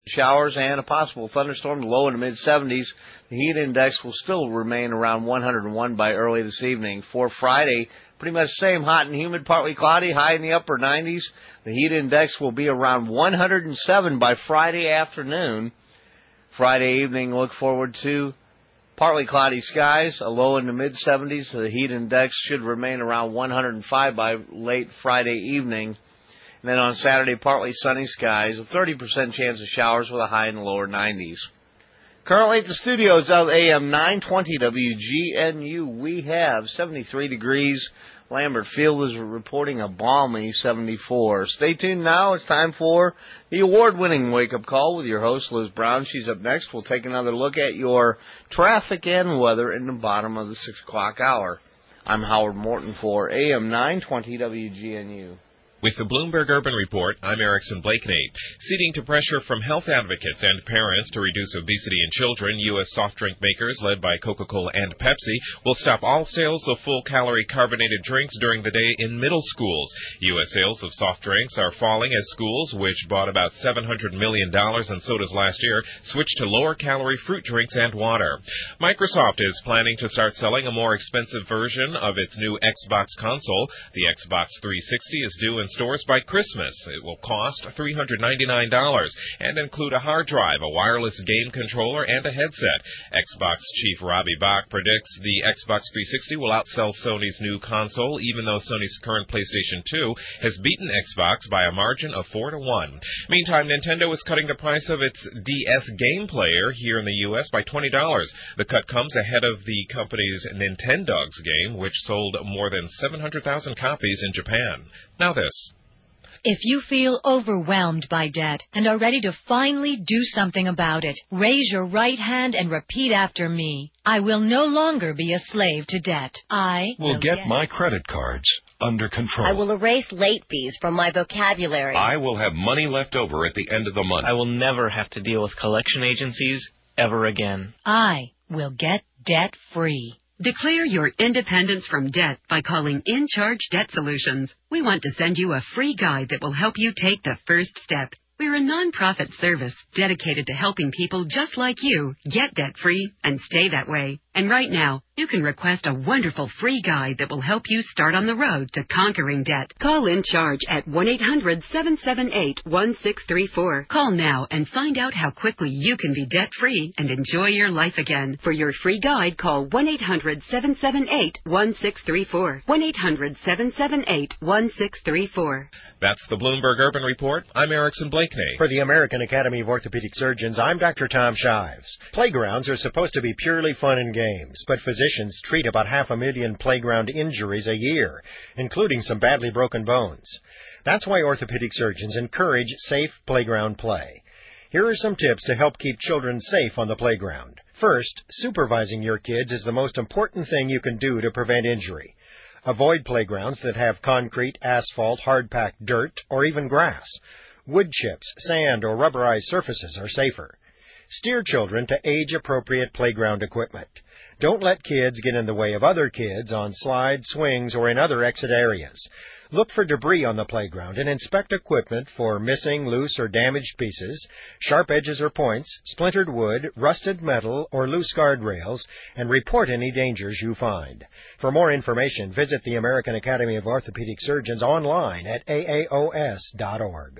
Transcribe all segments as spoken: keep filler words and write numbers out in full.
Showers and a possible thunderstorm, low in the mid seventies. The heat index will still remain around one hundred one by early this evening. For Friday, pretty much the same, hot and humid, partly cloudy, high in the upper nineties. The heat index will be around one hundred seven by Friday afternoon. Friday evening, look forward to partly cloudy skies, a low in the mid seventies. The heat index should remain around one hundred five by late Friday evening. And then on Saturday, partly sunny skies, a thirty percent chance of showers with a high in the lower nineties. Currently at the studios of A M nine twenty W G N U, we have seventy-three degrees. Lambert Field is reporting a balmy seventy-four. Stay tuned now. It's time for the award-winning wake-up call with your host, Liz Brown. She's up next. We'll take another look at your traffic and weather in the bottom of the six o'clock hour. I'm Howard Morton for A M nine twenty W G N U. With the Bloomberg Urban Report, I'm Erickson Blakeney. Ceding to pressure from health advocates and parents to reduce obesity in children, U S soft drink makers, led by Coca-Cola and Pepsi, will stop all sales of full-calorie carbonated drinks during the day in middle schools. U S sales of soft drinks are falling as schools, which bought about seven hundred million dollars in sodas last year, switch to lower-calorie fruit drinks and water. Microsoft is planning to start selling a more expensive version of its new Xbox console. The Xbox three sixty is due in stores by Christmas. It will cost three hundred ninety-nine dollars and include a hard drive, a wireless game controller, and a headset. Xbox chief Robbie Bach predicts the Xbox three sixty will outsell Sony's new console, even though Sony's current PlayStation two has beaten Xbox by a margin of four to one. Meantime, Nintendo is cutting the price of its D S game player here in the U S by twenty dollars. The cut comes ahead of the company's Nintendogs game, which sold more than seven hundred thousand copies in Japan. Now this. If you feel overwhelmed by debt and are ready to finally do something about it, raise your right hand and repeat after me. I will no longer be a slave to debt. I will, will get, get my credit cards under control. I will erase late fees from my vocabulary. I will have money left over at the end of the month. I will never have to deal with collection agencies ever again. I will get debt-free. Declare your independence from debt by calling In Charge Debt Solutions. We want to send you a free guide that will help you take the first step. We're a nonprofit service dedicated to helping people just like you get debt-free and stay that way. And right now, you can request a wonderful free guide that will help you start on the road to conquering debt. Call In Charge at one eight hundred seven seven eight one six three four. Call now and find out how quickly you can be debt-free and enjoy your life again. For your free guide, call one eight hundred seven seven eight one six three four. one eight hundred seven seven eight one six three four. That's the Bloomberg Urban Report. I'm Erickson Blakeney. For the American Academy of Orthopedic Surgeons, I'm Doctor Tom Shives. Playgrounds are supposed to be purely fun and games, but physicians treat about half a million playground injuries a year, including some badly broken bones. That's why orthopedic surgeons encourage safe playground play. Here are some tips to help keep children safe on the playground. First, supervising your kids is the most important thing you can do to prevent injury. Avoid playgrounds that have concrete, asphalt, hard-packed dirt, or even grass. Wood chips, sand, or rubberized surfaces are safer. Steer children to age-appropriate playground equipment. Don't let kids get in the way of other kids on slides, swings, or in other exit areas. Look for debris on the playground and inspect equipment for missing, loose, or damaged pieces, sharp edges or points, splintered wood, rusted metal, or loose guardrails, and report any dangers you find. For more information, visit the American Academy of Orthopedic Surgeons online at A A O S dot org.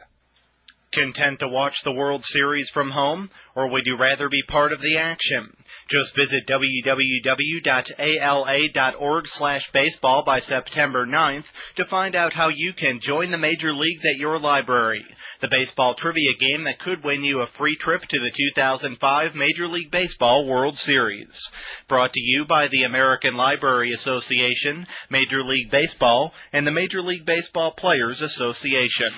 Content to watch the World Series from home, or would you rather be part of the action? Just visit w w w dot a l a dot org slash baseball by September ninth to find out how you can join the major leagues at your library. The baseball trivia game that could win you a free trip to the two thousand five Major League Baseball World Series. Brought to you by the American Library Association, Major League Baseball, and the Major League Baseball Players Association.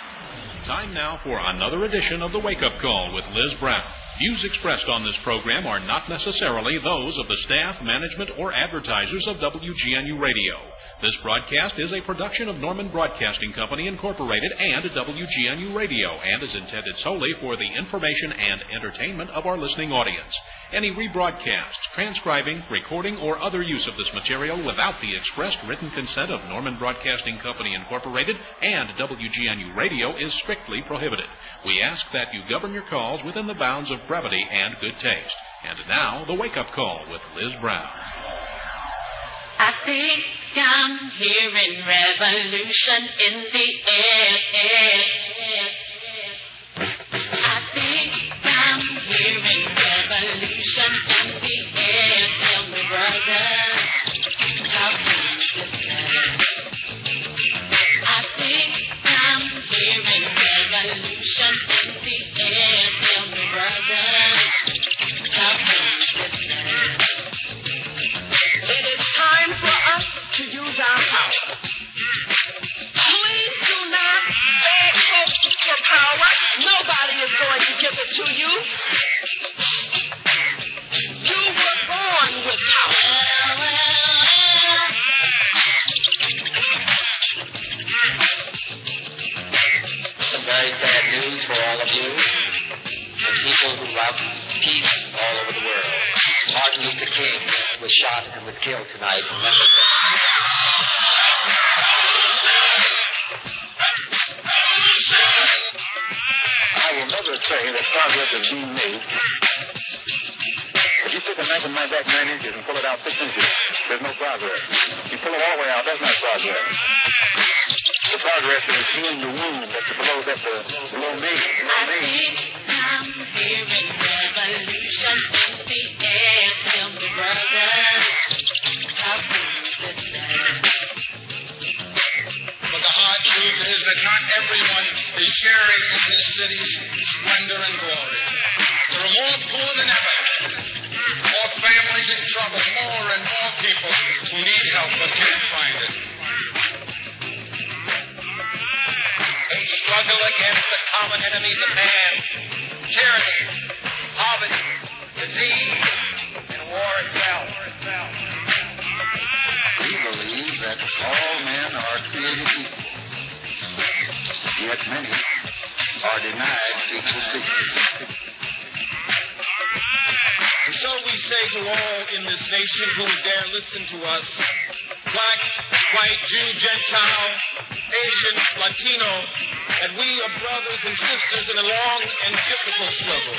Time now for another edition of the Wake Up Call with Liz Brown. Views expressed on this program are not necessarily those of the staff, management, or advertisers of W G N U Radio. This broadcast is a production of Norman Broadcasting Company, Incorporated, and W G N U Radio, and is intended solely for the information and entertainment of our listening audience. Any rebroadcast, transcribing, recording, or other use of this material without the expressed written consent of Norman Broadcasting Company, Incorporated, and W G N U Radio is strictly prohibited. We ask that you govern your calls within the bounds of brevity and good taste. And now, the wake-up call with Liz Brown. I think I'm hearing revolution in the air, air, air, air. I think I'm hearing revolution in the air. Tell me, brother, how can you listen? I think I'm hearing revolution in the air. Tell me, brother, how can you listen? It is time for us to use our power. Please do not beg folks for power. Nobody is going to give it to you. You were born with power. Some very sad news for all of you. The people who love peace all over the world. Martin Luther King was shot and was killed tonight in Memphis. I will never say that progress is being made. If you take a knife and knife back nine inches and pull it out six inches, there's no progress. You pull it all the way out, that's not progress. The progress is healing the wound that's below, that's the below me. I think I'm hearing revolution in the air. Tell me, brother, how can you listen? But the hard truth is that not everyone is sharing in this city's splendor and glory. There are more poor than ever, more families in trouble, more and more people who need help but can't find it. They struggle against the common enemies of man, tyranny, poverty, disease, and war itself. We believe that all men are created equal, yet many are denied equal dignity. And so we say to all in this nation who dare listen to us, black, white, Jew, Gentile, Asian, Latino, that we are brothers and sisters in a long and difficult struggle.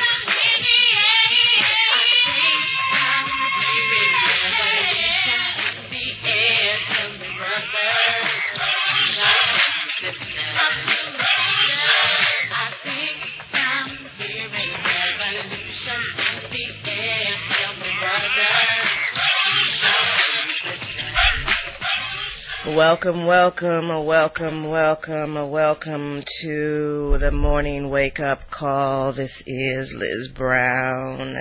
Welcome, welcome, welcome, welcome, welcome to the morning wake-up call. This is Liz Brown.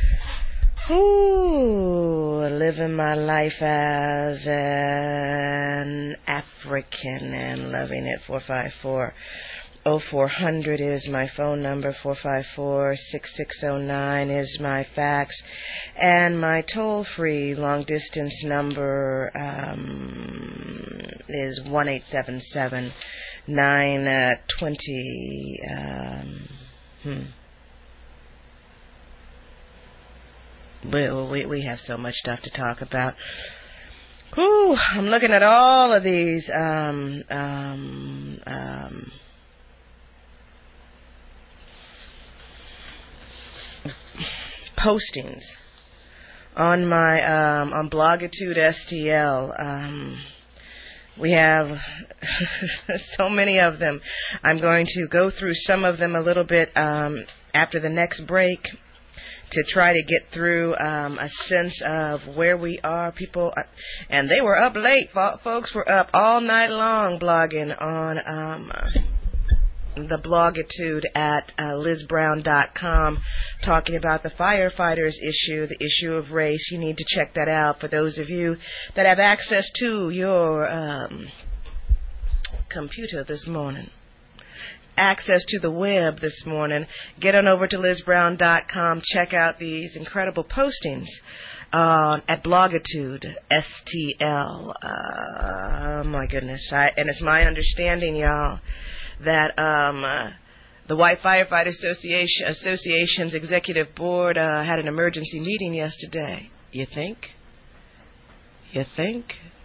Ooh, living my life as an African and loving it. four five four oh four hundred is my phone number. four five four, six six oh nine is my fax. And my toll-free long-distance number um, is one eight seven seven, nine two zero. Um, hmm. We, we, we have so much stuff to talk about. Whew, I'm looking at all of these um, um, um, postings on my um, on Blogitude S T L. Um, we have so many of them. I'm going to go through some of them a little bit um, after the next break to try to get through um, a sense of where we are. People, uh, and they were up late. Folks were up all night long blogging on um, the Blogitude at uh, liz brown dot com, talking about the firefighters issue, the issue of race. You need to check that out for those of you that have access to your um, computer this morning. access to the web this morning, get on over to liz brown dot com. Check out these incredible postings uh, at Blogitude S T L. Uh, oh, my goodness. I, and it's my understanding, y'all, that um, uh, the White Firefighter Association, Association's executive board uh, had an emergency meeting yesterday. You think? You think?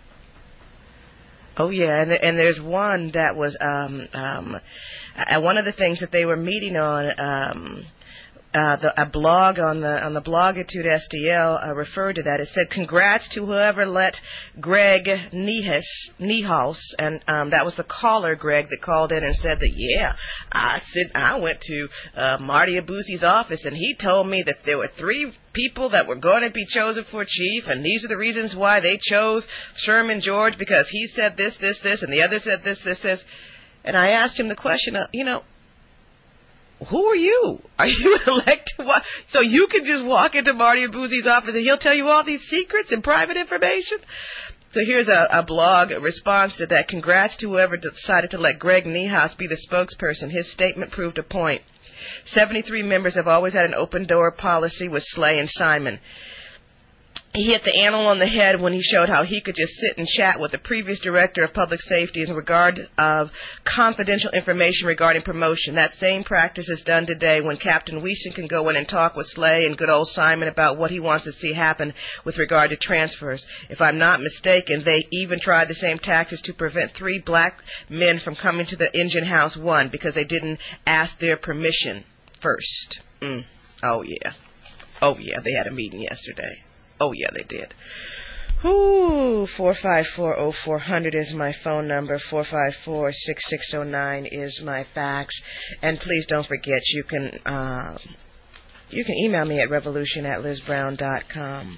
Oh, yeah, and, and there's one that was, um, um, uh, one of the things that they were meeting on, um, uh, the, a blog on the on the Blogitude S T L uh, referred to that. It said, congrats to whoever let Greg Niehaus, Niehaus and um, that was the caller, Greg, that called in and said that, yeah, I said I went to uh, Marty Abusi's office, and he told me that there were three people that were going to be chosen for chief, and these are the reasons why they chose Sherman George, because he said this, this, this, and the other said this, this, this. And I asked him the question, uh, you know, who are you? Are you elected? So you can just walk into Marty Abusi's office and he'll tell you all these secrets and private information? So here's a, a blog response to that. Congrats to whoever decided to let Greg Niehaus be the spokesperson. His statement proved a point. seventy-three members have always had an open door policy with Slay and Simon. He hit the nail on the head when he showed how he could just sit and chat with the previous director of public safety in regard of confidential information regarding promotion. That same practice is done today when Captain Weeson can go in and talk with Slay and good old Simon about what he wants to see happen with regard to transfers. If I'm not mistaken, they even tried the same tactics to prevent three black men from coming to the Engine House One because they didn't ask their permission first. Mm. Oh, yeah. Oh, yeah, they had a meeting yesterday. Oh, yeah, they did. Ooh, four five four oh four hundred is my phone number. four five four six six oh nine is my fax. And please don't forget, you can uh, you can email me at revolution at liz brown dot com.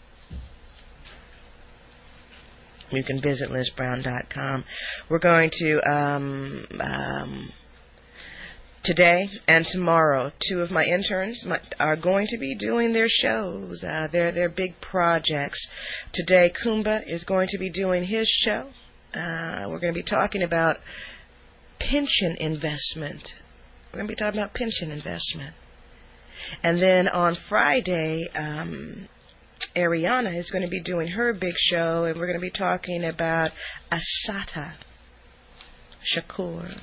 You can visit liz brown dot com. We're going to... Um, um, Today and tomorrow, two of my interns are going to be doing their shows, uh, their their big projects. Today, Kumba is going to be doing his show. Uh, we're going to be talking about pension investment. We're going to be talking about pension investment. And then on Friday, um, Ariana is going to be doing her big show, and we're going to be talking about Assata Shakur.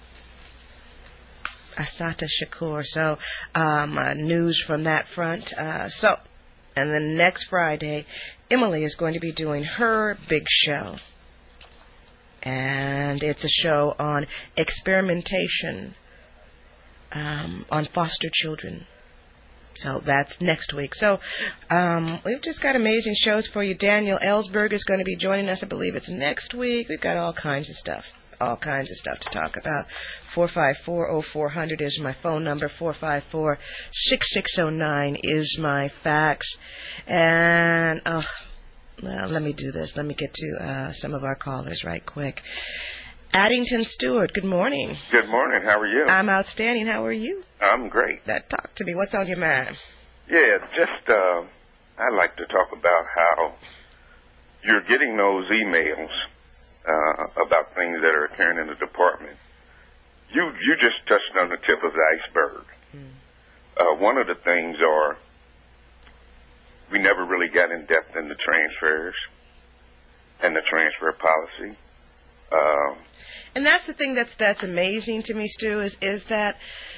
Assata Shakur. So, um, uh, news from that front. Uh, so, and then next Friday, Emily is going to be doing her big show. And it's a show on experimentation um, on foster children. So that's next week. So um, we've just got amazing shows for you. Daniel Ellsberg is going to be joining us. I believe it's next week. We've got all kinds of stuff. All kinds of stuff to talk about. four five four oh four hundred is my phone number. four five four six six oh nine is my fax. And, oh, well, let me do this. Let me get to uh, some of our callers right quick. Addington Stewart, good morning. Good morning. How are you? I'm outstanding. How are you? I'm great. That talk to me. What's on your mind? Yeah, just, uh, I'd like to talk about how you're getting those emails Uh, about things that are occurring in the department. You you just touched on the tip of the iceberg. Mm. Uh, one of the things are we never really got in depth in the transfers and the transfer policy. Uh, and that's the thing that's that's amazing to me, Stu, is is that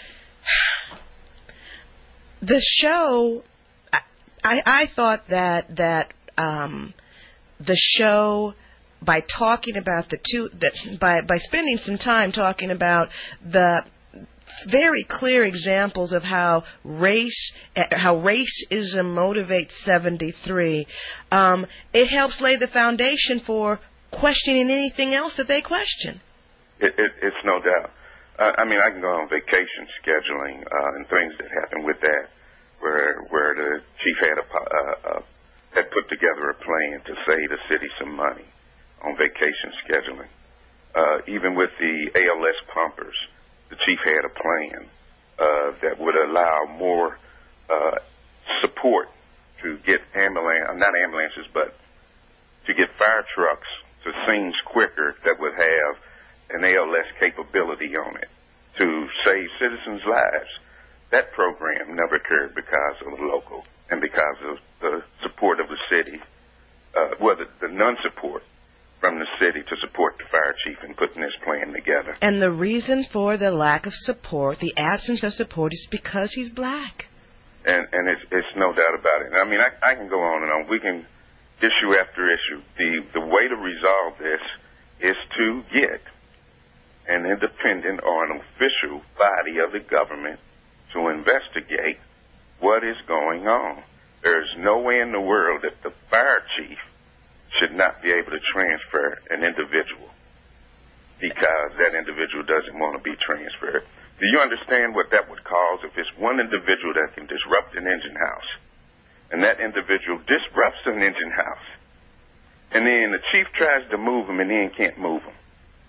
the show. I I, I thought that that um, the show. By talking about the two, that by by spending some time talking about the very clear examples of how race, how racism motivates seventy-three, um, it helps lay the foundation for questioning anything else that they question. It, it, it's no doubt. Uh, I mean, I can go on vacation scheduling uh, and things that happen with that, where where the chief had a uh, uh, had put together a plan to save the city some money on vacation scheduling. Uh, even with the A L S pumpers, the chief had a plan uh, that would allow more uh, support to get ambulance, not ambulances, but to get fire trucks to scenes quicker that would have an A L S capability on it to save citizens' lives. That program never occurred because of the local and because of the support of the city, uh, well, the, the non-support from the city to support the fire chief in putting this plan together. And the reason for the lack of support, the absence of support, is because he's black. And, and it's, it's no doubt about it. I mean, I, I can go on and on. We can issue after issue. The, the way to resolve this is to get an independent or an official body of the government to investigate what is going on. There's no way in the world that the fire chief should not be able to transfer an individual because that individual doesn't want to be transferred. Do you understand what that would cause if it's one individual that can disrupt an engine house, and that individual disrupts an engine house, and then the chief tries to move him and then can't move him?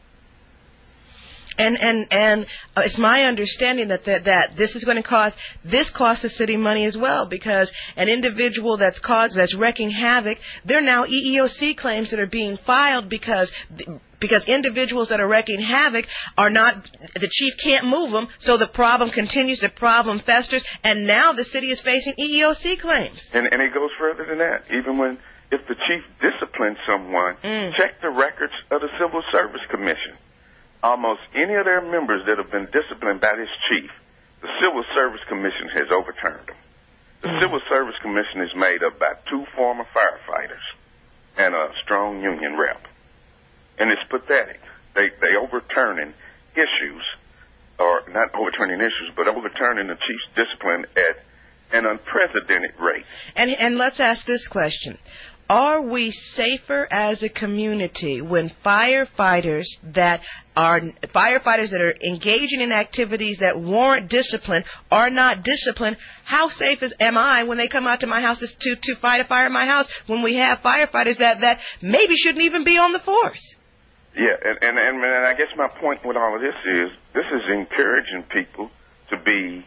And and and uh, it's my understanding that, that that this is going to cost this costs the city money as well, because an individual that's caused that's wrecking havoc, there are now E E O C claims that are being filed because because individuals that are wrecking havoc are not, the chief can't move them, so the problem continues, the problem festers, and now the city is facing E E O C claims. And and it goes further than that. Even when if the chief disciplines someone, mm. check the records of the Civil Service Commission. Almost any of their members that have been disciplined by this chief, the Civil Service Commission has overturned them. The mm. Civil Service Commission is made up by two former firefighters and a strong union rep. And it's pathetic. They they overturning issues, or not overturning issues, but overturning the chief's discipline at an unprecedented rate. And and let's ask this question. Are we safer as a community when firefighters that are firefighters that are engaging in activities that warrant discipline are not disciplined? How safe is am I when they come out to my house to to fight a fire in my house when we have firefighters that that maybe shouldn't even be on the force? Yeah, and and, and I guess my point with all of this is this is encouraging people to be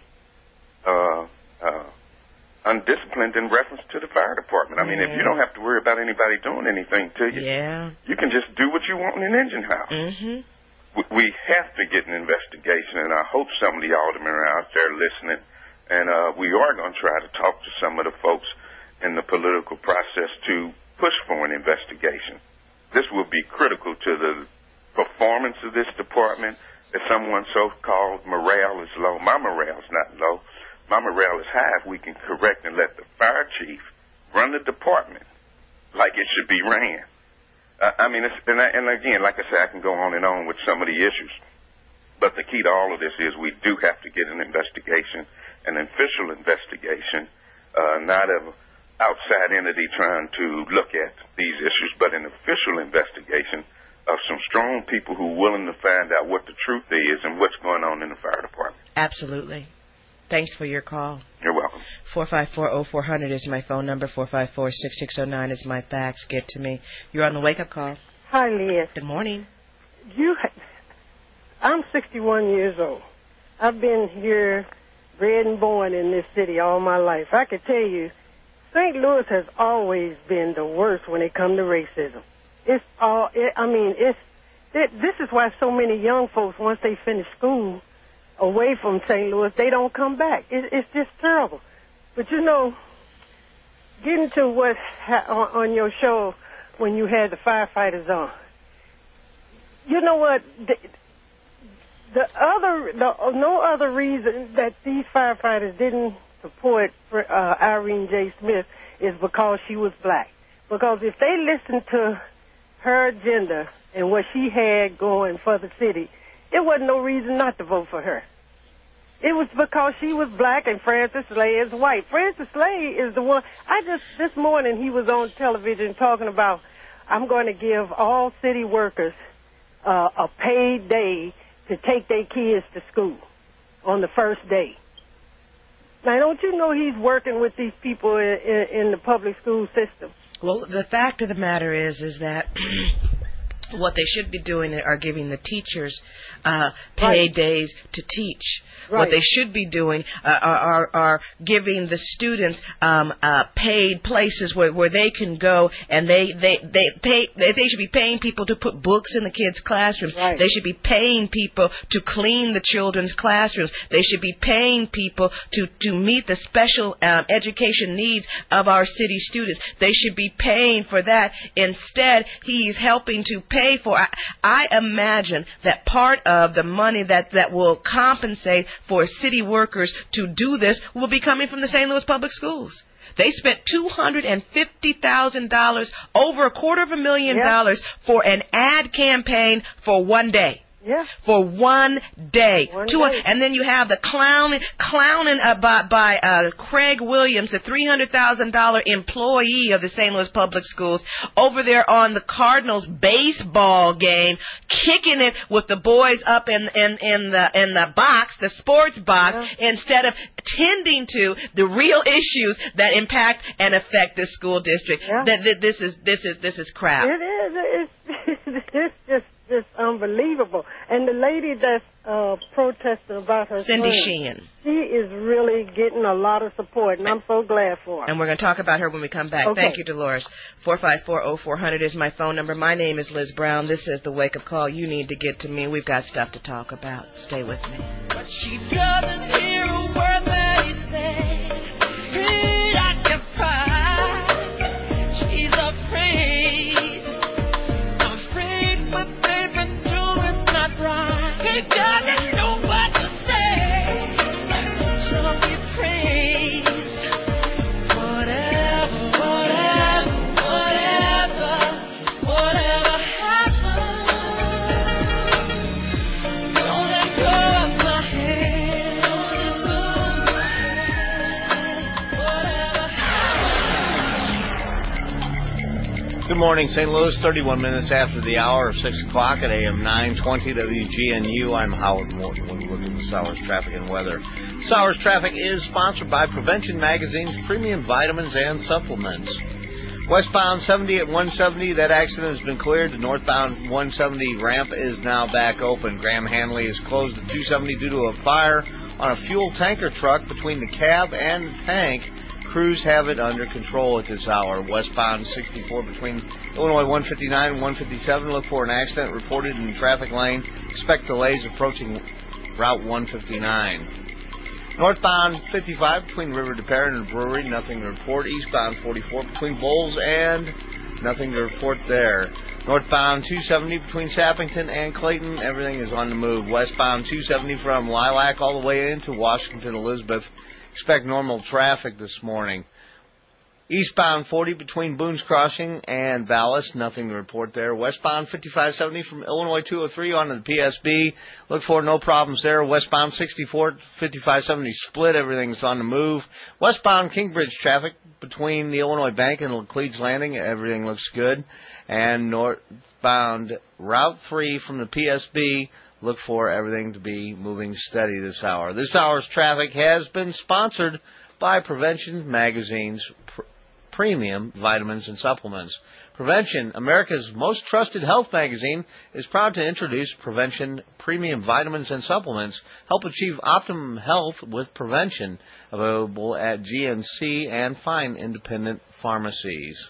uh, uh, undisciplined in reference to the fire department. I mean, yeah. if you don't have to worry about anybody doing anything to you, yeah. you can just do what you want in an engine house. Mm-hmm. We, we have to get an investigation, and I hope some of the aldermen are out there listening, and uh, we are going to try to talk to some of the folks in the political process to push for an investigation. This will be critical to the performance of this department. If someone so-called morale is low, my morale is not low. My morale is high if we can correct and let the fire chief run the department like it should be ran. Uh, I mean, it's, and, I, and again, like I said, I can go on and on with some of the issues. But the key to all of this is we do have to get an investigation, an official investigation, uh, not an outside entity trying to look at these issues, but an official investigation of some strong people who are willing to find out what the truth is and what's going on in the fire department. Absolutely. Thanks for your call. You're welcome. four five four, oh four hundred is my phone number. four five four, six six oh nine is my fax. Get to me. You're on the wake-up call. Hi, Liz. Good morning. You, I'm sixty-one years old. I've been here, bred and born in this city all my life. I could tell you, Saint Louis has always been the worst when it comes to racism. It's all, it, I mean, it's, it, this is why so many young folks, once they finish school, away from Saint Louis, they don't come back. It, it's just terrible. But, you know, getting to what ha- on, on your show when you had the firefighters on, you know what? The, the other, the, no other reason that these firefighters didn't support uh, Irene J. Smith is because she was black. Because if they listened to her agenda and what she had going for the city, it wasn't no reason not to vote for her. It was because she was black and Francis Slay is white. Francis Slay is the one. I just, this morning he was on television talking about, I'm going to give all city workers uh, a paid day to take their kids to school on the first day. Now, don't you know he's working with these people in, in, in the public school system? Well, the fact of the matter is, is that What they should be doing are giving the teachers uh, paid right. days to teach. Right. What they should be doing uh, are, are, are giving the students um, uh, paid places where, where they can go, and they they they pay. They, they should be paying people to put books in the kids' classrooms. Right. They should be paying people to clean the children's classrooms. They should be paying people to to meet the special um, education needs of our city students. They should be paying for that. Instead, he's helping to pay for. I, I imagine that part of the money that, that will compensate for city workers to do this will be coming from the Saint Louis Public Schools. They spent two hundred fifty thousand dollars, over a quarter of a million yep. dollars, for an ad campaign for one day. Yeah. For one day. One Two, day. And then you have the clowning, clowning uh, by, by uh, Craig Williams, the three hundred thousand dollars employee of the Saint Louis Public Schools, over there on the Cardinals baseball game, kicking it with the boys up in, in, in the in the box, the sports box, yeah. instead of tending to the real issues that impact and affect this school district. Yeah. That, that this is this is this is crap. It is. It's, it's just. Just unbelievable. And the lady that's uh, protesting about her Cindy friend, Sheehan. She is really getting a lot of support, and I'm so glad for her. And we're going to talk about her when we come back. Okay. Thank you, Dolores. four five four, oh four hundred is my phone number. My name is Liz Brown. This is the Wake Up Call. You need to get to me. We've got stuff to talk about. Stay with me. But she doesn't hear a word that he says. Preoccupied. She's afraid. He doesn't know what to say. So he prays. Whatever, whatever, whatever, whatever happens, don't let go of my hand. Whatever happens. Good morning, Saint Louis. thirty-one minutes after the hour of six o'clock at A M nine twenty W G N U. I'm Howard Morton. We'll look at the Sowers traffic and weather. Sowers traffic is sponsored by Prevention Magazine's premium vitamins and supplements. Westbound seventy at one seventy, that accident has been cleared. The northbound one seventy ramp is now back open. Graham Hanley is closed at two seventy due to a fire on a fuel tanker truck between the cab and the tank. Crews have it under control at this hour. Westbound sixty-four between Illinois one fifty-nine and one fifty-seven. Look for an accident reported in the traffic lane. Expect delays approaching Route one fifty-nine. Northbound fifty-five between River de Perrin and Brewery. Nothing to report. Eastbound forty-four between Bowles and nothing to report there. Northbound two seventy between Sappington and Clayton. Everything is on the move. Westbound two seventy from Lilac all the way into Washington Elizabeth. Expect normal traffic this morning. Eastbound forty between Boone's Crossing and Vallis. Nothing to report there. Westbound fifty-five seventy from Illinois two oh three onto the P S B. Look for no problems there. Westbound sixty-four fifty-five seventy split. Everything's on the move. Westbound Kingbridge traffic between the Illinois Bank and Laclede's Landing. Everything looks good. And northbound Route three from the P S B. Look for everything to be moving steady this hour. This hour's traffic has been sponsored by Prevention Magazine's pr- premium vitamins and supplements. Prevention, America's most trusted health magazine, is proud to introduce Prevention premium vitamins and supplements. Help achieve optimum health with Prevention. Available at G N C and fine independent pharmacies.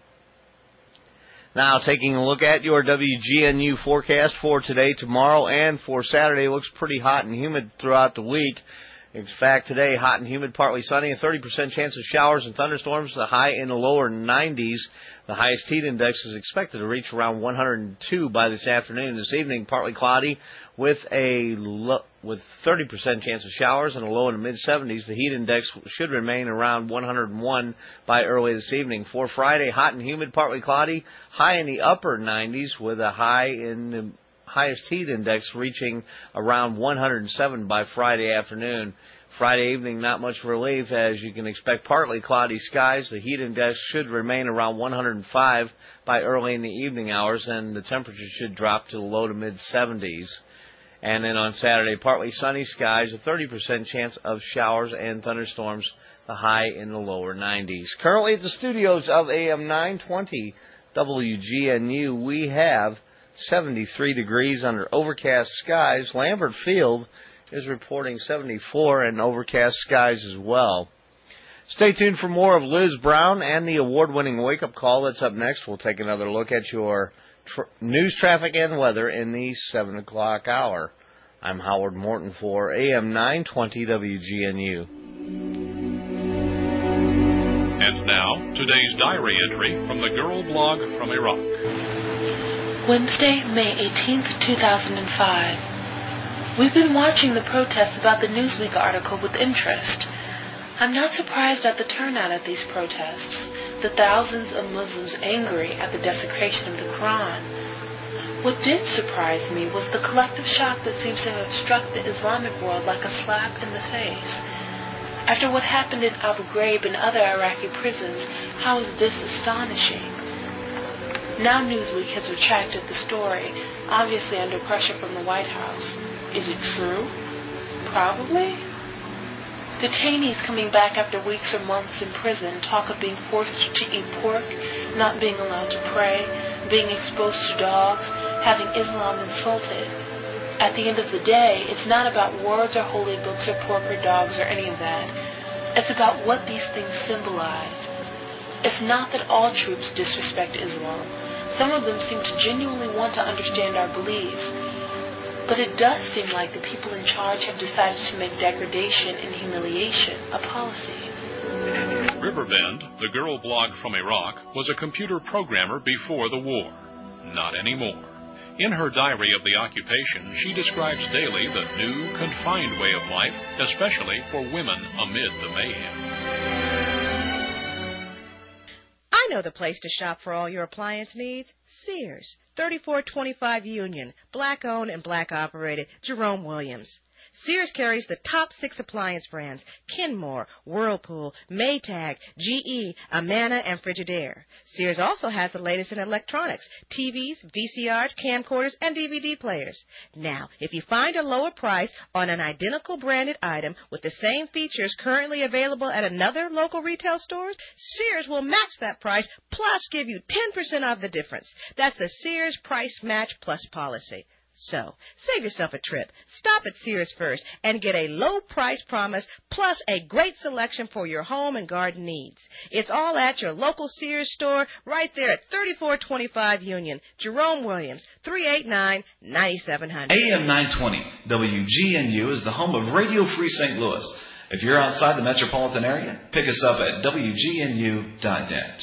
Now, taking a look at your W G N U forecast for today, tomorrow, and for Saturday. It looks pretty hot and humid throughout the week. In fact, today, hot and humid, partly sunny, a thirty percent chance of showers and thunderstorms, the high in the lower nineties. The highest heat index is expected to reach around one hundred two by this afternoon. This evening, partly cloudy with a lo- with thirty percent chance of showers and a low in the mid-seventies. The heat index should remain around one hundred one by early this evening. For Friday, hot and humid, partly cloudy, high in the upper nineties with a high in the highest heat index reaching around one hundred seven by Friday afternoon. Friday evening, not much relief, as you can expect partly cloudy skies. The heat index should remain around one hundred five by early in the evening hours, and the temperature should drop to the low to mid-seventies. And then on Saturday, partly sunny skies, a thirty percent chance of showers and thunderstorms, the high in the lower nineties. Currently at the studios of A M nine twenty W G N U, we have seventy-three degrees under overcast skies. Lambert Field is reporting seventy-four and overcast skies as well. Stay tuned for more of Liz Brown and the award-winning Wake Up Call. That's up next. We'll take another look at your tr- news, traffic, and weather in the seven o'clock hour. I'm Howard Morton for A M nine twenty W G N U. And now, today's diary entry from the Girl Blog from Iraq. Wednesday, May eighteenth, two thousand five. We've been watching the protests about the Newsweek article with interest. I'm not surprised at the turnout at these protests, the thousands of Muslims angry at the desecration of the Quran. What did surprise me was the collective shock that seems to have struck the Islamic world like a slap in the face. After what happened in Abu Ghraib and other Iraqi prisons, how is this astonishing? Now Newsweek has retracted the story, obviously under pressure from the White House. Is it true? Probably. Detainees coming back after weeks or months in prison talk of being forced to eat pork, not being allowed to pray, being exposed to dogs, having Islam insulted. At the end of the day, it's not about words or holy books or pork or dogs or any of that. It's about what these things symbolize. It's not that all troops disrespect Islam. Some of them seem to genuinely want to understand our beliefs. But it does seem like the people in charge have decided to make degradation and humiliation a policy. Riverbend, the girl blog from Iraq, was a computer programmer before the war. Not anymore. In her diary of the occupation, she describes daily the new, confined way of life, especially for women amid the mayhem. I know the place to shop for all your appliance needs. Sears, thirty-four twenty-five Union, black-owned and black-operated, Jerome Williams. Sears carries the top six appliance brands: Kenmore, Whirlpool, Maytag, G E, Amana, and Frigidaire. Sears also has the latest in electronics: T Vs, V C Rs, camcorders, and D V D players. Now, if you find a lower price on an identical branded item with the same features currently available at another local retail store, Sears will match that price plus give you ten percent off the difference. That's the Sears Price Match Plus policy. So, save yourself a trip. Stop at Sears first and get a low price promise plus a great selection for your home and garden needs. It's all at your local Sears store right there at thirty-four twenty-five Union. Jerome Williams, three eight nine, nine seven zero zero. A M nine twenty W G N U is the home of Radio Free Saint Louis. If you're outside the metropolitan area, pick us up at W G N U dot net.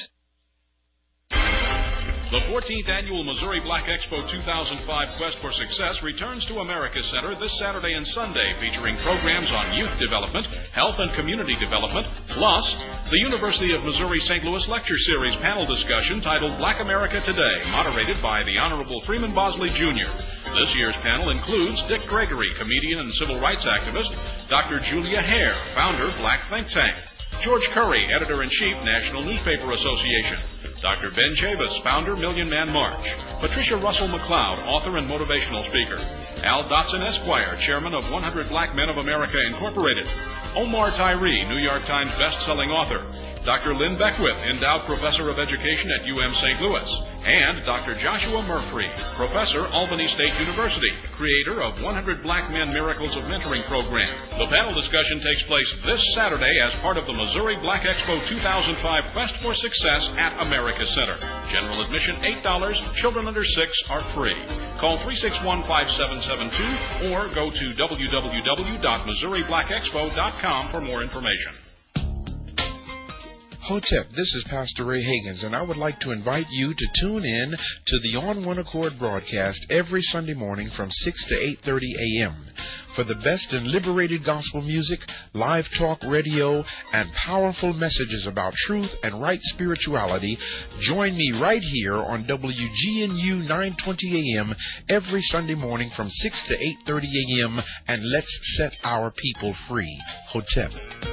The fourteenth Annual Missouri Black Expo two thousand five Quest for Success returns to America Center this Saturday and Sunday, featuring programs on youth development, health and community development, plus the University of Missouri Saint Louis Lecture Series panel discussion titled Black America Today, moderated by the Honorable Freeman Bosley, Junior This year's panel includes Dick Gregory, comedian and civil rights activist, Doctor Julia Hare, founder, Black Think Tank, George Curry, editor-in-chief, National Newspaper Association, Doctor Ben Chavis, founder, Million Man March, Patricia Russell McLeod, author and motivational speaker, Al Dotson, Esquire, chairman of one hundred Black Men of America, Incorporated, Omar Tyree, New York Times best-selling author, Doctor Lynn Beckwith, endowed professor of education at U M Saint Louis, and Doctor Joshua Murphy, professor, Albany State University, creator of one hundred Black Men Miracles of Mentoring program. The panel discussion takes place this Saturday as part of the Missouri Black Expo two thousand five Quest for Success at America Center. General admission eight dollars. Children under six are free. Call three six one, five seven seven two or go to w w w dot missouri black expo dot com for more information. Hotep, this is Pastor Ray Higgins, and I would like to invite you to tune in to the On One Accord broadcast every Sunday morning from six to eight thirty a.m. For the best in liberated gospel music, live talk radio, and powerful messages about truth and right spirituality, join me right here on W G N U nine twenty a.m. every Sunday morning from six to eight thirty a.m. and let's set our people free. Hotep.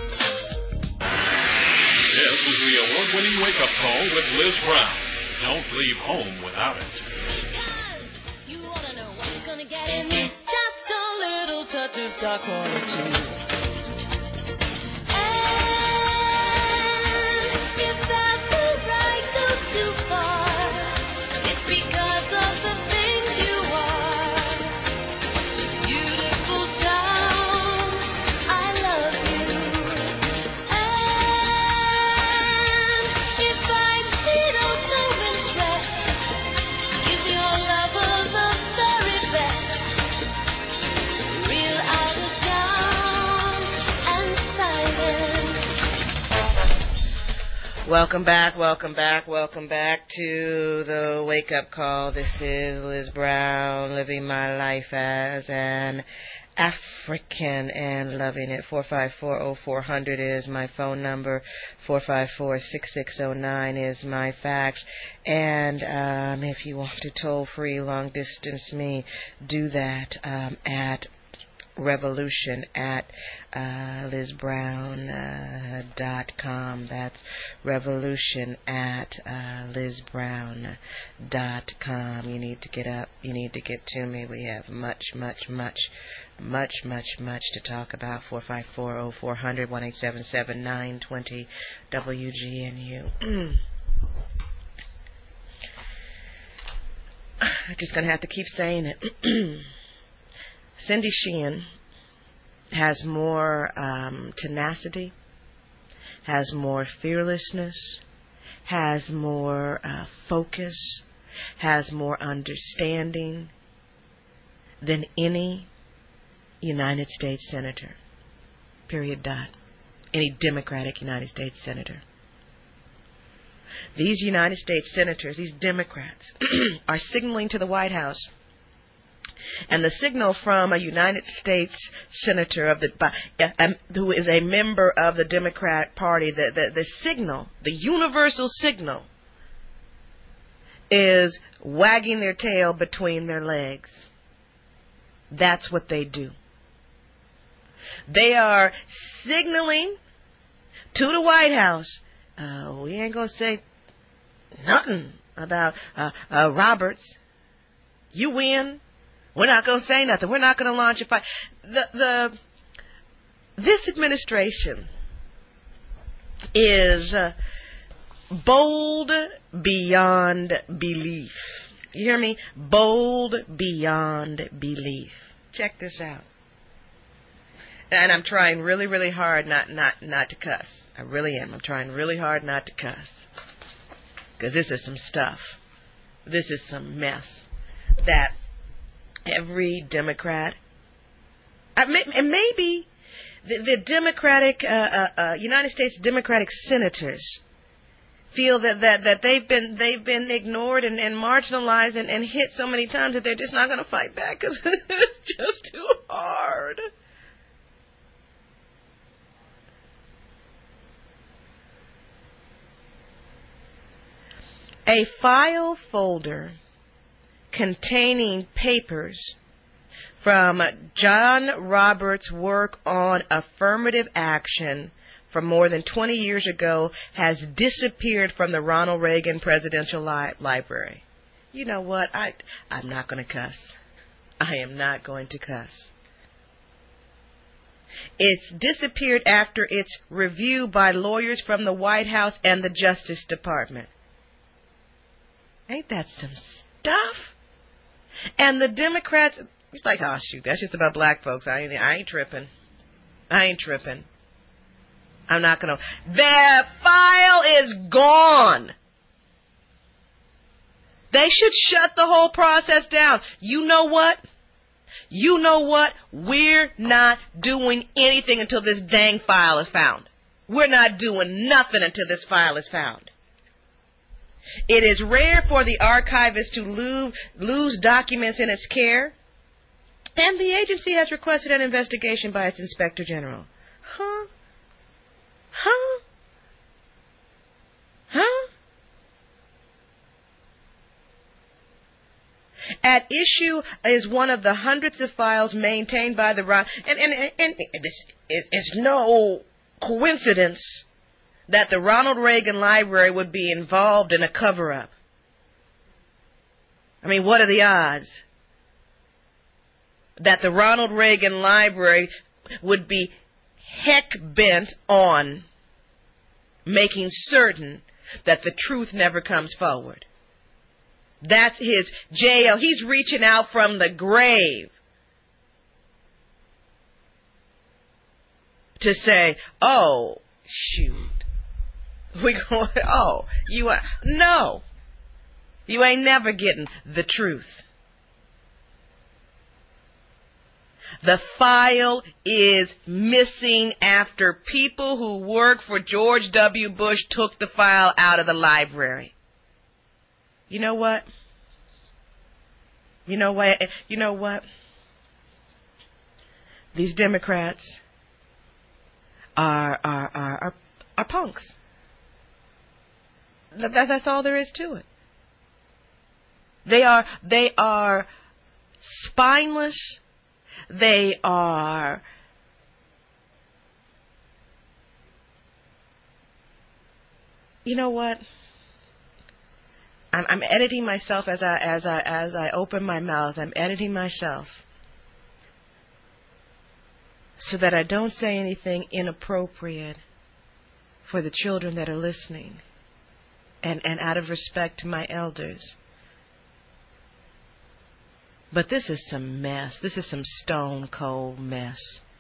This is the award-winning wake-up call with Liz Brown. Don't leave home without it. Because you want to know what's going to get in me. Just a little touch of star quality. And if that the right goes too far, it's because of the things Welcome back, welcome back, welcome back to the wake-up call. This is Liz Brown, living my life as an African and loving it. four five four, oh four hundred is my phone number. four five four, six six oh nine is my fax. And um, if you want to toll-free, long-distance me, do that um, at Revolution at uh, liz brown dot com. That's Revolution at uh, liz brown dot com. You need to get up. You need to get to me. We have much, much, much, much, much, much to talk about. four five four, oh four hundred, one eight seven seven, nine two zero W G N U. I'm just going to have to keep saying it. Cindy Sheehan has more um, tenacity, has more fearlessness, has more uh, focus, has more understanding than any United States senator. Period. Dot. Any Democratic United States senator. These United States senators, these Democrats, are signaling to the White House. And the signal from a United States senator of the uh, who is a member of the Democrat Party, the, the, the signal, the universal signal, is wagging their tail between their legs. That's what they do. They are signaling to the White House, uh, we ain't going to say nothing about uh, uh, Roberts. You win. We're not going to say nothing. We're not going to launch a fight. The, the, this administration is uh, bold beyond belief. You hear me? Bold beyond belief. Check this out. And I'm trying really, really hard not, not, not to cuss. I really am. I'm trying really hard not to cuss. Because this is some stuff. This is some mess that every Democrat, uh, and maybe the, the Democratic, uh, uh, uh, United States Democratic senators feel that, that, that they've been they've been ignored and, and marginalized and, and hit so many times that they're just not going to fight back because it's just too hard. A file folder containing papers from John Roberts' work on affirmative action from more than twenty years ago has disappeared from the Ronald Reagan Presidential Li- Library. You know what? I, I'm not going to cuss. I am not going to cuss. It's disappeared after its review by lawyers from the White House and the Justice Department. Ain't that some stuff? And the Democrats, it's like, oh, shoot, that's just about black folks. I ain't, I ain't tripping. I ain't tripping. I'm not going to. Their file is gone. They should shut the whole process down. You know what? You know what? We're not doing anything until this dang file is found. We're not doing nothing until this file is found. It is rare for the archivist to lose, lose documents in its care, and the agency has requested an investigation by its Inspector General. Huh? Huh? Huh? At issue is one of the hundreds of files maintained by the... And, and, and, and it's, it's no coincidence that the Ronald Reagan Library would be involved in a cover-up. I mean, what are the odds that the Ronald Reagan Library would be heck-bent on making certain that the truth never comes forward? That's his jail. He's reaching out from the grave to say, oh, shoot. We going, oh, you are, no. You ain't never getting the truth. The file is missing after people who work for George W. Bush took the file out of the library. You know what? You know what? You know what? These Democrats are are are are, are punks. That, that's all there is to it. They are they are spineless. They are You know what? I'm, I'm editing myself as I as I as I open my mouth. I'm editing myself so that I don't say anything inappropriate for the children that are listening, and and out of respect to my elders. But this is some mess. This is some stone cold mess.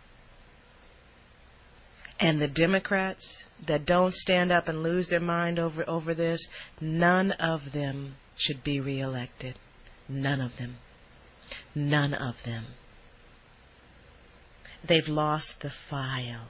And the Democrats that don't stand up and lose their mind over, over this, none of them should be reelected. None of them. None of them. They've lost the file.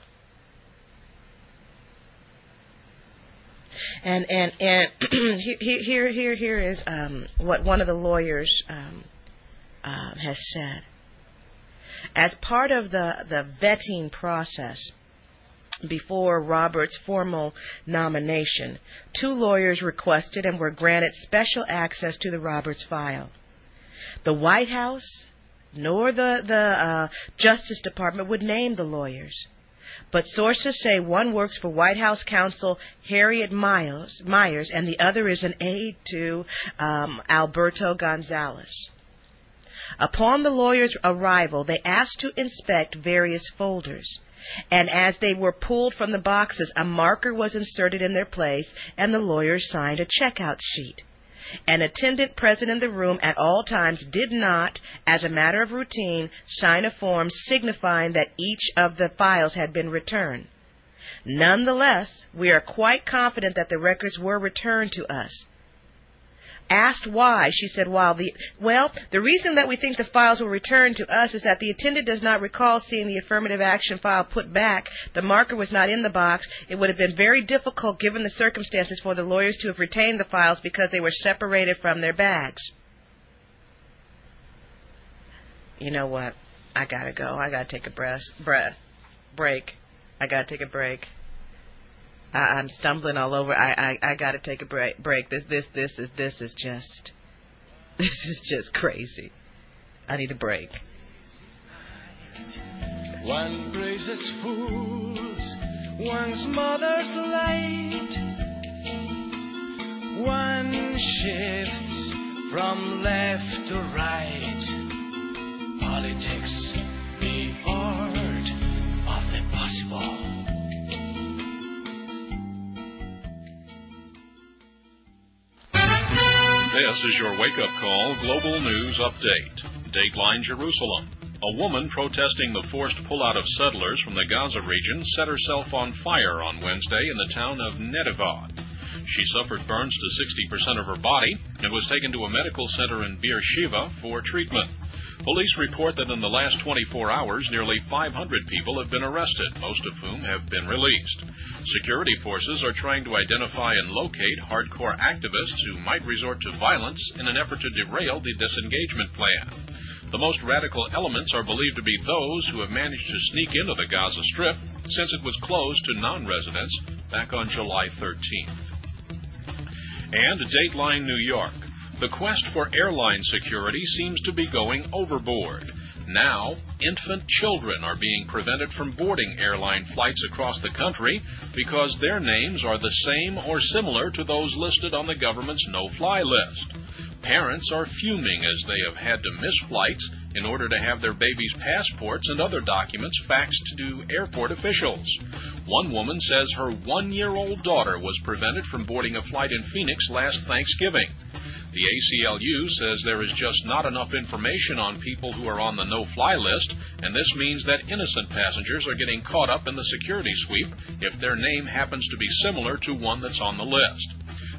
And and and here here here is um, what one of the lawyers um, uh, has said. As part of the the vetting process before Roberts' formal nomination, two lawyers requested and were granted special access to the Roberts file. The White House nor the the uh, Justice Department would name the lawyers. But sources say one works for White House counsel Harriet Miles, Myers and the other is an aide to um, Alberto Gonzales. Upon the lawyers' arrival, they asked to inspect various folders. And as they were pulled from the boxes, a marker was inserted in their place, and the lawyers signed a checkout sheet. An attendant present in the room at all times did not, as a matter of routine, sign a form signifying that each of the files had been returned. Nonetheless, we are quite confident that the records were returned to us. Asked why, she said, "While the well, the reason that we think the files were returned to us is that the attendant does not recall seeing the affirmative action file put back. The marker was not in the box. It would have been very difficult, given the circumstances, for the lawyers to have retained the files because they were separated from their bags." You know what? I gotta go. I gotta take a breath. Breath. Break. I gotta take a break. I, I'm stumbling all over. I, I, I got to take a break. Break. This this this is this is just this is just crazy. I need a break. One praises fools, one's mother's light. One shifts from left to right. Politics, the art of the possible. This is your wake-up call global news update. Dateline Jerusalem. A woman protesting the forced pullout of settlers from the Gaza region set herself on fire on Wednesday in the town of Netivot. She suffered burns to sixty percent of her body and was taken to a medical center in Beersheba for treatment. Police report that in the last twenty-four hours, nearly five hundred people have been arrested, most of whom have been released. Security forces are trying to identify and locate hardcore activists who might resort to violence in an effort to derail the disengagement plan. The most radical elements are believed to be those who have managed to sneak into the Gaza Strip since it was closed to non-residents back on July thirteenth. And Dateline New York. The quest for airline security seems to be going overboard. Now, infant children are being prevented from boarding airline flights across the country because their names are the same or similar to those listed on the government's no-fly list. Parents are fuming as they have had to miss flights in order to have their babies' passports and other documents faxed to airport officials. One woman says her one-year-old daughter was prevented from boarding a flight in Phoenix last Thanksgiving. The A C L U says there is just not enough information on people who are on the no-fly list, and this means that innocent passengers are getting caught up in the security sweep if their name happens to be similar to one that's on the list.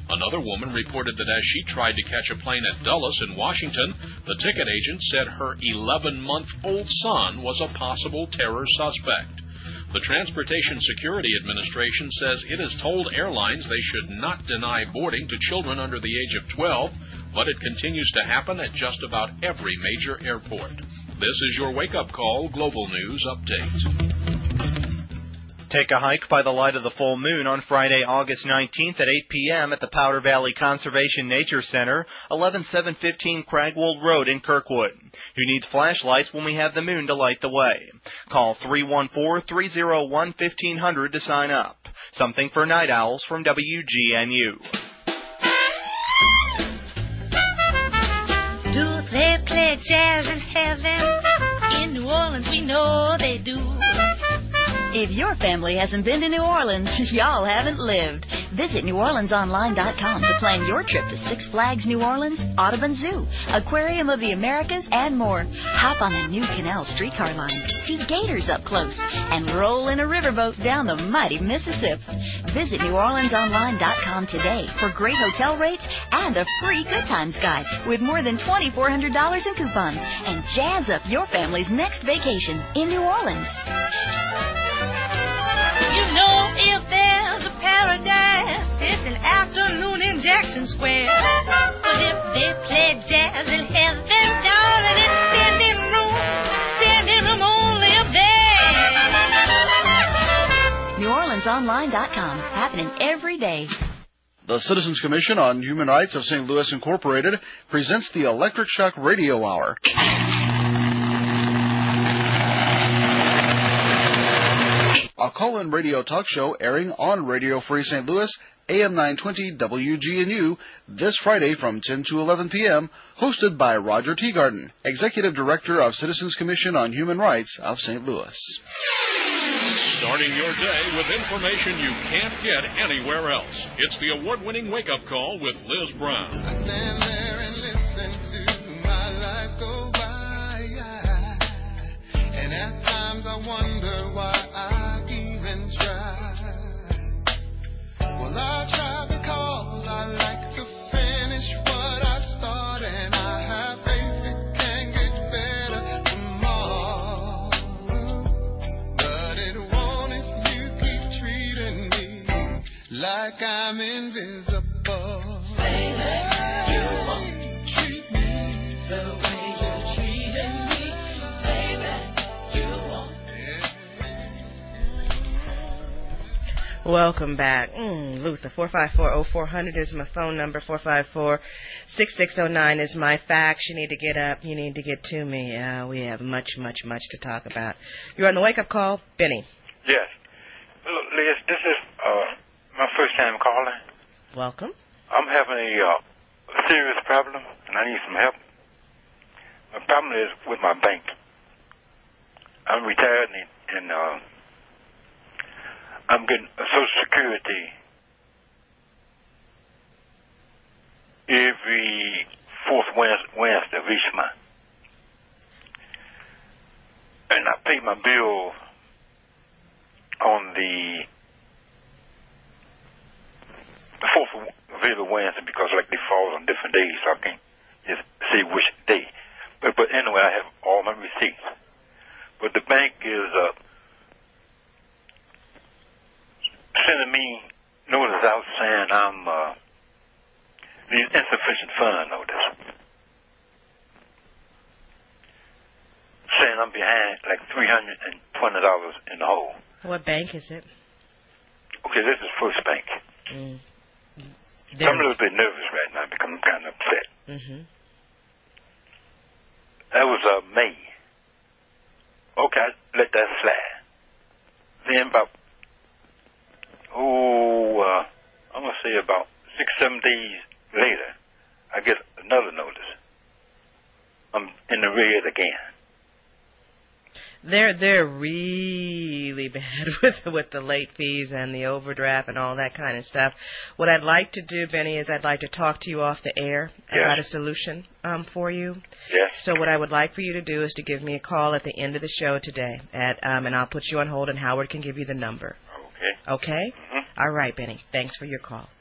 Another woman reported that as she tried to catch a plane at Dulles in Washington, the ticket agent said her eleven-month-old son was a possible terror suspect. The Transportation Security Administration says it has told airlines they should not deny boarding to children under the age of twelve, but it continues to happen at just about every major airport. This is your wake-up call Global News Update. Take a hike by the light of the full moon on Friday, August nineteenth at eight p.m. at the Powder Valley Conservation Nature Center, eleven seven fifteen Cragwold Road in Kirkwood. Who needs flashlights when we have the moon to light the way? Call three one four, three oh one, fifteen hundred to sign up. Something for night owls from W G N U. Do they play jazz in heaven? In New Orleans, we know they do. If your family hasn't been to New Orleans, y'all haven't lived. Visit New Orleans Online dot com to plan your trip to Six Flags New Orleans, Audubon Zoo, Aquarium of the Americas, and more. Hop on the new Canal streetcar line, see gators up close, and roll in a riverboat down the mighty Mississippi. Visit New Orleans Online dot com today for great hotel rates and a free Good Times guide with more than twenty-four hundred dollars in coupons. And jazz up your family's next vacation in New Orleans. You know, if there's a paradise, it's an afternoon in Jackson Square. 'Cause if they play jazz in heaven, darling, it's standing room, standing room only up there. New Orleans Online dot com, happening every day. The Citizens Commission on Human Rights of Saint Louis Incorporated presents the Electric Shock Radio Hour. A call-in radio talk show airing on Radio Free Saint Louis, A M nine twenty W G N U, this Friday from ten to eleven p.m., hosted by Roger Teagarden, Executive Director of Citizens Commission on Human Rights of Saint Louis. Starting your day with information you can't get anywhere else. It's the award-winning wake-up call with Liz Brown. I stand there and listen to my life go by, and at times I wonder why I even try. Well, I try because I like to finish what I start, and I have faith it can get better tomorrow. But it won't if you keep treating me like I'm invisible. Baby, you won't treat me the way you're treating me. Baby, you won't. Welcome back. Mm, Luther, four five four, oh four hundred is my phone number. four five four, six six oh nine is my fax. You need to get up. You need to get to me. Uh, we have much, much, much to talk about. You're on the wake-up call. Benny. Yes. Look, Liz, this is uh, my first time calling. Welcome. I'm having a uh, serious problem, and I need some help. My problem is with my bank. I'm retired, and, and uh, I'm getting Social Security every fourth Wednesday of each month. And I pay my bill on the, the fourth of every Wednesday because like they fall on different days, so I can't just say which day. But, but anyway, I have all my receipts. But the bank is uh, sending me notice out saying I'm uh, need insufficient fund notice. Saying I'm behind like three hundred twenty dollars in the hole. What bank is it? Okay, this is First Bank. Mm. So I'm a little bit nervous right now because I'm kind of upset. Mm-hmm. That was uh, May. Okay, I let that slide. Then about, oh, uh, I'm going to say about six, seven days later, I get another notice. I'm in the red again. They're they're really bad with with the late fees and the overdraft and all that kind of stuff. What I'd like to do, Benny, is I'd like to talk to you off the air yes. about a solution um, for you. Yes. So what I would like for you to do is to give me a call at the end of the show today, at um, and I'll put you on hold, and Howard can give you the number. Okay. Okay. Mm-hmm. All right, Benny. Thanks for your call.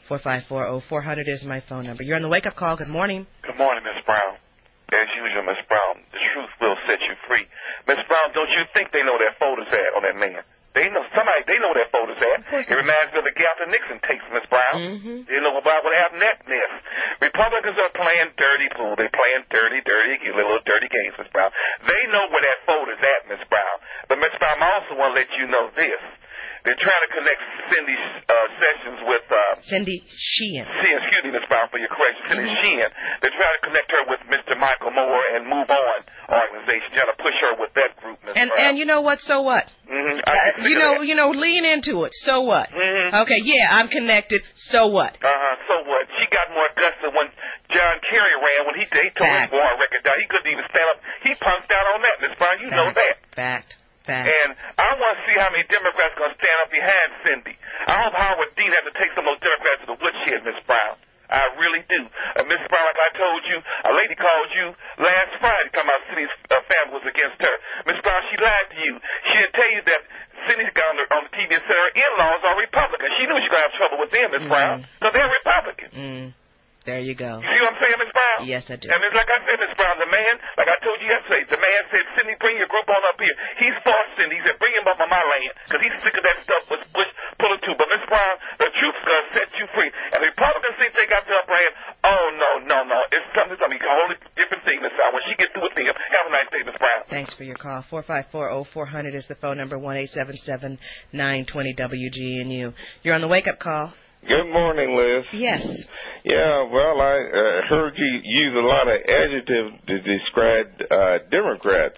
four five four, oh four hundred is my phone number. You're on the wake-up call. Good morning. Good morning, Miss Brown. As usual, Miss Brown, the truth will set you free. Miss Brown, don't you think they know that photo's at on that man? They know somebody. They know that photo's at. It reminds me of the Galton Nixon tapes, Miss Brown. Mm-hmm. They know about what happened that mess. Republicans are playing dirty pool. They're playing dirty, dirty, little dirty games, Miss Brown. They know where that photo's at, Miss Brown. But Miss Brown, I also want to let you know this. They're trying to connect Cindy uh, Sessions with... Uh, Cindy Sheehan. See, excuse me, Miss Brown, for your correction. Cindy Mm-hmm. Sheehan. They're trying to connect her with Mister Michael Moore and Move On organization, trying to push her with that group, Miss And Brown. and you know what? So what? Mm-hmm. Uh, you know, you know, lean into it. So what? Mm-hmm. Okay, yeah, I'm connected. So what? Uh-huh, so what? She got more guts than when John Kerry ran, when he, he tore his born record down. He couldn't even stand up. He punked out on that, Miss Brown. You Fact. know that. Fact. Fact. And I want to see how many Democrats are going to stand up behind Cindy. I hope Howard Dean has to take some of those Democrats to the woodshed, Miss Brown. I really do. Uh, Miss Brown, like I told you, a lady called you last Friday talking about Cindy's uh, family was against her. Miss Brown, she lied to you. She didn't tell you that Cindy's got on the, on the T V and said her in-laws are Republicans. She knew she was going to have trouble with them, Miss Mm. Brown, because they're Republicans. Mm. There you go. You see what I'm saying, Miss Brown? Yes, I do. And it's like I said, Miss Brown, the man, like I told you yesterday, the man said, Cindy, bring your group on up here. He's for Cindy. He said, bring him up on my land, because he's sick of that stuff with Bush pulling too. But, Miss Brown, the truth's going to set you free. And the Republicans think they got the upper hand. Oh, no, no, no. It's something, something, a whole different thing, Miss Brown. When she gets through with them, have a nice day, Miss Brown. Thanks for your call. four five four, oh four hundred is the phone number, one eight seven seven, nine two zero, W G N U. You're on the wake-up call. Good morning, Liz. Yes. Yeah, well, I uh, heard you use a lot of adjectives to describe uh, Democrats,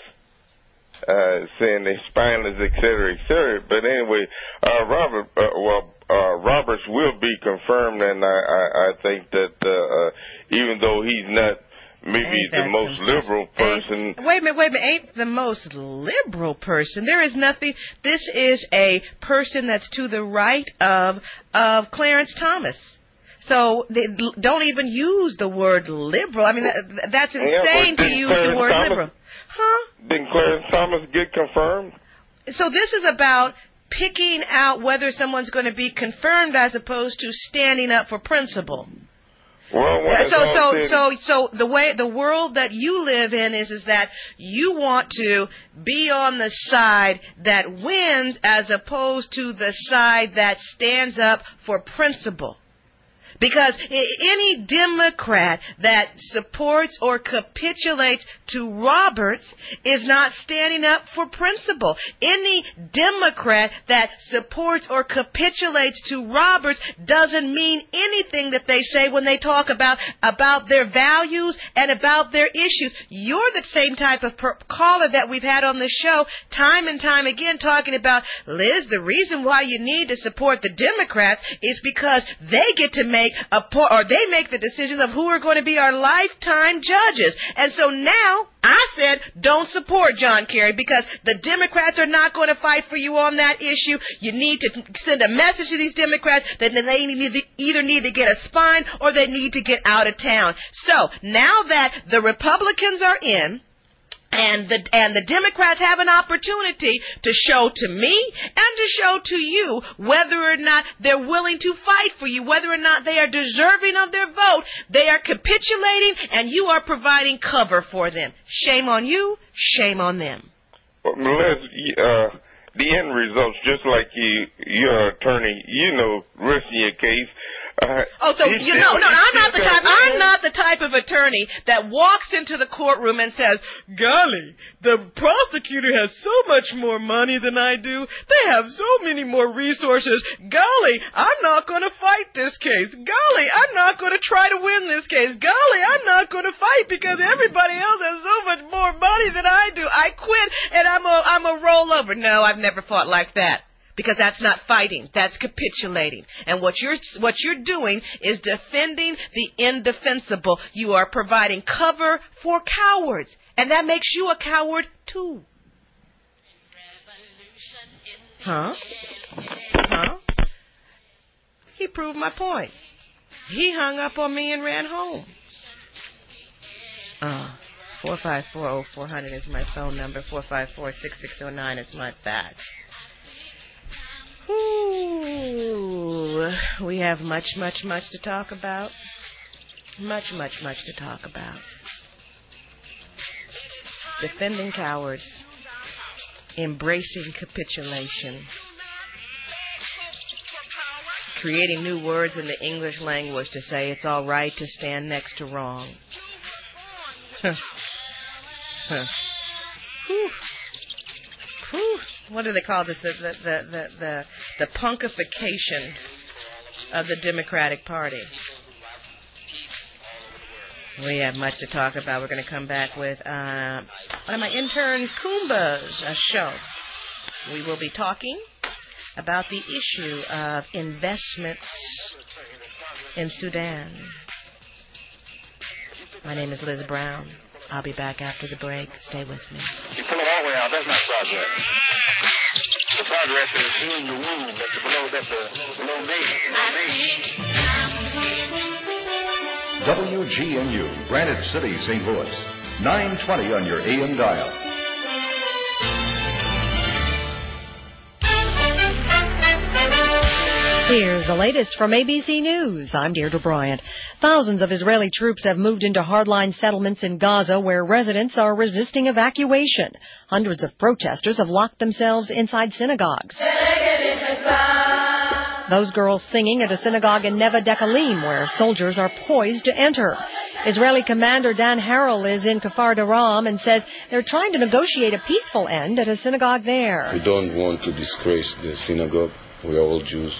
uh, saying they're spineless, et cetera, et cetera. But anyway, uh, Robert, uh, well, uh, Roberts will be confirmed, and I, I, I think that uh, uh, even though he's not maybe Ain't the that most some- liberal person. Ain't- wait a minute, wait a minute. Ain't the most liberal person. There is nothing. This is a person that's to the right of of Clarence Thomas. So they don't even use the word liberal. I mean, that, that's Yeah, insane but to didn't use Clarence the word Thomas- liberal. Huh? Didn't Clarence Thomas get confirmed? So this is about picking out whether someone's going to be confirmed as opposed to standing up for principle. Well, when it's so all so said- so so the way the world that you live in is is that you want to be on the side that wins as opposed to the side that stands up for principle. Because any Democrat that supports or capitulates to Roberts is not standing up for principle. Any Democrat that supports or capitulates to Roberts doesn't mean anything that they say when they talk about, about their values and about their issues. You're the same type of per- caller that we've had on the show time and time again talking about, Liz, the reason why you need to support the Democrats is because they get to make a po- or they make the decisions of who are going to be our lifetime judges. And so now I said don't support John Kerry because the Democrats are not going to fight for you on that issue. You need to send a message to these Democrats that they need to, either need to get a spine or they need to get out of town. So now that the Republicans are in, And the and the Democrats have an opportunity to show to me and to show to you whether or not they're willing to fight for you, whether or not they are deserving of their vote. They are capitulating, and you are providing cover for them. Shame on you. Shame on them. Well, Liz, uh, the end results, just like you, your attorney, you know, risking your case. Uh, Oh, so he you said- know, no, he I'm not the said type. that- I'm not the type of attorney that walks into the courtroom and says, "Golly, the prosecutor has so much more money than I do. They have so many more resources. Golly, I'm not going to fight this case. Golly, I'm not going to try to win this case. Golly, I'm not going to fight because everybody else has so much more money than I do. I quit and I'm a I'm a rollover." No, I've never fought like that. Because that's not fighting, that's capitulating. And what you're what you're doing is defending the indefensible. You are providing cover for cowards, and that makes you a coward too. Huh? Huh? He proved my point. He hung up on me and ran home. Uh, four five four oh four hundred is my phone number. four five four six six oh nine is my fax. Ooh, Ooh, we have much, much, much to talk about. Much, much, much to talk about. Defending cowards. Embracing capitulation. Creating new words in the English language to say it's all right to stand next to wrong. Huh. Huh. Whew. Whew. What do they call this? The the the the the, the punkification of the Democratic Party. We have much to talk about. We're going to come back with uh, one of my intern Kumba's uh, show. We will be talking about the issue of investments in Sudan. My name is Liz Brown. I'll be back after the break. Stay with me. You pull it all the way out, that's not progress. The progress is healing the wound that's below, that's the below me. W G N U, Granite City, Saint Louis. nine twenty on your A M dial. Here's the latest from A B C News. I'm Deirdre Bryant. Thousands of Israeli troops have moved into hardline settlements in Gaza where residents are resisting evacuation. Hundreds of protesters have locked themselves inside synagogues. Those girls singing at a synagogue in Neve Dekalim where soldiers are poised to enter. Israeli Commander Dan Harrell is in Kfar Daram and says they're trying to negotiate a peaceful end at a synagogue there. We don't want to disgrace the synagogue. We are all Jews.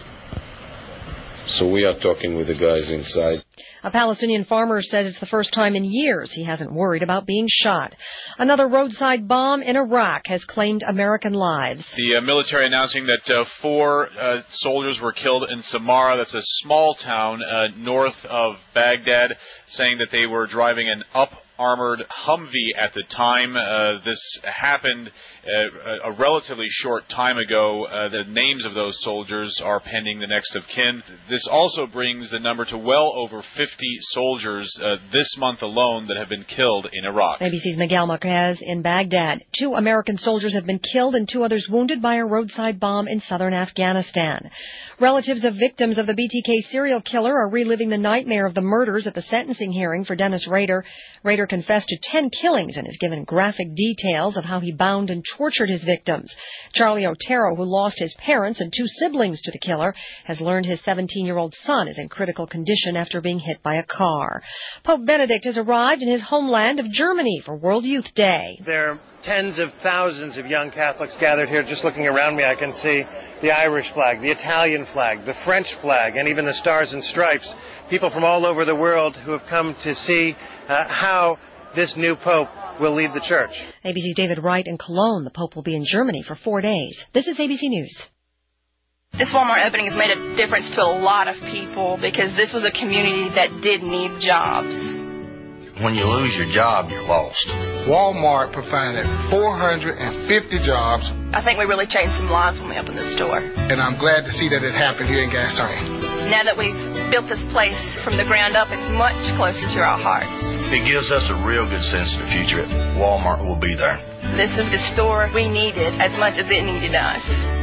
So we are talking with the guys inside. A Palestinian farmer says it's the first time in years he hasn't worried about being shot. Another roadside bomb in Iraq has claimed American lives. The uh, military announcing that uh, four uh, soldiers were killed in Samarra. That's a small town uh, north of Baghdad, saying that they were driving an up-armored Humvee at the time. Uh, this happened uh, a relatively short time ago. Uh, the names of those soldiers are pending the next of kin. This also brings the number to well over fifty soldiers uh, this month alone that have been killed in Iraq. A B C's Miguel Marquez in Baghdad. Two American soldiers have been killed and two others wounded by a roadside bomb in southern Afghanistan. Relatives of victims of the B T K serial killer are reliving the nightmare of the murders at the sentencing hearing for Dennis Rader. Rader confessed to ten killings and has given graphic details of how he bound and tortured his victims. Charlie Otero, who lost his parents and two siblings to the killer, has learned his seventeen-year-old son is in critical condition after being hit by a car. Pope Benedict has arrived in his homeland of Germany for World Youth Day. There are tens of thousands of young Catholics gathered here. Just looking around me, I can see the Irish flag, the Italian flag, the French flag, and even the Stars and Stripes. People from all over the world who have come to see uh, how this new Pope will lead the church. A B C's David Wright in Cologne. The Pope will be in Germany for four days. This is A B C News. This Walmart opening has made a difference to a lot of people because this was a community that did need jobs. When you lose your job, you're lost. Walmart provided four hundred fifty jobs. I think we really changed some lives when we opened the store. And I'm glad to see that it happened here in Gastonia. Now that we've built this place from the ground up, it's much closer to our hearts. It gives us a real good sense of the future. Walmart will be there. This is the store we needed as much as it needed us.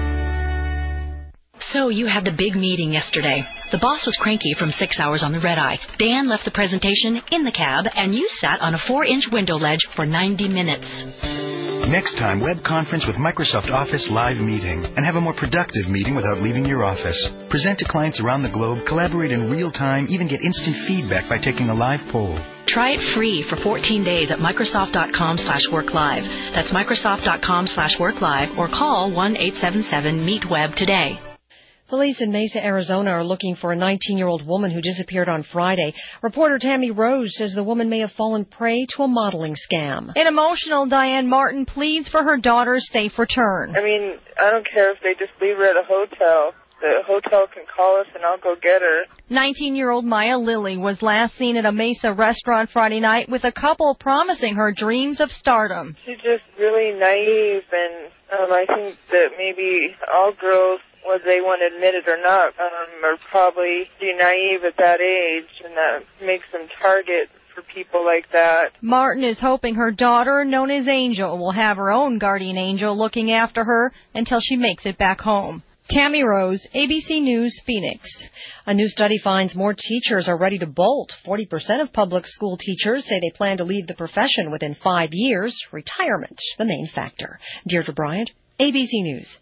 So you had the big meeting yesterday. The boss was cranky from six hours on the red eye. Dan left the presentation in the cab, and you sat on a four-inch window ledge for ninety minutes. Next time, web conference with Microsoft Office Live Meeting and have a more productive meeting without leaving your office. Present to clients around the globe, collaborate in real time, even get instant feedback by taking a live poll. Try it free for fourteen days at Microsoft.com slash worklive. That's Microsoft.com slash worklive or call one eight seven seven meet web today. Police in Mesa, Arizona are looking for a nineteen-year-old woman who disappeared on Friday. Reporter Tammy Rose says the woman may have fallen prey to a modeling scam. An emotional Diane Martin pleads for her daughter's safe return. I mean, I don't care if they just leave her at a hotel. The hotel can call us and I'll go get her. nineteen-year-old Maya Lilly was last seen at a Mesa restaurant Friday night with a couple promising her dreams of stardom. She's just really naive, and um, I think that maybe all girls, whether they want to admit it or not, um, are probably too naive at that age, and that makes them target for people like that. Martin is hoping her daughter, known as Angel, will have her own guardian angel looking after her until she makes it back home. Tammy Rose, A B C News, Phoenix. A new study finds more teachers are ready to bolt. forty percent of public school teachers say they plan to leave the profession within five years. Retirement, the main factor. Deirdre Bryant, A B C News.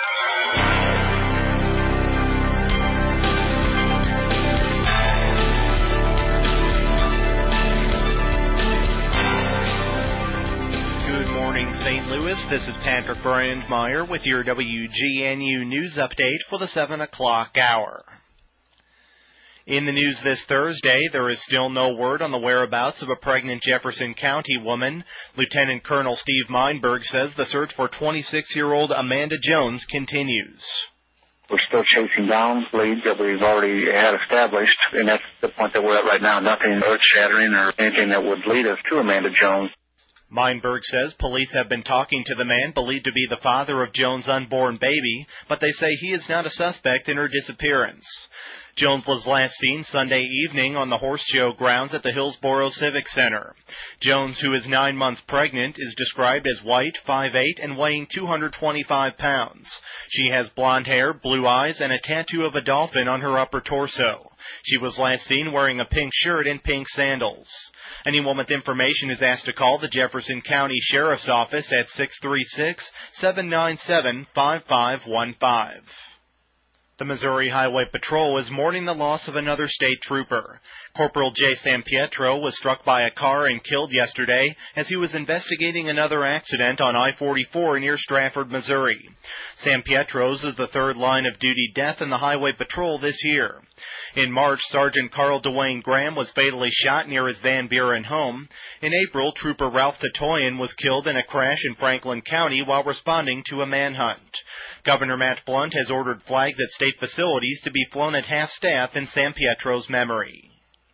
Saint Louis, this is Patrick Brandmeier with your W G N U News Update for the seven o'clock hour. In the news this Thursday, there is still no word on the whereabouts of a pregnant Jefferson County woman. Lieutenant Colonel Steve Meinberg says the search for twenty-six-year-old Amanda Jones continues. We're still chasing down leads that we've already had established, and that's the point that we're at right now. Nothing earth-shattering or anything that would lead us to Amanda Jones. Meinberg says police have been talking to the man believed to be the father of Jones' unborn baby, but they say he is not a suspect in her disappearance. Jones was last seen Sunday evening on the horse show grounds at the Hillsboro Civic Center. Jones, who is nine months pregnant, is described as white, five eight, and weighing two hundred twenty-five pounds. She has blonde hair, blue eyes, and a tattoo of a dolphin on her upper torso. She was last seen wearing a pink shirt and pink sandals. Anyone with information is asked to call the Jefferson County Sheriff's Office at six three six, seven nine seven, five five one five. The Missouri Highway Patrol is mourning the loss of another state trooper. Corporal Jay Sampietro was struck by a car and killed yesterday as he was investigating another accident on I forty-four near Strafford, Missouri. Sampietro's is the third line of duty death in the Highway Patrol this year. In March, Sergeant Carl Dwayne Graham was fatally shot near his Van Buren home. In April, Trooper Ralph Tatoyan was killed in a crash in Franklin County while responding to a manhunt. Governor Matt Blunt has ordered flags at state facilities to be flown at half-staff in Sampietro's memory.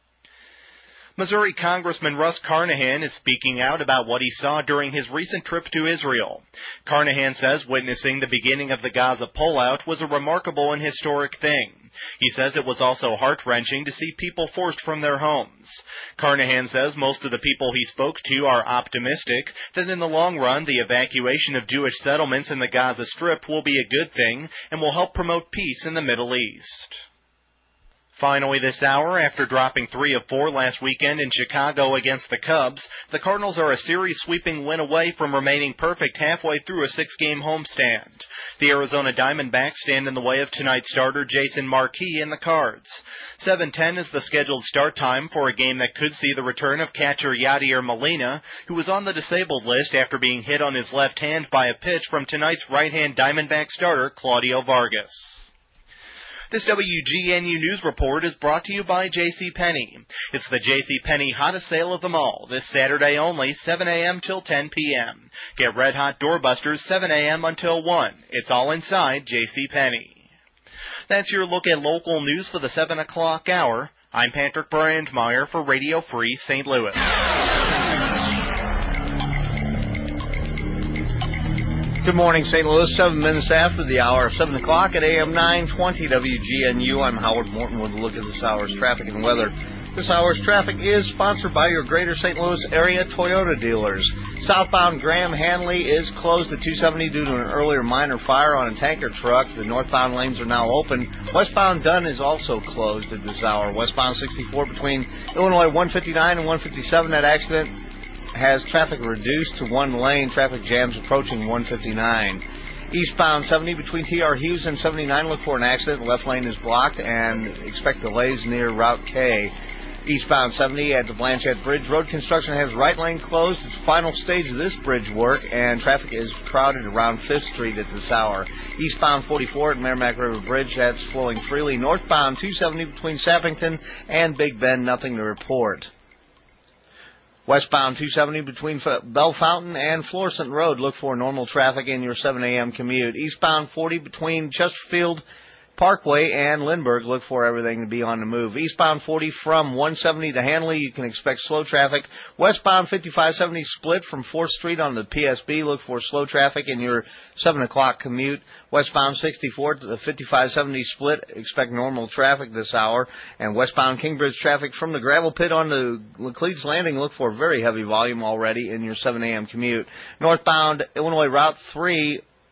Missouri Congressman Russ Carnahan is speaking out about what he saw during his recent trip to Israel. Carnahan says witnessing the beginning of the Gaza pullout was a remarkable and historic thing. He says it was also heart-wrenching to see people forced from their homes. Carnahan says most of the people he spoke to are optimistic that in the long run the evacuation of Jewish settlements in the Gaza Strip will be a good thing and will help promote peace in the Middle East. Finally this hour, after dropping three of four last weekend in Chicago against the Cubs, the Cardinals are a series-sweeping win away from remaining perfect halfway through a six-game homestand. The Arizona Diamondbacks stand in the way of tonight's starter Jason Marquis and the Cards. seven ten is the scheduled start time for a game that could see the return of catcher Yadier Molina, who was on the disabled list after being hit on his left hand by a pitch from tonight's right-hand Diamondback starter Claudio Vargas. This W G N U News Report is brought to you by JCPenney. It's the JCPenney hottest sale of them all, this Saturday only, seven a.m. till ten p.m. Get red-hot doorbusters seven a.m. until one. It's all inside JCPenney. That's your look at local news for the seven o'clock hour. I'm Patrick Brandmeier for Radio Free Saint Louis. Good morning, Saint Louis. Seven minutes after the hour of seven o'clock at A M nine twenty W G N U. I'm Howard Morton with a look at this hour's traffic and weather. This hour's traffic is sponsored by your Greater Saint Louis area Toyota dealers. Southbound Graham Hanley is closed at two seventy due to an earlier minor fire on a tanker truck. The northbound lanes are now open. Westbound Dunn is also closed at this hour. Westbound sixty-four between Illinois one fifty-nine and one fifty-seven. That accident has traffic reduced to one lane. Traffic jams approaching one fifty-nine. Eastbound seventy between T R Hughes and seventy-nine. Look for an accident. The left lane is blocked and expect delays near Route K. Eastbound seventy at the Blanchette Bridge. Road construction has right lane closed. It's the final stage of this bridge work, and traffic is crowded around Fifth Street at this hour. Eastbound forty-four at Merrimack River Bridge. That's flowing freely. Northbound two seventy between Sappington and Big Bend. Nothing to report. Westbound two seventy between Bell Fountain and Florissant Road. Look for normal traffic in your seven a.m. commute. Eastbound forty between Chesterfield Parkway and Lindbergh. Look for everything to be on the move. Eastbound forty from one seventy to Hanley. You can expect slow traffic. Westbound fifty-five seventy split from fourth Street on the P S B. Look for slow traffic in your seven o'clock commute. Westbound sixty-four to the fifty-five seventy split. Expect normal traffic this hour. And westbound Kingbridge traffic from the gravel pit on the Laclede's Landing. Look for very heavy volume already in your seven a.m. commute. Northbound Illinois Route three.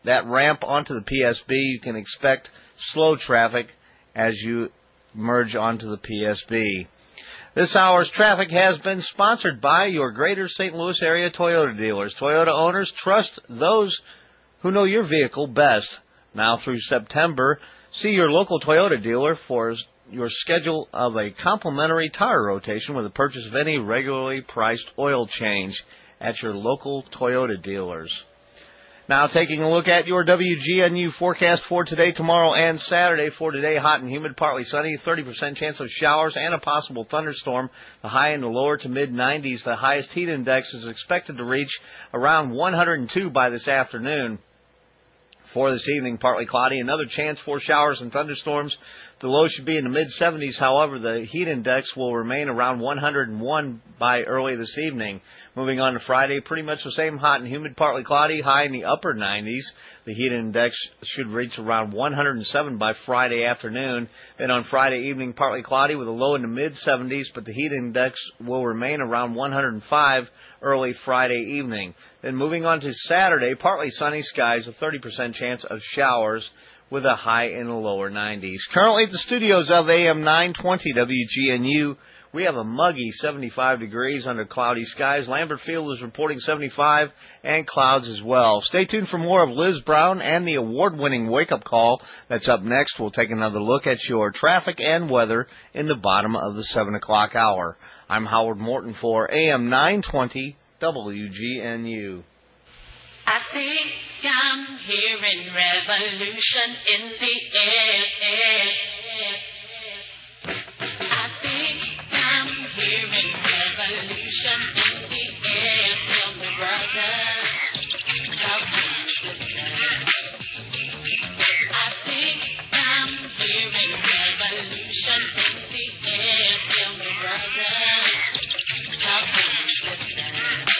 that ramp onto the P S B, you can expect slow traffic as you merge onto the P S B. This hour's traffic has been sponsored by your greater Saint Louis area Toyota dealers. Toyota owners, trust those who know your vehicle best. Now through September, see your local Toyota dealer for your schedule of a complimentary tire rotation with the purchase of any regularly priced oil change at your local Toyota dealers. Now taking a look at your W G N U forecast for today, tomorrow, and Saturday. For today, hot and humid, partly sunny, thirty percent chance of showers and a possible thunderstorm. The high in the lower to mid nineties. The highest heat index is expected to reach around one hundred two by this afternoon. For this evening, partly cloudy, another chance for showers and thunderstorms. The low should be in the mid seventies. However, the heat index will remain around one hundred one by early this evening. Moving on to Friday, pretty much the same, hot and humid, partly cloudy, high in the upper nineties. The heat index should reach around one hundred seven by Friday afternoon. Then on Friday evening, partly cloudy with a low in the mid seventies, but the heat index will remain around one hundred five early Friday evening. Then moving on to Saturday, partly sunny skies, a thirty percent chance of showers with a high in the lower nineties. Currently at the studios of A M nine twenty W G N U, we have a muggy seventy-five degrees under cloudy skies. Lambert Field is reporting seventy-five and clouds as well. Stay tuned for more of Liz Brown and the award-winning wake-up call. That's up next. We'll take another look at your traffic and weather in the bottom of the seven o'clock hour. I'm Howard Morton for A M nine twenty W G N U. I think I'm hearing revolution in the air. I think I'm hearing revolution in the air. Tell me, brother, how can you listen? I think I'm hearing revolution in the air. Tell me, brother, how can you listen?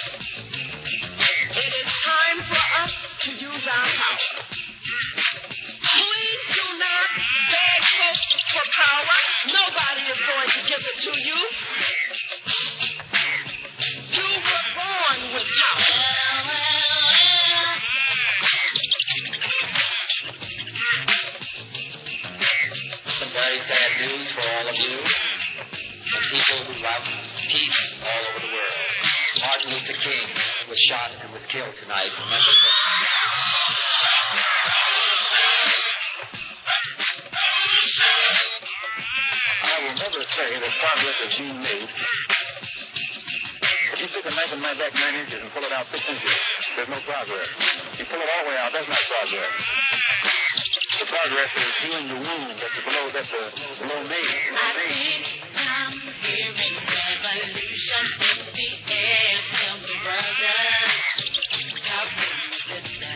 It is time for us to use our power. Please do not beg folks for power. Nobody is going to give it to you. You were born with power. Some very sad news for all of you, the people who love peace all over the world. Martin Luther King was shot and was killed tonight. Remember that. I will never say that progress is being made. If you take a knife and knife back nine inches and pull it out six inches, there's no progress. You pull it all the way out, that's not progress. The progress is healing the wound that's below, that's the below made. I think I'm hearing revolution in the air. Tell me, brother, how can you listen?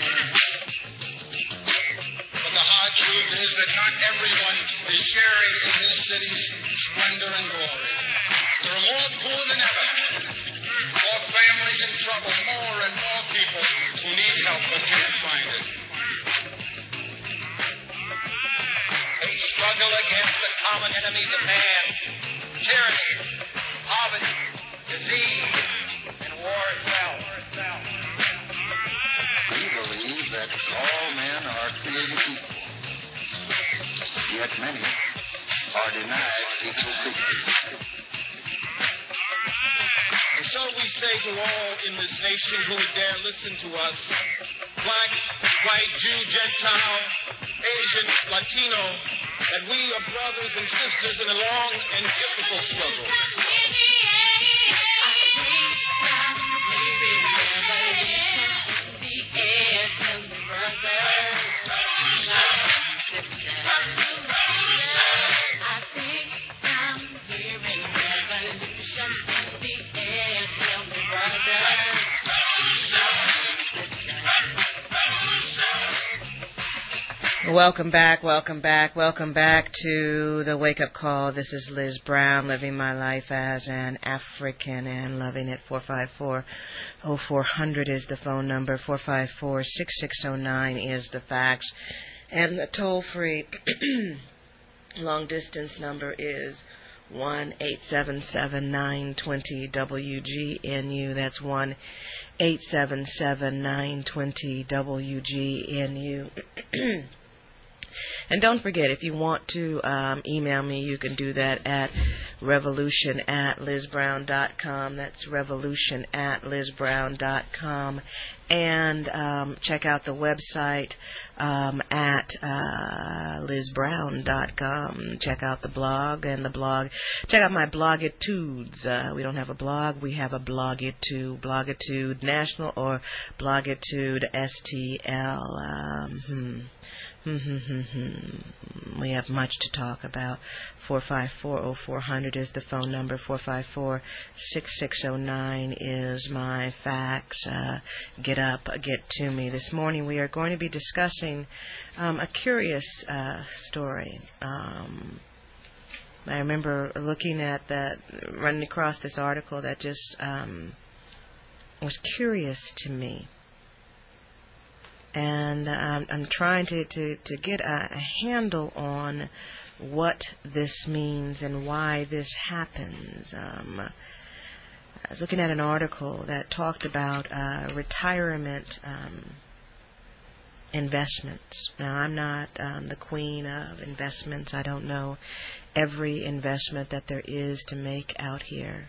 But the hard truth is that not everyone is sharing in this city's splendor and glory. There are more poor than ever, more families in trouble, more and more people who need help but can't find it. We struggle against the common enemies of man, tyranny, poverty, disease, and war itself. We believe that all men are created equal, yet many are denied equal dignity. And so we say to all in this nation who would dare listen to us, black, white, Jew, Gentile, Asian, Latino, that we are brothers and sisters in a long and difficult struggle. Welcome back, welcome back, welcome back to the Wake Up Call. This is Liz Brown, living my life as an African and loving it. four five four, oh four hundred is the phone number. four five four, six six oh nine is the fax. And the toll-free long-distance number is one eight seven seven nine two zero W G N U. That's one eight seven seven nine two zero W G N U. And don't forget, if you want to um, email me, you can do that at revolution at liz brown dot com. That's revolution at liz brown dot com. And um, check out the website um, at uh, liz brown dot com. Check out the blog and the blog. Check out my Blogitudes. Uh, we don't have a blog. We have a Blogitude. Blogitude National or Blogitude S T L. Um, hmm. We have much to talk about. four five four, oh four hundred is the phone number. four five four, six six oh nine is my fax. Uh, get up, get to me. This morning we are going to be discussing um, a curious uh, story. Um, I remember looking at that, running across this article that just um, was curious to me. And um, I'm trying to, to, to get a, a handle on what this means and why this happens. Um, I was looking at an article that talked about uh, retirement um, investments. Now, I'm not um, the queen of investments. I don't know every investment that there is to make out here.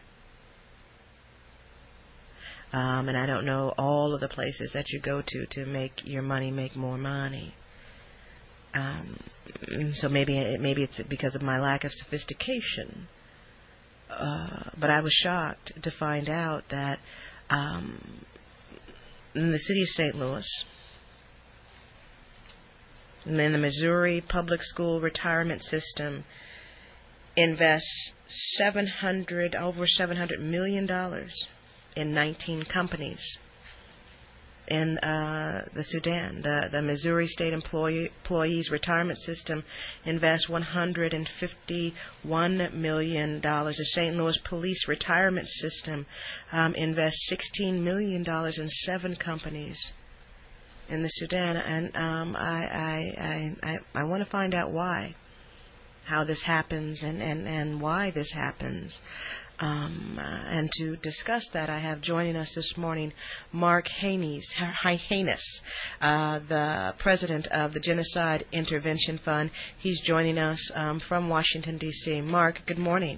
Um, and I don't know all of the places that you go to to make your money make more money. Um, so maybe maybe it's because of my lack of sophistication. Uh, but I was shocked to find out that um, in the city of Saint Louis, in the Missouri Public School Retirement System, invests seven hundred over seven hundred million dollars in nineteen companies in uh, the Sudan. The, the Missouri State Employee, Employees Retirement System invests one hundred fifty-one million dollars. The Saint Louis Police Retirement System um, invests sixteen million dollars in seven companies in the Sudan. And um, I, I, I, I, I want to find out why, how this happens and, and, and why this happens. Um, uh, and to discuss that, I have joining us this morning Mark Haynes, Haynes uh, the president of the Genocide Intervention Fund. He's joining us um, from Washington, D C Mark, good morning.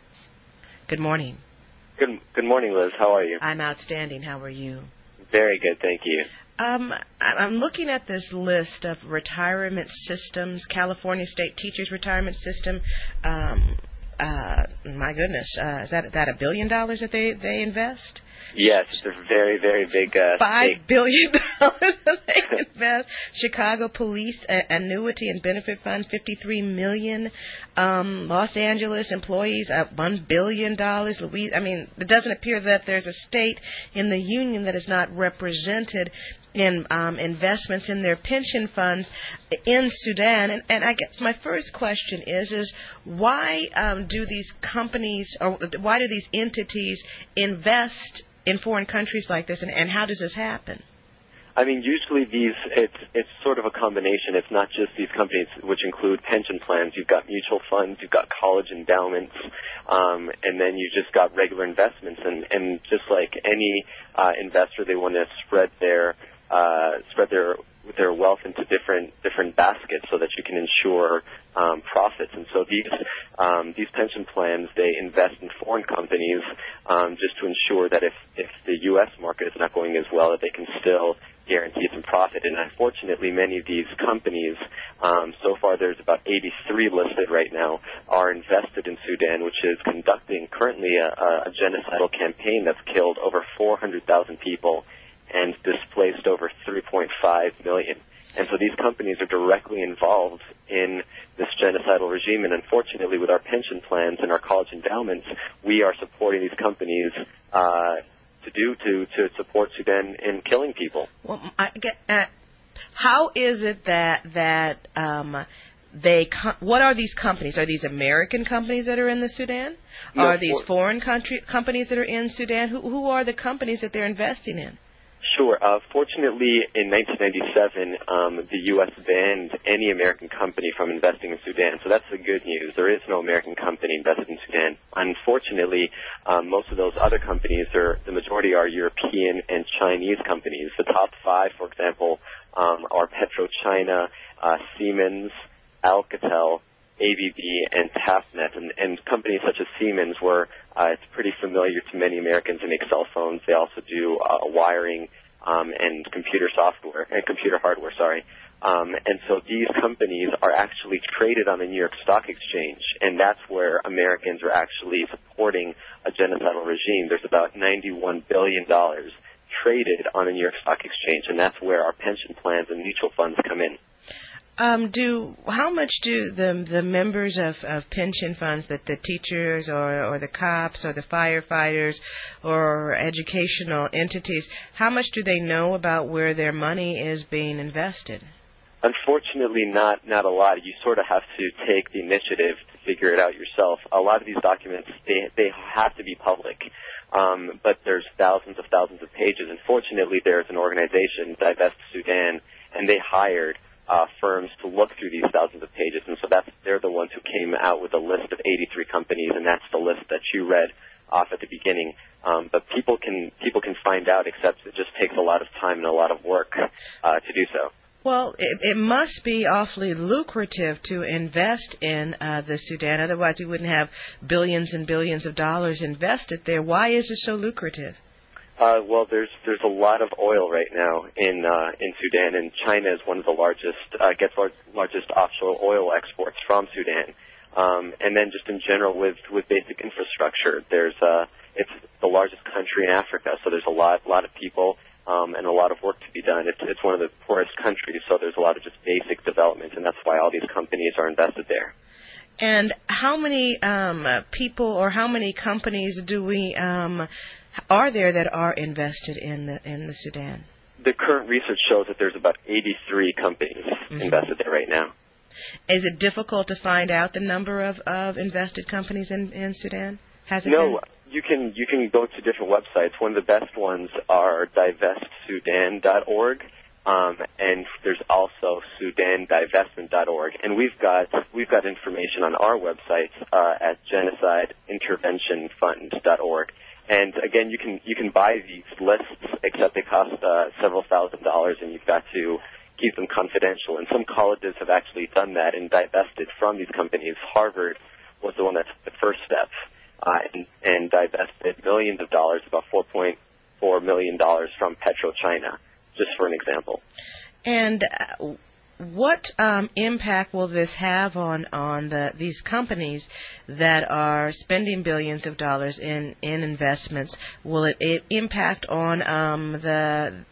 Good morning. Good, good morning, Liz. How are you? I'm outstanding. How are you? Very good, thank you. Um, I'm looking at this list of retirement systems, California State Teachers Retirement System. Um, Uh, my goodness, uh, is that that a billion dollars that they, they invest? Yes, it's a very, very big... Uh, Five big. billion dollars that they invest. Chicago Police uh, Annuity and Benefit Fund, fifty-three million dollars. Um, Los Angeles employees, uh, one billion dollars. Louise, I mean, it doesn't appear that there's a state in the union that is not represented in um, investments in their pension funds in Sudan. And, and I guess my first question is, is why um, do these companies, or why do these entities invest in foreign countries like this, and, and how does this happen? I mean, usually these, it's, it's sort of a combination. It's not just these companies, which include pension plans. You've got mutual funds, you've got college endowments, um, and then you just got regular investments. And, and just like any uh, investor, they want to spread their Uh, spread their their wealth into different different baskets so that you can ensure um, profits. And so these um, these pension plans, they invest in foreign companies um, just to ensure that if, if the U S market is not going as well, that they can still guarantee some profit. And unfortunately, many of these companies, um, so far there's about eighty-three listed right now, are invested in Sudan, which is conducting currently a, a genocidal campaign that's killed over four hundred thousand people and displaced over three point five million. And so these companies are directly involved in this genocidal regime. And unfortunately, with our pension plans and our college endowments, we are supporting these companies uh, to do to, to support Sudan in killing people. Well, I get, uh, how is it that that um, they? Com- what are these companies? Are these American companies that are in the Sudan? No, are these for- foreign country companies that are in Sudan? Who who are the companies that they're investing in? Sure. Uh, fortunately, in nineteen ninety-seven, um, the U S banned any American company from investing in Sudan. So that's the good news. There is no American company invested in Sudan. Unfortunately, um, most of those other companies, are, the majority are European and Chinese companies. The top five, for example, um, are PetroChina, uh, Siemens, Alcatel, A B B, and Taftnet. And, and companies such as Siemens were, uh, it's pretty familiar to many Americans. They make cell phones. They also do uh, wiring um, and computer software, and computer hardware, sorry. Um, and so these companies are actually traded on the New York Stock Exchange, and that's where Americans are actually supporting a genocidal regime. There's about ninety-one billion dollars traded on the New York Stock Exchange, and that's where our pension plans and mutual funds come in. Um, do how much do the the members of, of pension funds, that the teachers or, or the cops or the firefighters or educational entities, how much do they know about where their money is being invested? Unfortunately, not not a lot. You sort of have to take the initiative to figure it out yourself. A lot of these documents, they they have to be public, um, but there's thousands of thousands of pages. And fortunately, there's an organization, Divest Sudan, and they hired uh, firms to look through these thousands of pages. And so that's they're the ones who came out with a list of eighty-three companies, and that's the list that you read off at the beginning. Um, but people can people can find out, except it just takes a lot of time and a lot of work uh, to do so. Well, it, it must be awfully lucrative to invest in uh, the Sudan. Otherwise, we wouldn't have billions and billions of dollars invested there. Why is it so lucrative? Uh, well, there's there's a lot of oil right now in uh, in Sudan, and China is one of the largest uh, gets lar- largest offshore oil exports from Sudan. Um, and then just in general with with basic infrastructure, there's uh, it's the largest country in Africa, so there's a lot lot of people. Um, and a lot of work to be done. It's, it's one of the poorest countries, so there's a lot of just basic development, and that's why all these companies are invested there. And how many um, uh, people or how many companies do we um, are there that are invested in the in the Sudan? The current research shows that there's about eighty-three companies mm-hmm. invested there right now. Is it difficult to find out the number of, of invested companies in, in Sudan? Has it no. been? You can you can go to different websites. One of the best ones are divest sudan dot org, um, and there's also sudan divestment dot org. And we've got we've got information on our website uh, at genocide intervention fund dot org. And again, you can you can buy these lists, except they cost uh, several thousand dollars, and you've got to keep them confidential. And some colleges have actually done that and divested from these companies. Harvard was the one that took the first step. Uh, and, and divested millions of dollars, about four point four million dollars from PetroChina, just for an example. And uh, what um, impact will this have on, on the, these companies that are spending billions of dollars in, in investments? Will it, it impact on um, the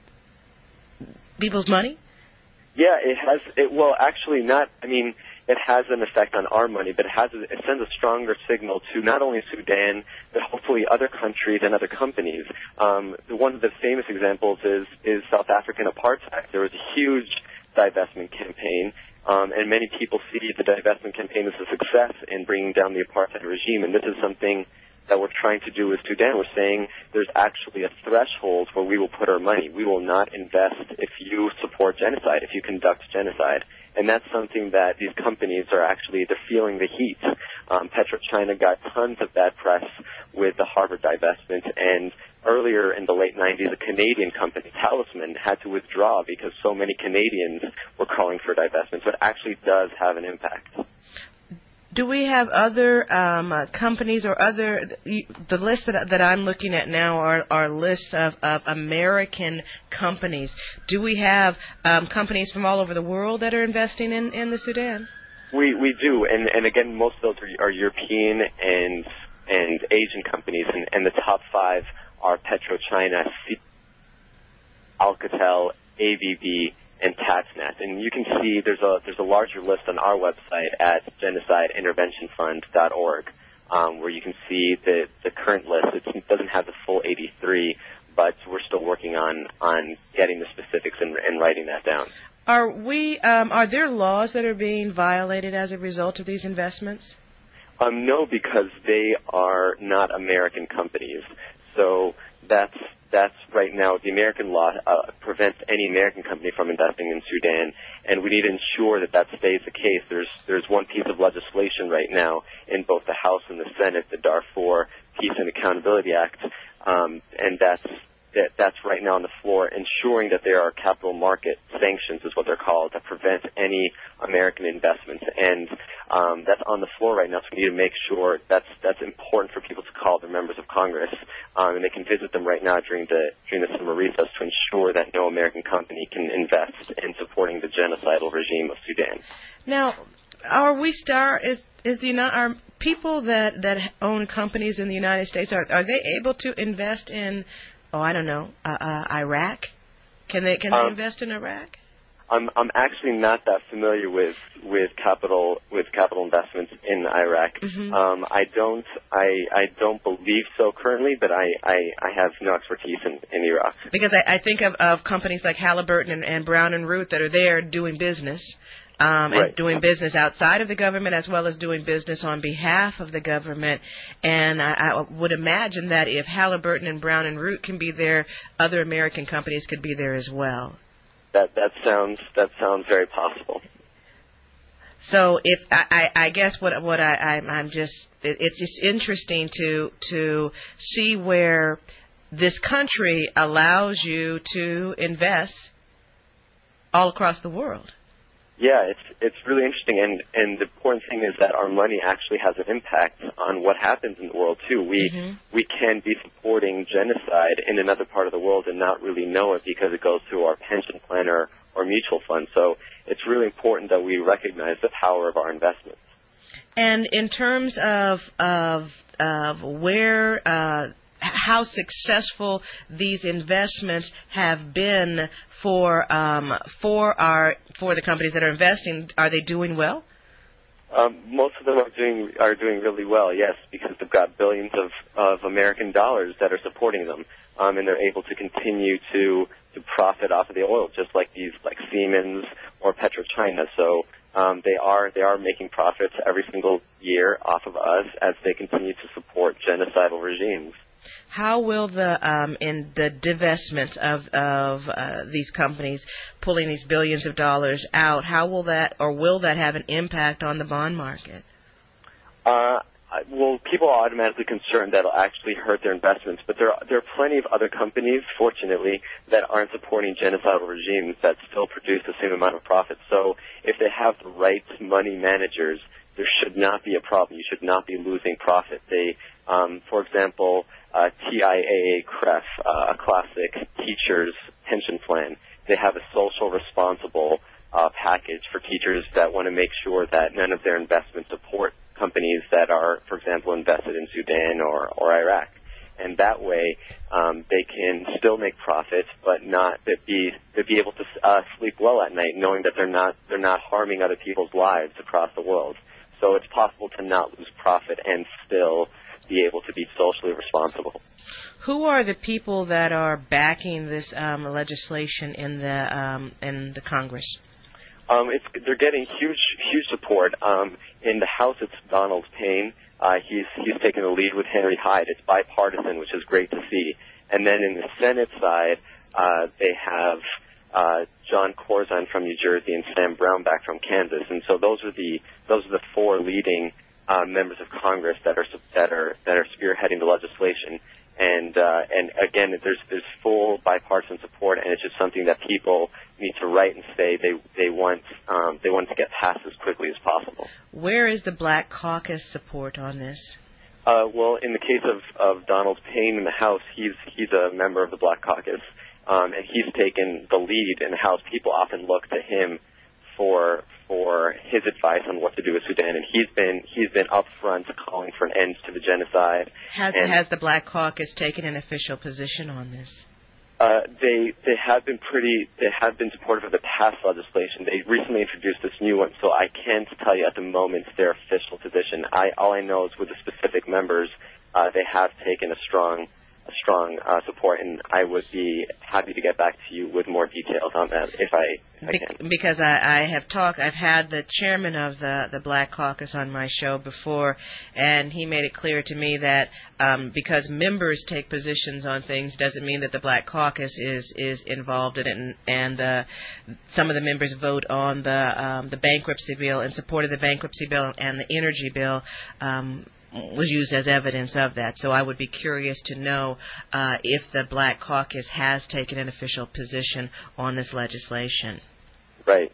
people's money? Yeah, it has. It, well, actually not. I mean, it has an effect on our money, but it has a, it sends a stronger signal to not only Sudan, but hopefully other countries and other companies. Um, one of the famous examples is, is South African apartheid. There was a huge divestment campaign, um, and many people see the divestment campaign as a success in bringing down the apartheid regime, and this is something that we're trying to do with Sudan. We're saying there's actually a threshold where we will put our money. We will not invest if you support genocide, if you conduct genocide. And that's something that these companies are actually, they're feeling the heat. Um, PetroChina got tons of bad press with the Harvard divestment, and earlier in the late nineties, a Canadian company, Talisman, had to withdraw because so many Canadians were calling for divestment. So it actually does have an impact. Do we have other um, uh, companies or other, the list that, that I'm looking at now are, are lists of, of American companies. Do we have um, companies from all over the world that are investing in, in the Sudan? We we do, and, and again, most of those are, are European and and Asian companies, and, and the top five are PetroChina, Alcatel, A B B, and Taftnet. And you can see there's a there's a larger list on our website at genocide intervention fund dot org, um, where you can see the, the current list. It doesn't have the full eighty-three, but we're still working on, on getting the specifics and, and writing that down. Are we um, are there laws that are being violated as a result of these investments? Um, no, because they are not American companies. So that's that's right now the American law uh, prevents any American company from investing in Sudan, and we need to ensure that that stays the case. There's there's one piece of legislation right now in both the House and the Senate, the Darfur Peace and Accountability Act, um, and that's that, that's right now on the floor, ensuring that there are capital market sanctions, is what they're called, that prevent any American investments. And um, that's on the floor right now, so we need to make sure that's that's important for people to call their members of Congress, um, and they can visit them right now during the during the summer recess to ensure that no American company can invest in supporting the genocidal regime of Sudan. Now, are we star is is the are people that that own companies in the United States, are are they able to invest in, oh, I don't know, uh, uh, Iraq? Can they can they um, invest in Iraq? I'm I'm actually not that familiar with with capital with capital investments in Iraq. Mm-hmm. Um, I don't I I don't believe so currently, but I, I, I have no expertise in, in Iraq. Because I, I think of, of companies like Halliburton and, and Brown and Root that are there doing business. Um, and right. doing business outside of the government as well as doing business on behalf of the government. And I, I would imagine that if Halliburton and Brown and Root can be there, other American companies could be there as well. That that sounds that sounds very possible. So if I, I, I guess what what I, I I'm just it, it's just interesting to to see where this country allows you to invest all across the world. Yeah, it's it's really interesting, and and the important thing is that our money actually has an impact on what happens in the world too. We mm-hmm. we can be supporting genocide in another part of the world and not really know it because it goes through our pension plan or, or mutual fund. So it's really important that we recognize the power of our investments. And in terms of of of where uh, how successful these investments have been for um, for our for the companies that are investing, are they doing well? Um, most of them are doing are doing really well, yes, because they've got billions of, of American dollars that are supporting them, um, and they're able to continue to to profit off of the oil, just like these like Siemens or PetroChina. So um, they are they are making profits every single year off of us as they continue to support genocidal regimes. How will the um, in the divestment of of uh, these companies pulling these billions of dollars out? How will that or will that have an impact on the bond market? Uh, well, people are automatically concerned that it'll actually hurt their investments, but there are, there are plenty of other companies, fortunately, that aren't supporting genocidal regimes that still produce the same amount of profit. So if they have the right money managers, there should not be a problem. You should not be losing profit. They, um, for example, uh, T I A A C R E F, uh, a classic teachers pension plan, they have a social responsible uh, package for teachers that want to make sure that none of their investments support companies that are, for example, invested in Sudan or, or Iraq. And that way, um, they can still make profits, but not that be to be able to uh, sleep well at night, knowing that they're not they're not harming other people's lives across the world. So it's possible to not lose profit and still be able to be socially responsible. Who are the people that are backing this um, legislation in the um, in the Congress? Um, it's, they're getting huge, huge support. Um, in the House, it's Donald Payne. Uh, he's he's taken the lead with Henry Hyde. It's bipartisan, which is great to see. And then in the Senate side, uh, they have uh, John Corzine from New Jersey and Sam Brownback from Kansas. And so those are the those are the four leading uh, members of Congress that are that are that are spearheading the legislation. And uh, and again, there's there's full bipartisan support, and it's just something that people need to write and say they they want um, they want to get passed as quickly as possible. Where is the Black Caucus support on this? Uh, well, in the case of, of Donald Payne in the House, he's he's a member of the Black Caucus, um, and he's taken the lead in the House. People often look to him for for his advice on what to do with Sudan, and he's been he's been upfront calling for an end to the genocide. Has and, has the Black Caucus taken an official position on this? Uh, they they have been pretty they have been supportive of the past legislation. They recently introduced this new one, so I can't tell you at the moment their official position. I all I know is with the specific members, uh, they have taken a strong a strong uh, support, and I would be happy to get back to you with more details on that if I, if I can. Be- because I, I have talked, I've had the chairman of the, the Black Caucus on my show before, and he made it clear to me that um, because members take positions on things doesn't mean that the Black Caucus is, is involved in it, and, and uh, some of the members vote on the um, the bankruptcy bill, in support of the bankruptcy bill and the energy bill. Um, was used as evidence of that. So I would be curious to know uh, if the Black Caucus has taken an official position on this legislation. Right.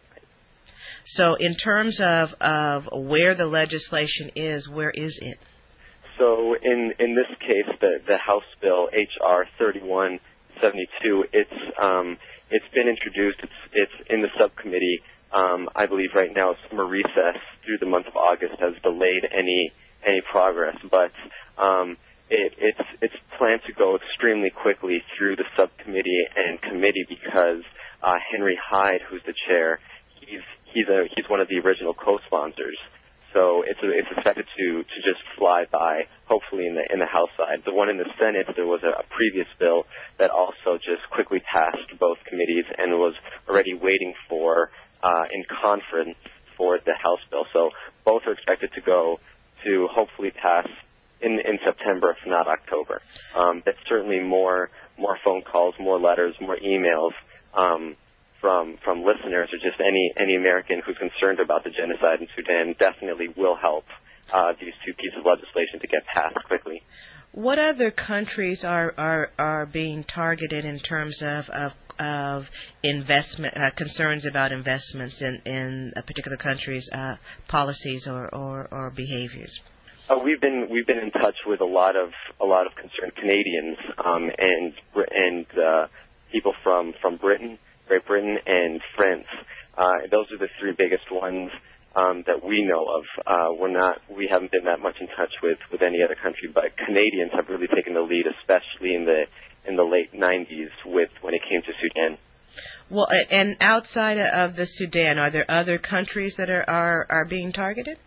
So in terms of, of where the legislation is, where is it? So in, in this case, the, the House bill, H R thirty-one seventy-two, it's, um, it's been introduced. It's, it's in the subcommittee. Um, I believe right now summer recess through the month of August has delayed any any progress, but um, it, it's it's planned to go extremely quickly through the subcommittee and committee because uh, Henry Hyde, who's the chair, he's he's a he's one of the original co-sponsors. So it's a, it's expected to, to just fly by, hopefully in the in the House side. The one in the Senate, there was a, a previous bill that also just quickly passed both committees and was already waiting for uh, in conference for the House bill. So both are expected to go to hopefully pass in in September, if not October. Um, that's certainly more more phone calls, more letters, more emails um, from from listeners, or just any any American who's concerned about the genocide in Sudan definitely will help uh, these two pieces of legislation to get passed quickly. What other countries are are, are being targeted in terms of of, of investment uh, concerns about investments in in a particular country's uh, policies or, or, or behaviors? Uh, we've been we've been in touch with a lot of a lot of concerned Canadians um, and and uh, people from, from Britain, Great Britain, and France. Uh, those are the three biggest ones um, that we know of. Uh, we're not we haven't been that much in touch with, with any other country, but Canadians have really taken the lead, especially in the in the late nineties with when it came to Sudan. Well, and outside of the Sudan, are there other countries that are are, are being targeted?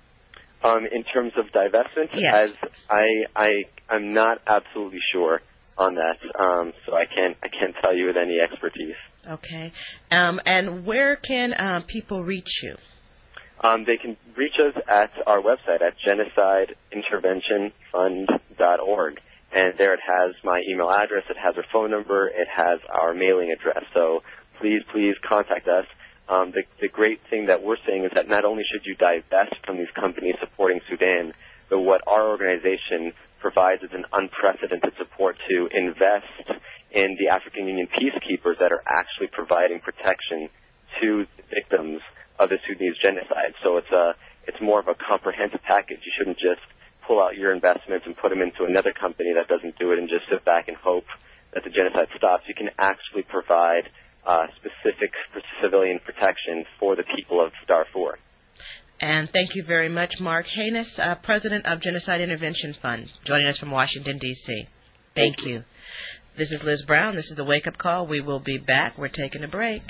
Um, in terms of divestment, yes. as I I I'm not absolutely sure on that, um, so I can't I can't tell you with any expertise. Okay, um, and where can uh, people reach you? Um, they can reach us at our website at genocide intervention fund dot org. And there it has my email address, it has our phone number, it has our mailing address. So please, please contact us. Um, the, the great thing that we're saying is that not only should you divest from these companies supporting Sudan, but what our organization provides is an unprecedented support to invest in the African Union peacekeepers that are actually providing protection to victims of the Sudanese genocide. So it's a, it's more of a comprehensive package. You shouldn't just pull out your investments and put them into another company that doesn't do it and just sit back and hope that the genocide stops. You can actually provide uh, specific civilian protection for the people of Darfur. And thank you very much, Mark Haynes, uh, President of Genocide Intervention Fund, joining us from Washington, D C Thank, thank you. you. This is Liz Brown. This is the Wake Up Call. We will be back. We're taking a break.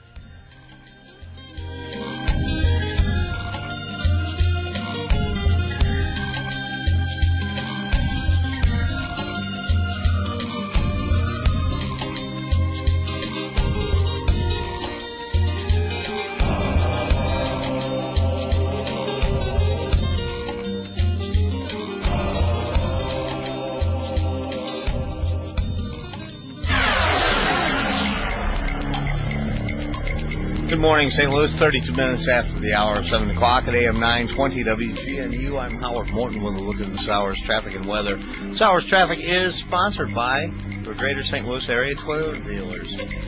Good morning, Saint Louis. thirty-two minutes after the hour of seven o'clock at A M nine twenty W G N U. I'm Howard Morton with a look at this hour's traffic and weather. This hour's traffic is sponsored by the Greater Saint Louis Area Toyota Dealers.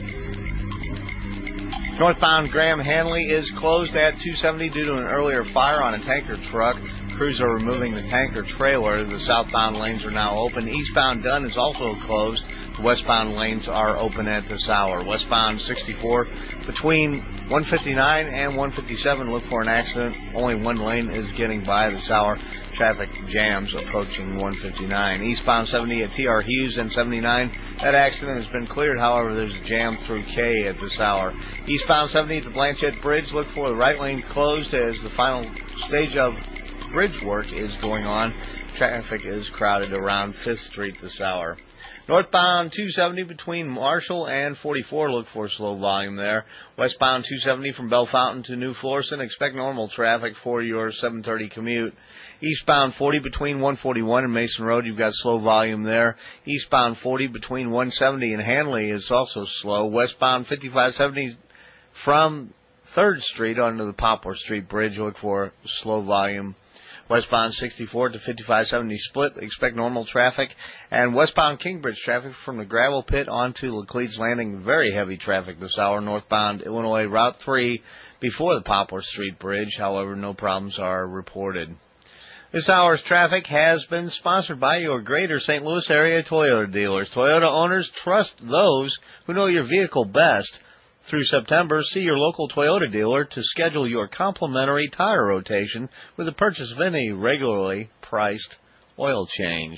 Northbound Graham Hanley is closed at two seventy due to an earlier fire on a tanker truck. Crews are removing the tanker trailer. The southbound lanes are now open. Eastbound Dunn is also closed. The westbound lanes are open at this hour. Westbound sixty-four between one fifty-nine and one fifty-seven. Look for an accident. Only one lane is getting by this hour. Traffic jams approaching one fifty-nine. Eastbound seventy at T R Hughes and seventy-nine. That accident has been cleared. However, there's a jam through K at this hour. Eastbound seventy at the Blanchette Bridge. Look for the right lane closed as the final stage of bridge work is going on. Traffic is crowded around Fifth Street this hour. Northbound two seventy between Marshall and forty-four, look for slow volume there. Westbound two seventy from Bellefontaine to New Florissant, expect normal traffic for your seven thirty commute. Eastbound forty between one forty-one and Mason Road, you've got slow volume there. Eastbound forty between one seventy and Hanley is also slow. Westbound fifty-five seventy from third Street onto the Poplar Street Bridge, look for slow volume. Westbound sixty-four to fifty-five seventy split, expect normal traffic. And westbound Kingbridge traffic from the gravel pit onto Laclede's Landing, very heavy traffic this hour. Northbound Illinois Route three before the Poplar Street Bridge, however, no problems are reported. This hour's traffic has been sponsored by your Greater Saint Louis area Toyota dealers. Toyota owners, trust those who know your vehicle best. Through September, see your local Toyota dealer to schedule your complimentary tire rotation with the purchase of any regularly priced oil change.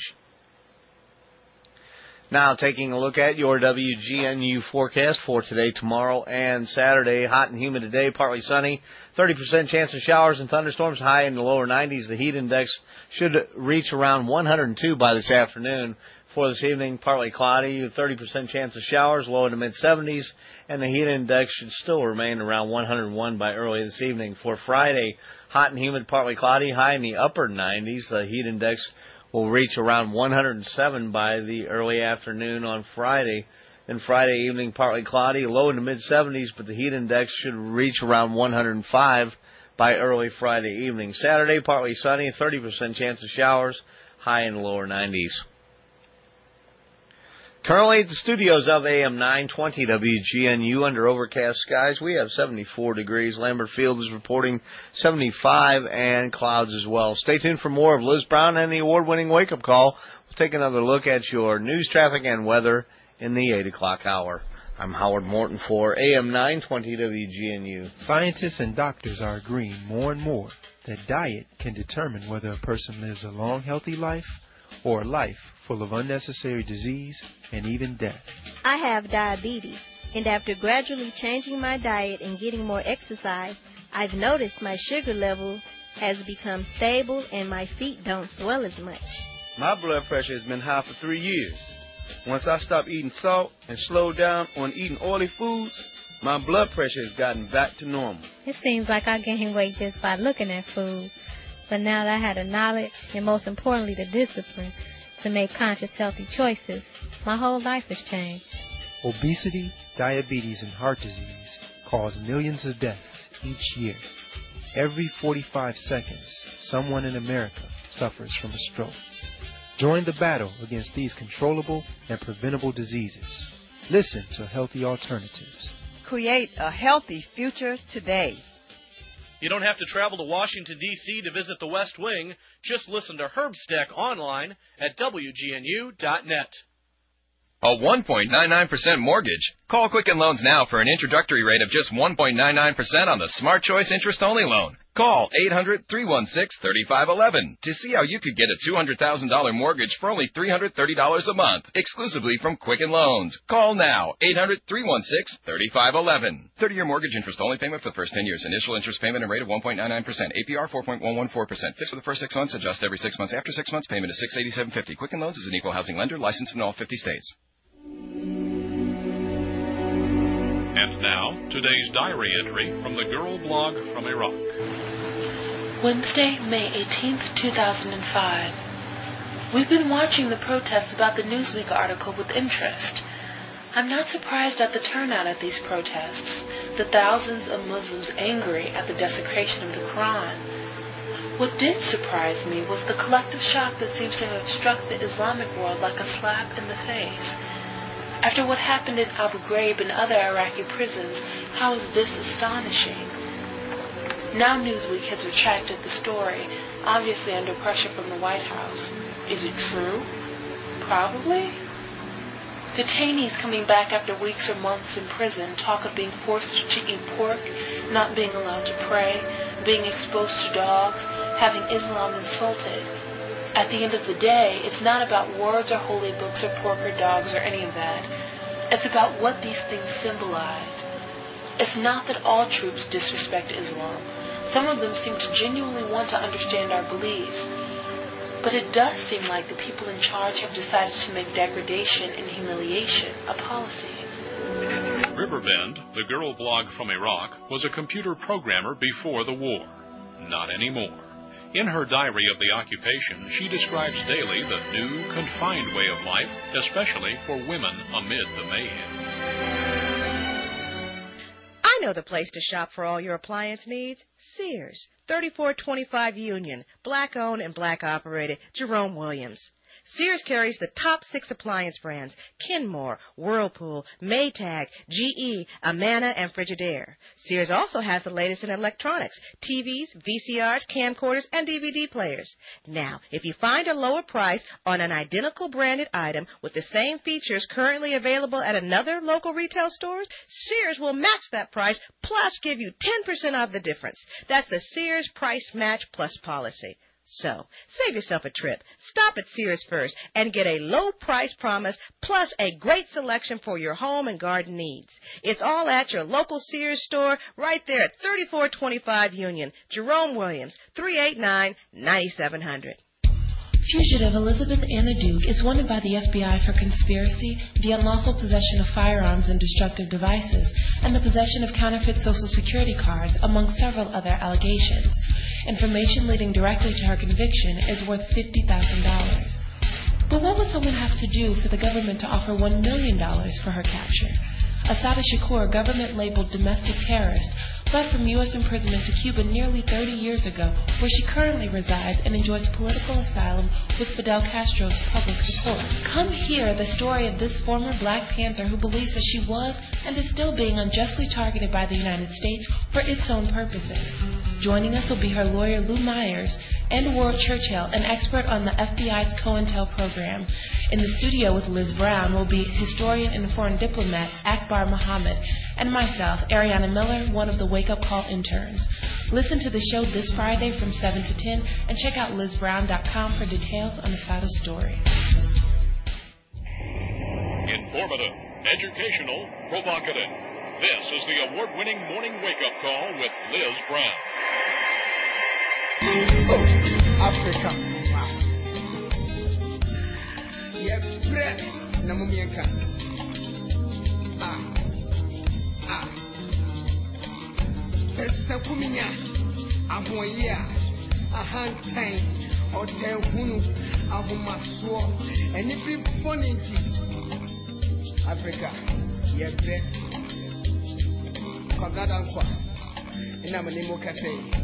Now, taking a look at your W G N U forecast for today, tomorrow, and Saturday. Hot and humid today, partly sunny. thirty percent chance of showers and thunderstorms, high in the lower nineties. The heat index should reach around one hundred two by this afternoon. For this evening, partly cloudy, thirty percent chance of showers, low in the mid-seventies, and the heat index should still remain around one hundred one by early this evening. For Friday, hot and humid, partly cloudy, high in the upper nineties. The heat index will reach around one hundred seven by the early afternoon on Friday. Then Friday evening, partly cloudy, low in the mid-seventies, but the heat index should reach around one hundred five by early Friday evening. Saturday, partly sunny, thirty percent chance of showers, high in the lower nineties. Currently at the studios of A M nine twenty W G N U under overcast skies, we have seventy-four degrees. Lambert Field is reporting seventy-five and clouds as well. Stay tuned for more of Liz Brown and the award-winning wake-up call. We'll take another look at your news, traffic, and weather in the eight o'clock hour. I'm Howard Morton for A M nine twenty W G N U. Scientists and doctors are agreeing more and more that diet can determine whether a person lives a long, healthy life or a life full of unnecessary disease and even death. I have diabetes, and after gradually changing my diet and getting more exercise, I've noticed my sugar level has become stable and my feet don't swell as much. My blood pressure has been high for three years. Once I stopped eating salt and slowed down on eating oily foods, my blood pressure has gotten back to normal. It seems like I gained weight just by looking at food. But now that I had the knowledge, and most importantly the discipline, to make conscious, healthy choices, my whole life has changed. Obesity, diabetes, and heart disease cause millions of deaths each year. Every forty-five seconds, someone in America suffers from a stroke. Join the battle against these controllable and preventable diseases. Listen to Healthy Alternatives. Create a healthy future today. You don't have to travel to Washington, D C to visit the West Wing. Just listen to Herbstack online at W G N U dot net. A one point nine nine percent mortgage. Call Quicken Loans now for an introductory rate of just one point nine nine percent on the Smart Choice interest-only loan. Call eight hundred, three one six, three five one one to see how you could get a two hundred thousand dollars mortgage for only three hundred thirty dollars a month, exclusively from Quicken Loans. Call now, eight hundred, three one six, three five one one. thirty-year mortgage interest-only payment for the first ten years. Initial interest payment and rate of one point nine nine percent. A P R four point one one four percent. Fixed for the first six months. Adjust every six months. After six months, payment is six hundred eighty-seven dollars and fifty cents. Quicken Loans is an equal housing lender licensed in all fifty states. And now, today's diary entry from the Girl Blog from Iraq. Wednesday, May eighteenth, two thousand five. We've been watching the protests about the Newsweek article with interest. I'm not surprised at the turnout at these protests, the thousands of Muslims angry at the desecration of the Quran. What did surprise me was the collective shock that seems to have struck the Islamic world like a slap in the face. After what happened in Abu Ghraib and other Iraqi prisons, how is this astonishing? Now Newsweek has retracted the story, obviously under pressure from the White House. Is it true? Probably. Detainees coming back after weeks or months in prison talk of being forced to eat pork, not being allowed to pray, being exposed to dogs, having Islam insulted. At the end of the day, it's not about words or holy books or pork or dogs or any of that. It's about what these things symbolize. It's not that all troops disrespect Islam. Some of them seem to genuinely want to understand our beliefs. But it does seem like the people in charge have decided to make degradation and humiliation a policy. Riverbend, the girl blog from Iraq, was a computer programmer before the war. Not anymore. In her diary of the occupation, she describes daily the new, confined way of life, especially for women amid the mayhem. I know the place to shop for all your appliance needs. Sears, thirty-four twenty-five Union, black-owned and black-operated, Jerome Williams. Sears carries the top six appliance brands: Kenmore, Whirlpool, Maytag, G E, Amana, and Frigidaire. Sears also has the latest in electronics: T Vs, V C Rs, camcorders, and D V D players. Now, if you find a lower price on an identical branded item with the same features currently available at another local retail store, Sears will match that price plus give you ten percent off the difference. That's the Sears Price Match Plus policy. So, save yourself a trip. Stop at Sears first and get a low price promise plus a great selection for your home and garden needs. It's all at your local Sears store right there at thirty-four twenty-five Union. Jerome Williams, three eight nine, nine seven zero zero. Fugitive Elizabeth Anna Duke is wanted by the F B I for conspiracy, the unlawful possession of firearms and destructive devices, and the possession of counterfeit Social Security cards, among several other allegations. Information leading directly to her conviction is worth fifty thousand dollars. But what would someone have to do for the government to offer one million dollars for her capture? Assata Shakur, government-labeled domestic terrorist, fled from U S imprisonment to Cuba nearly thirty years ago, where she currently resides and enjoys political asylum with Fidel Castro's public support. Come hear the story of this former Black Panther who believes that she was and is still being unjustly targeted by the United States for its own purposes. Joining us will be her lawyer Lou Myers and Ward Churchill, an expert on the F B I's COINTEL program. In the studio with Liz Brown will be historian and foreign diplomat Akbar Muhammad, and myself, Ariana Miller, one of the Wake Up Call interns. Listen to the show this Friday from seven to ten and check out liz brown dot com for details on Assata's story. Informative, educational, provocative. This is the award-winning Morning Wake Up Call with Liz Brown. Oh, Africa. Yeah, bread. Namumianka. Ah. Ah. Pesa kuminya. Amoya. Ahantain. Hotel hunu. Ahumaswo. And if you funny. Africa. Yeah, bread. Kogadankwa. Inamanimo cafe.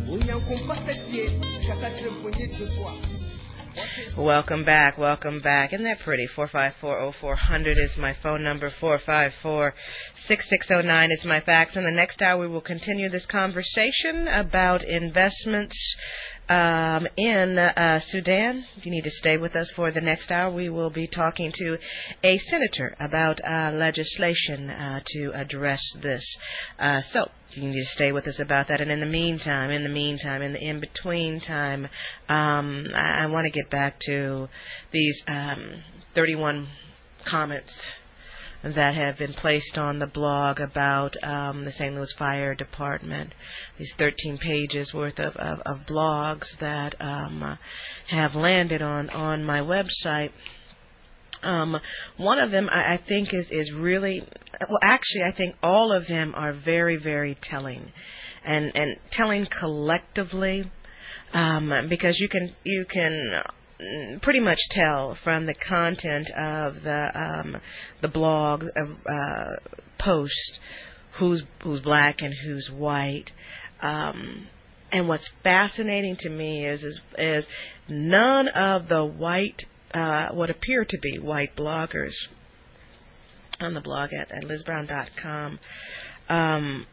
Welcome back, welcome back. Isn't that pretty? four five four, oh four hundred is my phone number. four five four, six six zero nine is my fax. In the next hour, we will continue this conversation about investments um, in uh, Sudan. You need to stay with us for the next hour. We will be talking to a senator about uh, legislation uh, to address this. Uh, so you need to stay with us about that. And in the meantime, in the meantime, in the in-between time, um, I, I want to get back to these um, thirty-one comments that have been placed on the blog about um, the Saint Louis Fire Department. These thirteen pages worth of, of, of blogs that um, have landed on, on my website. Um, one of them I, I think is, is really, well, actually I think all of them are very, very telling, and, and telling collectively, um, because you can you can pretty much tell from the content of the um, the blog uh, post who's who's black and who's white. Um, and what's fascinating to me is is, is none of the white Uh, what appear to be white bloggers on the blog at, at liz brown dot com, um,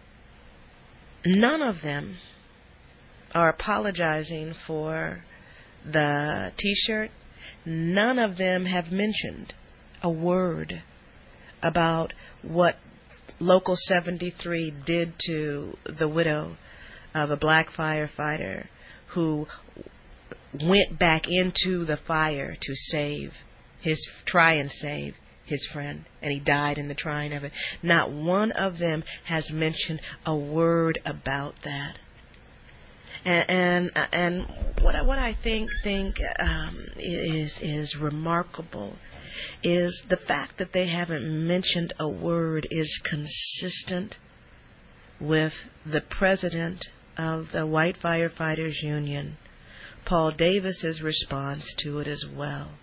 none of them are apologizing for the T-shirt. None of them have mentioned a word about what Local seventy-three did to the widow of a black firefighter who went back into the fire to save his, try and save his friend, and he died in the trying of it. Not one of them has mentioned a word about that. And and, and what I, what I think think um, is is remarkable is the fact that they haven't mentioned a word is consistent with the president of the White Firefighters Union, Paul Davis's response to it as well.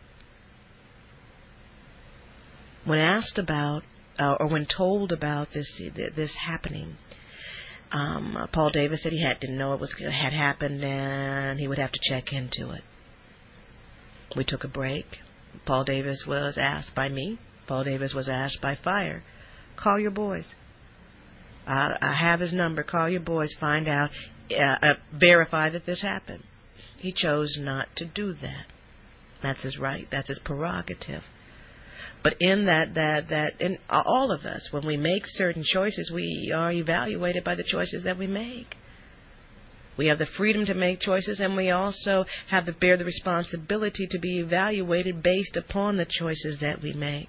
When asked about, uh, or when told about this this happening, um, uh, Paul Davis said he had to know it was had happened and he would have to check into it. We took a break. Paul Davis was asked by me. Paul Davis was asked by Fire, call your boys. I, I have his number. Call your boys. Find out. Uh, uh, verify that this happened. He chose not to do that. That's his right. That's his prerogative. But in that, that, that, in all of us, when we make certain choices, we are evaluated by the choices that we make. We have the freedom to make choices, and we also have to bear the responsibility to be evaluated based upon the choices that we make.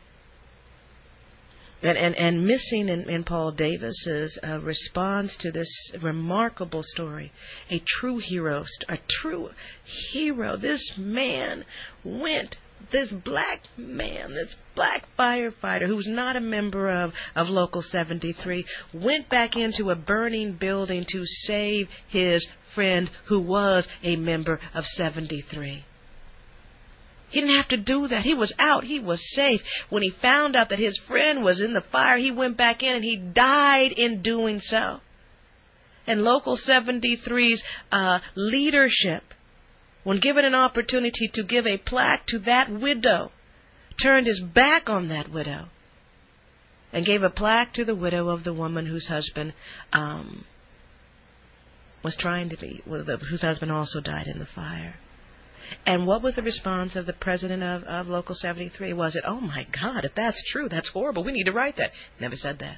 And, and, and missing in, in Paul Davis's uh, response to this remarkable story, a true hero, a true hero. This man went, this black man, this black firefighter who's not a member of, of Local seventy-three, went back into a burning building to save his friend who was a member of seventy-three. He didn't have to do that. He was out. He was safe. When he found out that his friend was in the fire, he went back in and he died in doing so. And Local seventy-three's uh, leadership, when given an opportunity to give a plaque to that widow, turned his back on that widow and gave a plaque to the widow of the woman whose husband um, was trying to be, whose husband also died in the fire. And what was the response of the president of, of Local seventy-three? Was it, oh my God, if that's true, that's horrible, we need to write that? Never said that.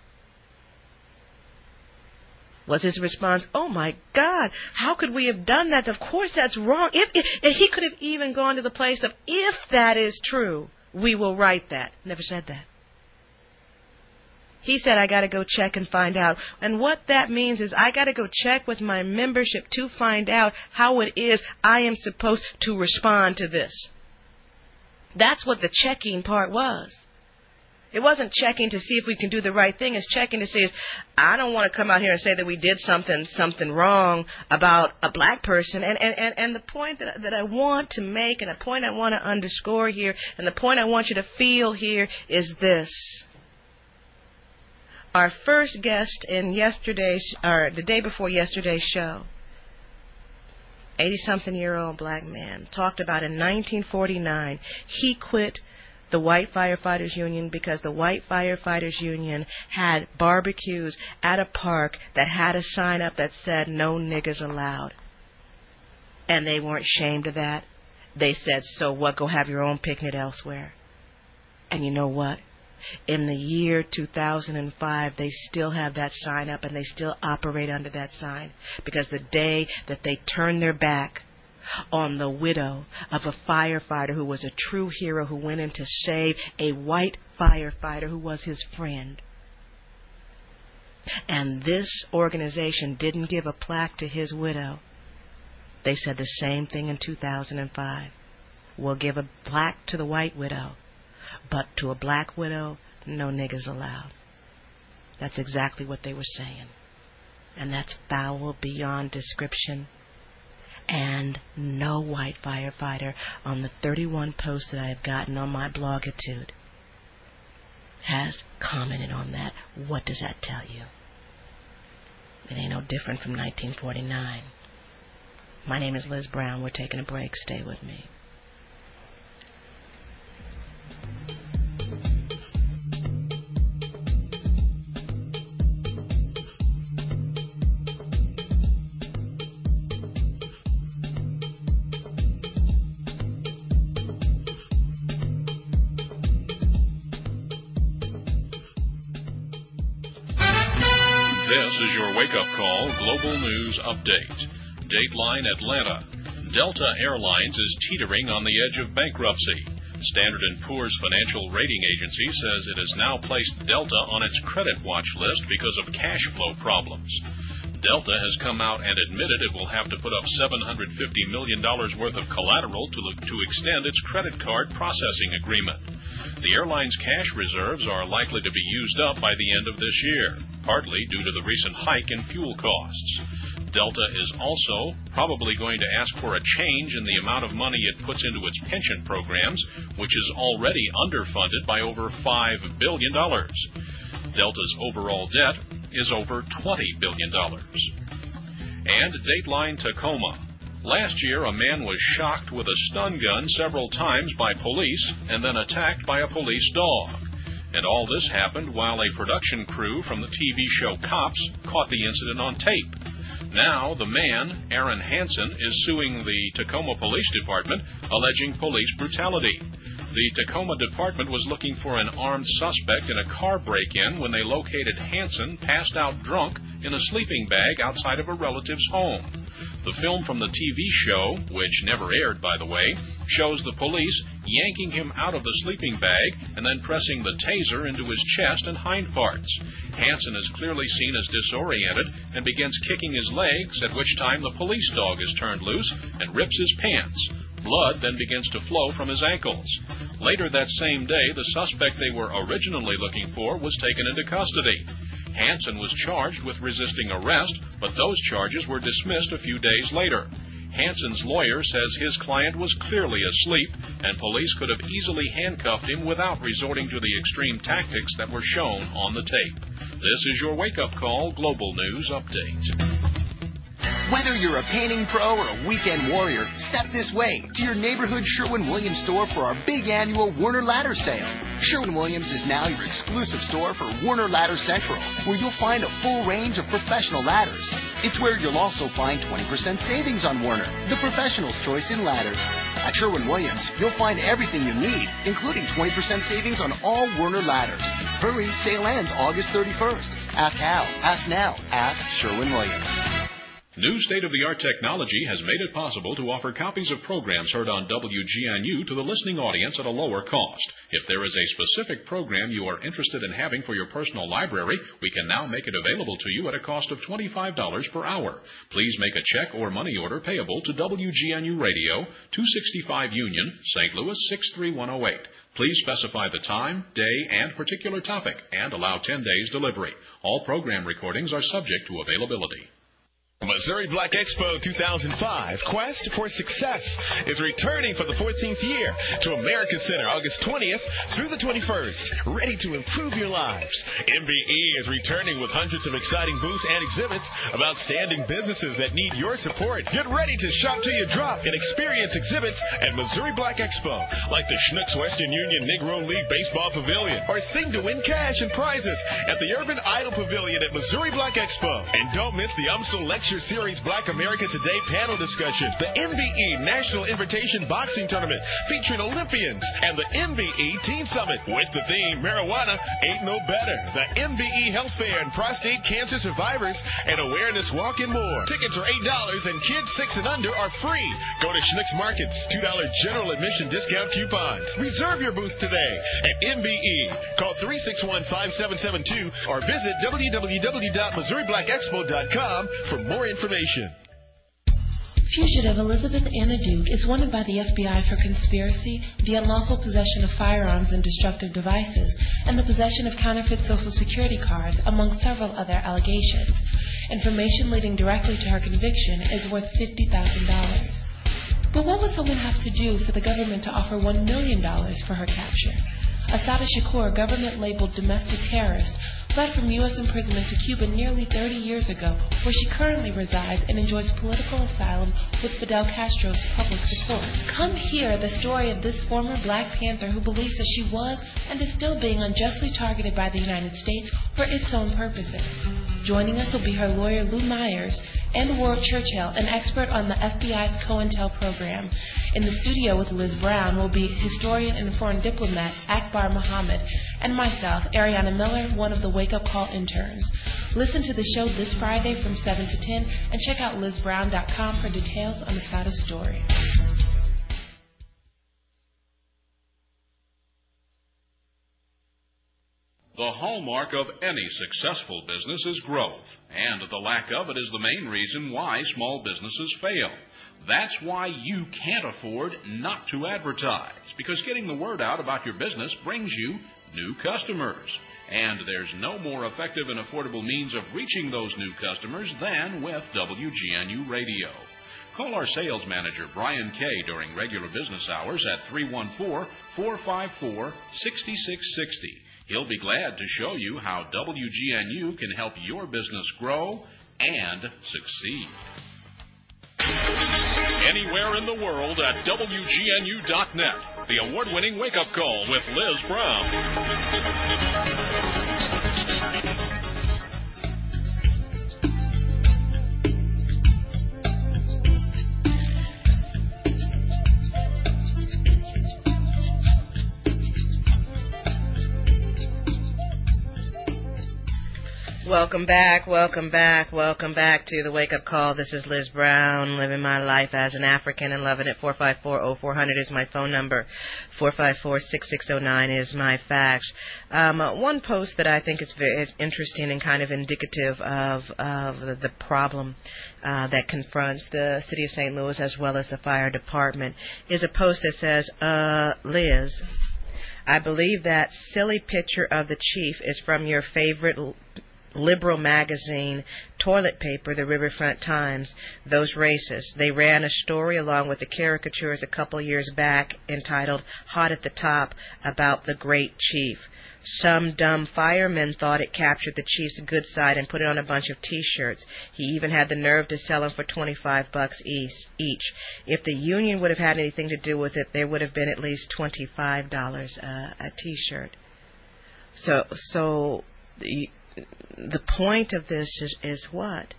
Was his response, oh my God, how could we have done that? Of course that's wrong. If, if, if he could have even gone to the place of, if that is true, we will write that. Never said that. He said, I got to go check and find out. And what that means is I got to go check with my membership to find out how it is I am supposed to respond to this. That's what the checking part was. It wasn't checking to see if we can do the right thing. It's checking to see if I don't want to come out here and say that we did something something wrong about a black person. And, and, and, and the point that, that I want to make and the point I want to underscore here and the point I want you to feel here is this. Our first guest in yesterday's, or the day before yesterday's show, eighty-something-year-old black man, talked about in nineteen forty-nine, he quit the White Firefighters Union because the White Firefighters Union had barbecues at a park that had a sign up that said, no niggers allowed. And they weren't ashamed of that. They said, so what, go have your own picnic elsewhere. And you know what? In the year two thousand five, they still have that sign up and they still operate under that sign. Because the day that they turned their back on the widow of a firefighter who was a true hero who went in to save a white firefighter who was his friend, and this organization didn't give a plaque to his widow, they said the same thing in two thousand five. We'll give a plaque to the white widow, but to a black widow, no niggers allowed. That's exactly what they were saying. And that's foul beyond description. And no white firefighter on the thirty-one posts that I have gotten on my Blogitude has commented on that. What does that tell you? It ain't no different from nineteen forty-nine. My name is Liz Brown. We're taking a break. Stay with me. This is your wake-up call Global News Update. Dateline Atlanta. Delta Airlines is teetering on the edge of bankruptcy. Standard and Poor's financial rating agency says it has now placed Delta on its credit watch list because of cash flow problems. Delta has come out and admitted it will have to put up seven hundred fifty million dollars worth of collateral to, look, to extend its credit card processing agreement. The airline's cash reserves are likely to be used up by the end of this year, partly due to the recent hike in fuel costs. Delta is also probably going to ask for a change in the amount of money it puts into its pension programs, which is already underfunded by over five billion dollars. Delta's overall debt is over twenty billion dollars. And Dateline Tacoma. Last year, a man was shocked with a stun gun several times by police and then attacked by a police dog. And all this happened while a production crew from the T V show Cops caught the incident on tape. Now, the man, Aaron Hansen, is suing the Tacoma Police Department, alleging police brutality. The Tacoma Department was looking for an armed suspect in a car break-in when they located Hansen passed out drunk in a sleeping bag outside of a relative's home. The film from the T V show, which never aired, by the way, shows the police yanking him out of the sleeping bag and then pressing the taser into his chest and hind parts. Hansen is clearly seen as disoriented and begins kicking his legs, at which time the police dog is turned loose and rips his pants. Blood then begins to flow from his ankles. Later that same day, the suspect they were originally looking for was taken into custody. Hansen was charged with resisting arrest, but those charges were dismissed a few days later. Hansen's lawyer says his client was clearly asleep, and police could have easily handcuffed him without resorting to the extreme tactics that were shown on the tape. This is your wake-up call Global News Update. Whether you're a painting pro or a weekend warrior, step this way to your neighborhood Sherwin-Williams store for our big annual Werner Ladder Sale. Sherwin-Williams is now your exclusive store for Werner Ladder Central, where you'll find a full range of professional ladders. It's where you'll also find twenty percent savings on Werner, the professional's choice in ladders. At Sherwin-Williams, you'll find everything you need, including twenty percent savings on all Werner ladders. Hurry, sale ends August thirty-first. Ask how. Ask now. Ask Sherwin-Williams. New state-of-the-art technology has made it possible to offer copies of programs heard on W G N U to the listening audience at a lower cost. If there is a specific program you are interested in having for your personal library, we can now make it available to you at a cost of twenty-five dollars per hour. Please make a check or money order payable to W G N U Radio, two sixty-five Union, Saint Louis six three one oh eight. Please specify the time, day, and particular topic, and allow ten days delivery. All program recordings are subject to availability. Missouri Black Expo two thousand five, Quest for Success, is returning for the fourteenth year to America Center August twentieth through the twenty-first. Ready to improve your lives. M B E is returning with hundreds of exciting booths and exhibits of outstanding businesses that need your support. Get ready to shop till you drop and experience exhibits at Missouri Black Expo, like the Schnucks Western Union Negro League Baseball Pavilion, or sing to win cash and prizes at the Urban Idol Pavilion at Missouri Black Expo. And don't miss the U M S L Lecture Series Black America Today panel discussion, the M B E National Invitation Boxing Tournament featuring Olympians, and the M B E Teen Summit with the theme Marijuana Ain't No Better, the M B E Health Fair and Prostate Cancer Survivors and Awareness Walk and more. Tickets are eight dollars and kids six and under are free. Go to Schnucks Markets, two dollars general admission discount coupons. Reserve your booth today at M B E. Call three six one, five seven seven two or visit w w w dot missouri black expo dot com for more information. Fugitive Elizabeth Anna Duke is wanted by the F B I for conspiracy, the unlawful possession of firearms and destructive devices, and the possession of counterfeit Social Security cards, among several other allegations. Information leading directly to her conviction is worth fifty thousand dollars. But what would someone have to do for the government to offer one million dollars for her capture? Assata Shakur, government-labeled domestic terrorist, fled from U S imprisonment to Cuba nearly thirty years ago, where she currently resides and enjoys political asylum with Fidel Castro's public support. Come hear the story of this former Black Panther who believes that she was and is still being unjustly targeted by the United States for its own purposes. Joining us will be her lawyer Lou Myers and Ward Churchill, an expert on the F B I's COINTEL program. In the studio with Liz Brown will be historian and foreign diplomat Akbar Muhammad, and myself, Ariana Miller, one of the Wake Up Call interns. Listen to the show this Friday from seven to ten and check out liz brown dot com for details on the Assata story. The hallmark of any successful business is growth, and the lack of it is the main reason why small businesses fail. That's why you can't afford not to advertise, because getting the word out about your business brings you new customers. And there's no more effective and affordable means of reaching those new customers than with W G N U Radio. Call our sales manager, Brian Kay, during regular business hours at three one four, four five four, six six six zero. He'll be glad to show you how W G N U can help your business grow and succeed. Anywhere in the world at W G N U dot net. The award-winning wake-up call with Liz Brown. Welcome back, welcome back, welcome back to the Wake Up Call. This is Liz Brown, living my life as an African and loving it. four five four, oh four hundred is my phone number. four five four, six six zero nine is my fax. Um, uh, one post that I think is very is interesting and kind of indicative of, of the, the problem uh, that confronts the city of Saint Louis as well as the fire department is a post that says, uh, Liz, I believe that silly picture of the chief is from your favorite liberal magazine, Toilet Paper, the Riverfront Times. Those racists. They ran a story along with the caricatures a couple years back entitled Hot at the Top about the great chief. Some dumb firemen thought it captured the chief's good side and put it on a bunch of T-shirts. He even had the nerve to sell them for twenty-five bucks each. If the union would have had anything to do with it, there would have been at least twenty-five dollars uh, a T-shirt. So, so the The point of this is, is what?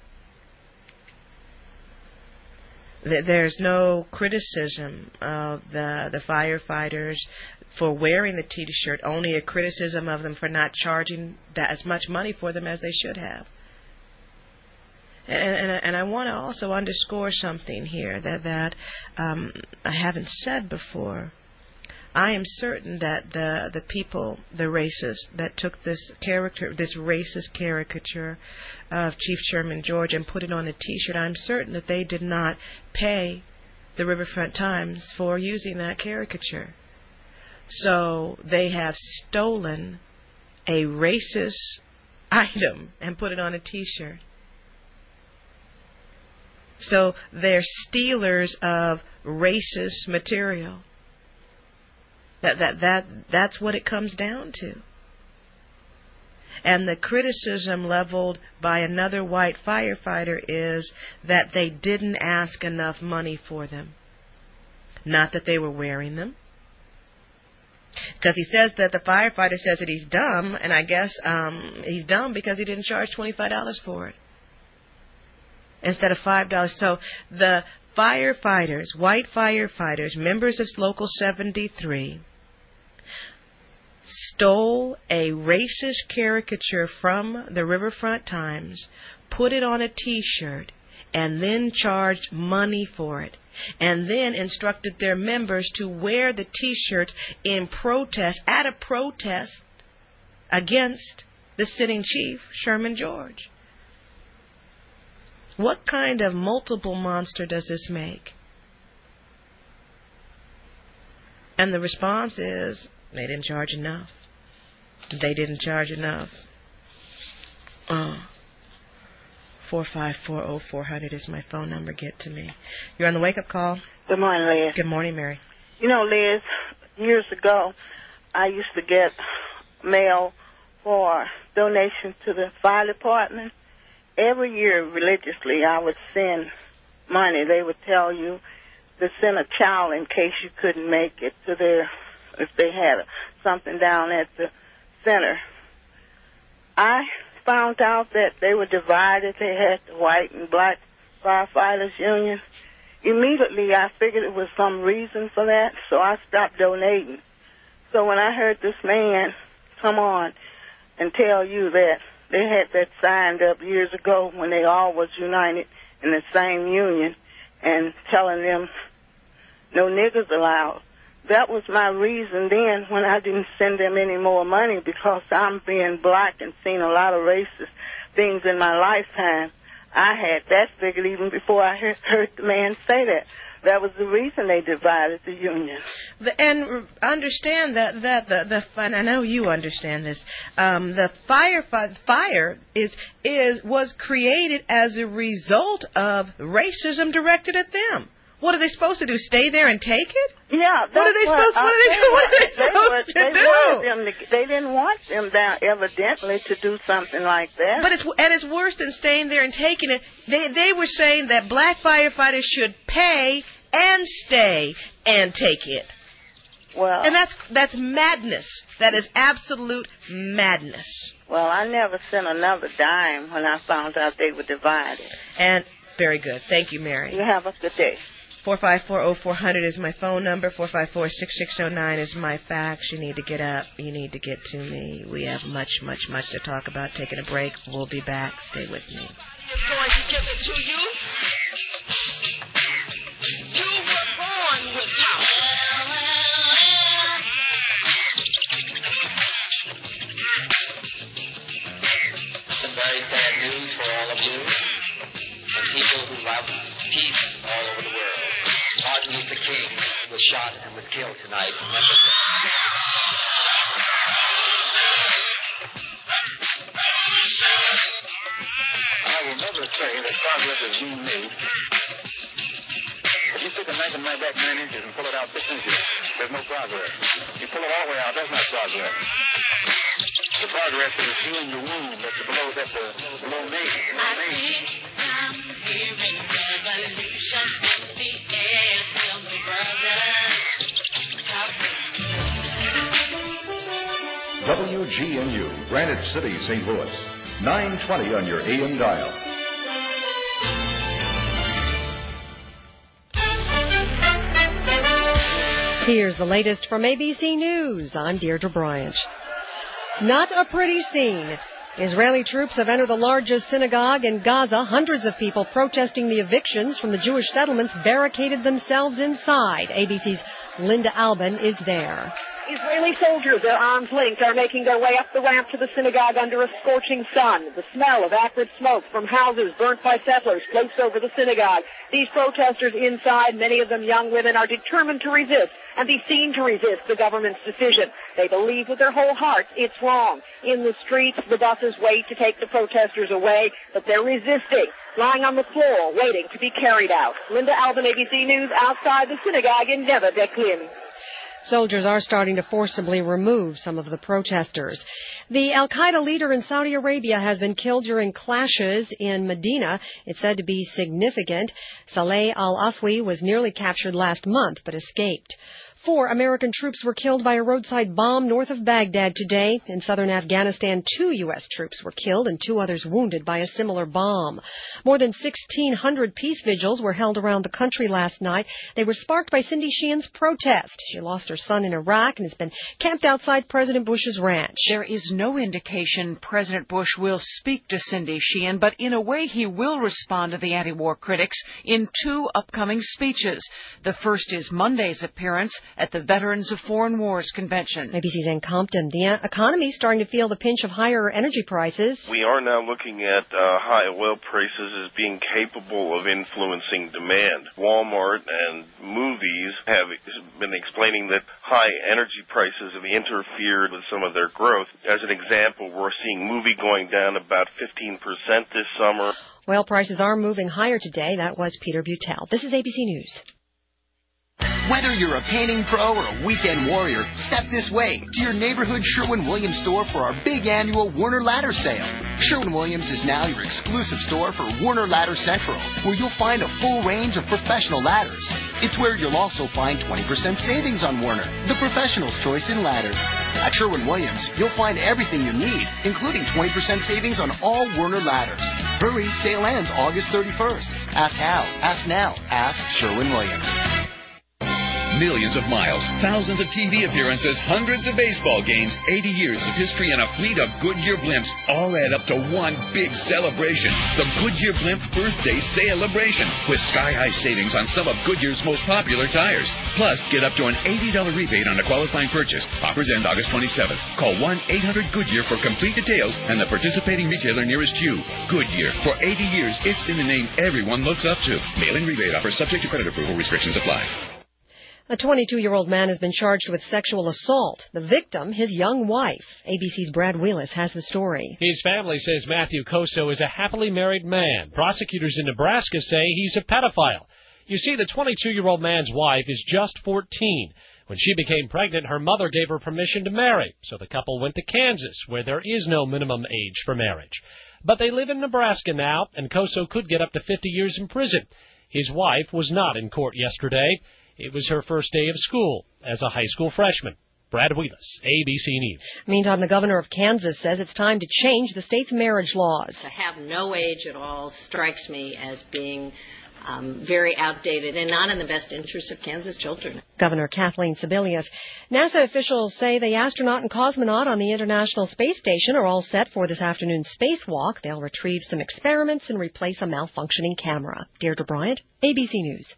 There's no criticism of the, the firefighters for wearing the T-shirt, only a criticism of them for not charging that as much money for them as they should have. And, and, and I want to also underscore something here that, that um, I haven't said before. I am certain that the the people, the racists that took this character, this racist caricature of Chief Sherman George and put it on a T-shirt, I'm certain that they did not pay the Riverfront Times for using that caricature. So they have stolen a racist item and put it on a T-shirt. So they're stealers of racist material. That that that that's what it comes down to. And the criticism leveled by another white firefighter is that they didn't ask enough money for them. Not that they were wearing them. Because he says that the firefighter says that he's dumb, and I guess um, he's dumb because he didn't charge twenty-five dollars for it instead of five dollars. So the firefighters, white firefighters, members of Local seventy-three, stole a racist caricature from the Riverfront Times, put it on a T-shirt, and then charged money for it, and then instructed their members to wear the T-shirts in protest, at a protest against the sitting chief, Sherman George. What kind of multiple monster does this make? And the response is, they didn't charge enough. They didn't charge enough. Uh, four five four, oh four hundred is my phone number. Get to me. You're on the wake-up call. Good morning, Liz. Good morning, Mary. You know, Liz, years ago, I used to get mail for donations to the fire department. Every year, religiously, I would send money. They would tell you to send a child in case you couldn't make it to their, if they had something down at the center. I found out that they were divided. They had the white and black firefighters union. Immediately, I figured it was some reason for that, so I stopped donating. So when I heard this man come on and tell you that they had that signed up years ago when they all was united in the same union and telling them no niggers allowed, that was my reason then when I didn't send them any more money, because I'm being black and seen a lot of racist things in my lifetime. I had that figured even before I heard, heard the man say that. That was the reason they divided the union. The, and understand that that the the and I know you understand this. Um, the fire fire is is was created as a result of racism directed at them. What are they supposed to do? Stay there and take it? Yeah. What are they supposed? What, what are they, they what are they supposed they to they do? Them to, they didn't want them down, evidently, to do something like that. But it's and it's worse than staying there and taking it. They they were saying that black firefighters should pay and stay and take it. Well, and that's that's madness. That is absolute madness. Well, I never sent another dime when I found out they were divided. And very good. Thank you, Mary. You have a good day. four five four, oh four hundred is my phone number. four five four, six six oh nine is my fax. You need to get up. You need to get to me. We have much, much, much to talk about. Taking a break. We'll be back. Stay with me. Just going to give it to you. You were born with power. Some very sad news for all of you and people who love peace all over the world. Martin Luther King was shot and was killed tonight in Memphis. I will never say that progress is being made. If you stick a knife in my back nine inches and pull it out six inches, there's no progress. You pull it all the way out, that's not progress. The progress is healing the wound that's below, that's uh, below me. I think I'm hearing revolution in the air. Tell me, brother, talk to me. W G N U, Granite City, Saint Louis. nine twenty on your A M dial. Here's the latest from A B C News. I'm Deirdre Bryant. Not a pretty scene. Israeli troops have entered the largest synagogue in Gaza. Hundreds of people protesting the evictions from the Jewish settlements barricaded themselves inside. A B C's Linda Albin is there. Israeli soldiers, their arms linked, are making their way up the ramp to the synagogue under a scorching sun. The smell of acrid smoke from houses burnt by settlers floats over the synagogue. These protesters inside, many of them young women, are determined to resist and be seen to resist the government's decision. They believe with their whole hearts it's wrong. In the streets, the buses wait to take the protesters away, but they're resisting, lying on the floor, waiting to be carried out. Linda Albin, A B C News, outside the synagogue in Neva Deklim. Soldiers are starting to forcibly remove some of the protesters. The al-Qaeda leader in Saudi Arabia has been killed during clashes in Medina. It's said to be significant. Saleh al-Afwi was nearly captured last month but escaped. Four American troops were killed by a roadside bomb north of Baghdad today. In southern Afghanistan, two U S troops were killed and two others wounded by a similar bomb. More than sixteen hundred peace vigils were held around the country last night. They were sparked by Cindy Sheehan's protest. She lost her son in Iraq and has been camped outside President Bush's ranch. There is no indication President Bush will speak to Cindy Sheehan, but in a way he will respond to the anti-war critics in two upcoming speeches. The first is Monday's appearance at the Veterans of Foreign Wars Convention. A B C's Ann Compton. The economy is starting to feel the pinch of higher energy prices. We are now looking at uh, high oil prices as being capable of influencing demand. Walmart and movies have been explaining that high energy prices have interfered with some of their growth. As an example, we're seeing movie going down about fifteen percent this summer. Oil prices are moving higher today. That was Peter Butel. This is A B C News. Whether you're a painting pro or a weekend warrior, step this way to your neighborhood Sherwin-Williams store for our big annual Warner Ladder Sale. Sherwin-Williams is now your exclusive store for Warner Ladder Central, where you'll find a full range of professional ladders. It's where you'll also find twenty percent savings on Warner, the professional's choice in ladders. At Sherwin-Williams, you'll find everything you need, including twenty percent savings on all Warner ladders. Hurry, sale ends August thirty-first. Ask how. Ask now. Ask Sherwin-Williams. Millions of miles, thousands of T V appearances, hundreds of baseball games, eighty years of history, and a fleet of Goodyear blimps all add up to one big celebration. The Goodyear Blimp Birthday Celebration with sky-high savings on some of Goodyear's most popular tires. Plus, get up to an eighty dollars rebate on a qualifying purchase. Offers end August twenty-seventh. Call one eight hundred Goodyear for complete details and the participating retailer nearest you. Goodyear. For eighty years, it's been the name everyone looks up to. Mail-in rebate offer subject to credit approval. Restrictions apply. A twenty-two-year-old man has been charged with sexual assault. The victim, his young wife. A B C's Brad Wheelis has the story. His family says Matthew Coso is a happily married man. Prosecutors in Nebraska say he's a pedophile. You see, the twenty-two-year-old man's wife is just fourteen. When she became pregnant, her mother gave her permission to marry, so the couple went to Kansas, where there is no minimum age for marriage. But they live in Nebraska now, and Coso could get up to fifty years in prison. His wife was not in court yesterday. It was her first day of school as a high school freshman. Brad Wheelis, A B C News. Meantime, the governor of Kansas says it's time to change the state's marriage laws. To have no age at all strikes me as being um, very outdated and not in the best interest of Kansas children. Governor Kathleen Sebelius. NASA officials say the astronaut and cosmonaut on the International Space Station are all set for this afternoon's spacewalk. They'll retrieve some experiments and replace a malfunctioning camera. Deirdre Bryant, A B C News.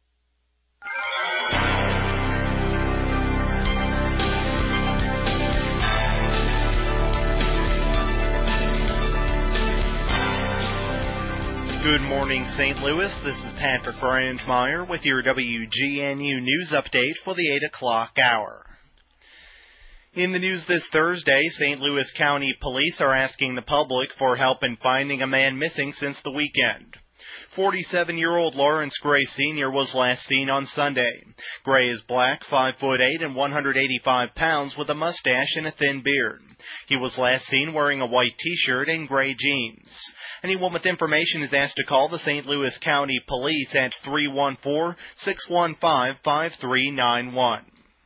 Good morning, Saint Louis. This is Patrick Brandmeier with your W G N U news update for the eight o'clock hour. In the news this Thursday, Saint Louis County Police are asking the public for help in finding a man missing since the weekend. forty-seven-year-old Lawrence Gray Senior was last seen on Sunday. Gray is black, five foot eight, and one hundred eighty-five pounds with a mustache and a thin beard. He was last seen wearing a white T-shirt and gray jeans. Anyone with information is asked to call the Saint Louis County Police at three one four, six one five, five three nine one.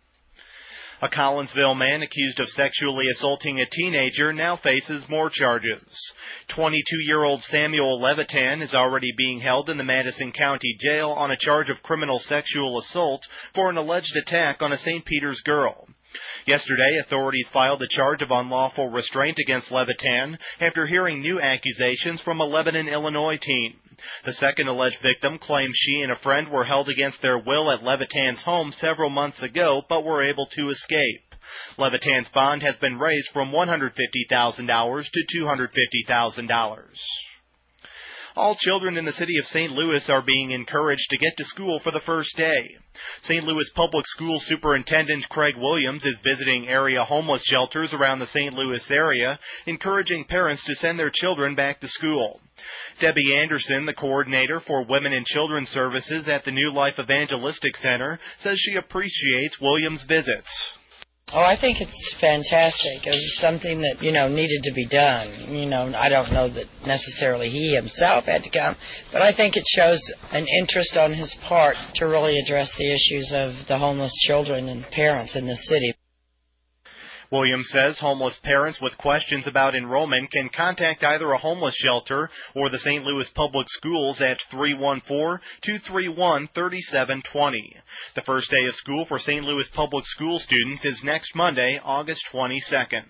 A Collinsville man accused of sexually assaulting a teenager now faces more charges. twenty-two-year-old Samuel Levitan is already being held in the Madison County Jail on a charge of criminal sexual assault for an alleged attack on a Saint Peter's girl. Yesterday, authorities filed a charge of unlawful restraint against Levitan after hearing new accusations from a Lebanon, Illinois teen. The second alleged victim claims she and a friend were held against their will at Levitan's home several months ago, but were able to escape. Levitan's bond has been raised from one hundred fifty thousand dollars to two hundred fifty thousand dollars. All children in the city of Saint Louis are being encouraged to get to school for the first day. Saint Louis Public School Superintendent Craig Williams is visiting area homeless shelters around the Saint Louis area, encouraging parents to send their children back to school. Debbie Anderson, the coordinator for Women and Children Services at the New Life Evangelistic Center, says she appreciates Williams' visits. Oh, I think it's fantastic. It was something that, you know, needed to be done. You know, I don't know that necessarily he himself had to come, but I think it shows an interest on his part to really address the issues of the homeless children and parents in this city. Williams says homeless parents with questions about enrollment can contact either a homeless shelter or the Saint Louis Public Schools at three one four, two three one, three seven two zero. The first day of school for Saint Louis Public School students is next Monday, August twenty-second.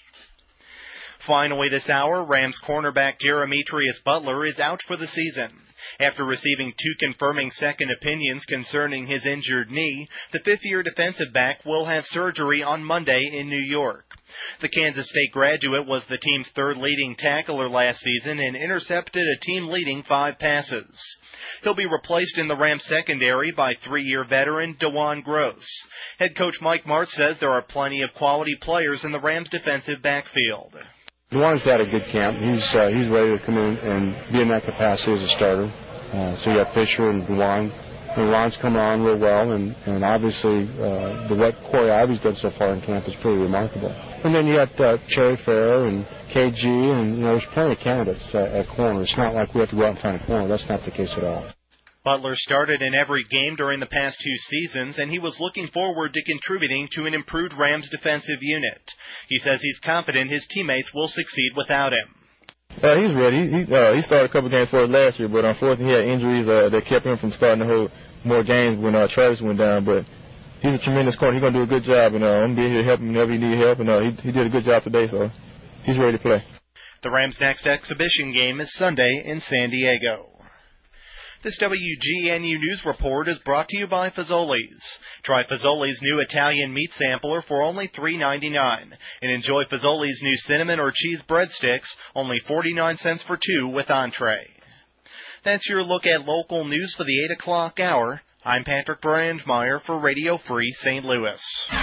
Finally this hour, Rams cornerback Jeremetrius Butler is out for the season. After receiving two confirming second opinions concerning his injured knee, the fifth-year defensive back will have surgery on Monday in New York. The Kansas State graduate was the team's third leading tackler last season and intercepted a team-leading five passes. He'll be replaced in the Rams secondary by three-year veteran DeJuan Gross. Head coach Mike Martz says there are plenty of quality players in the Rams defensive backfield. DeJuan's had a good camp. He's uh, he's ready to come in and be in that capacity as a starter. Uh, so you have Fisher and DeJuan. And Ron's coming on real well, and, and obviously uh, the what Corey Ivy's done so far in camp is pretty remarkable. And then you got uh, Cherry Fair and K G, and you know there's plenty of candidates uh, at corner. It's not like we have to go out and find a corner. That's not the case at all. Butler started in every game during the past two seasons, and he was looking forward to contributing to an improved Rams defensive unit. He says he's confident his teammates will succeed without him. Uh, he's ready. He uh, he started a couple games for us last year, but unfortunately he had injuries uh, that kept him from starting to hold more games when uh, Travis went down. But he's a tremendous corner. He's going to do a good job, and uh, I'm going to be here to help him whenever he needs help, and uh, he, he did a good job today, so he's ready to play. The Rams' next exhibition game is Sunday in San Diego. This W G N U News Report is brought to you by Fazoli's. Try Fazoli's new Italian meat sampler for only three ninety-nine, and enjoy Fazoli's new cinnamon or cheese breadsticks, only forty-nine cents for two with entree. That's your look at local news for the eight o'clock hour. I'm Patrick Brandmeier for Radio Free Saint Louis.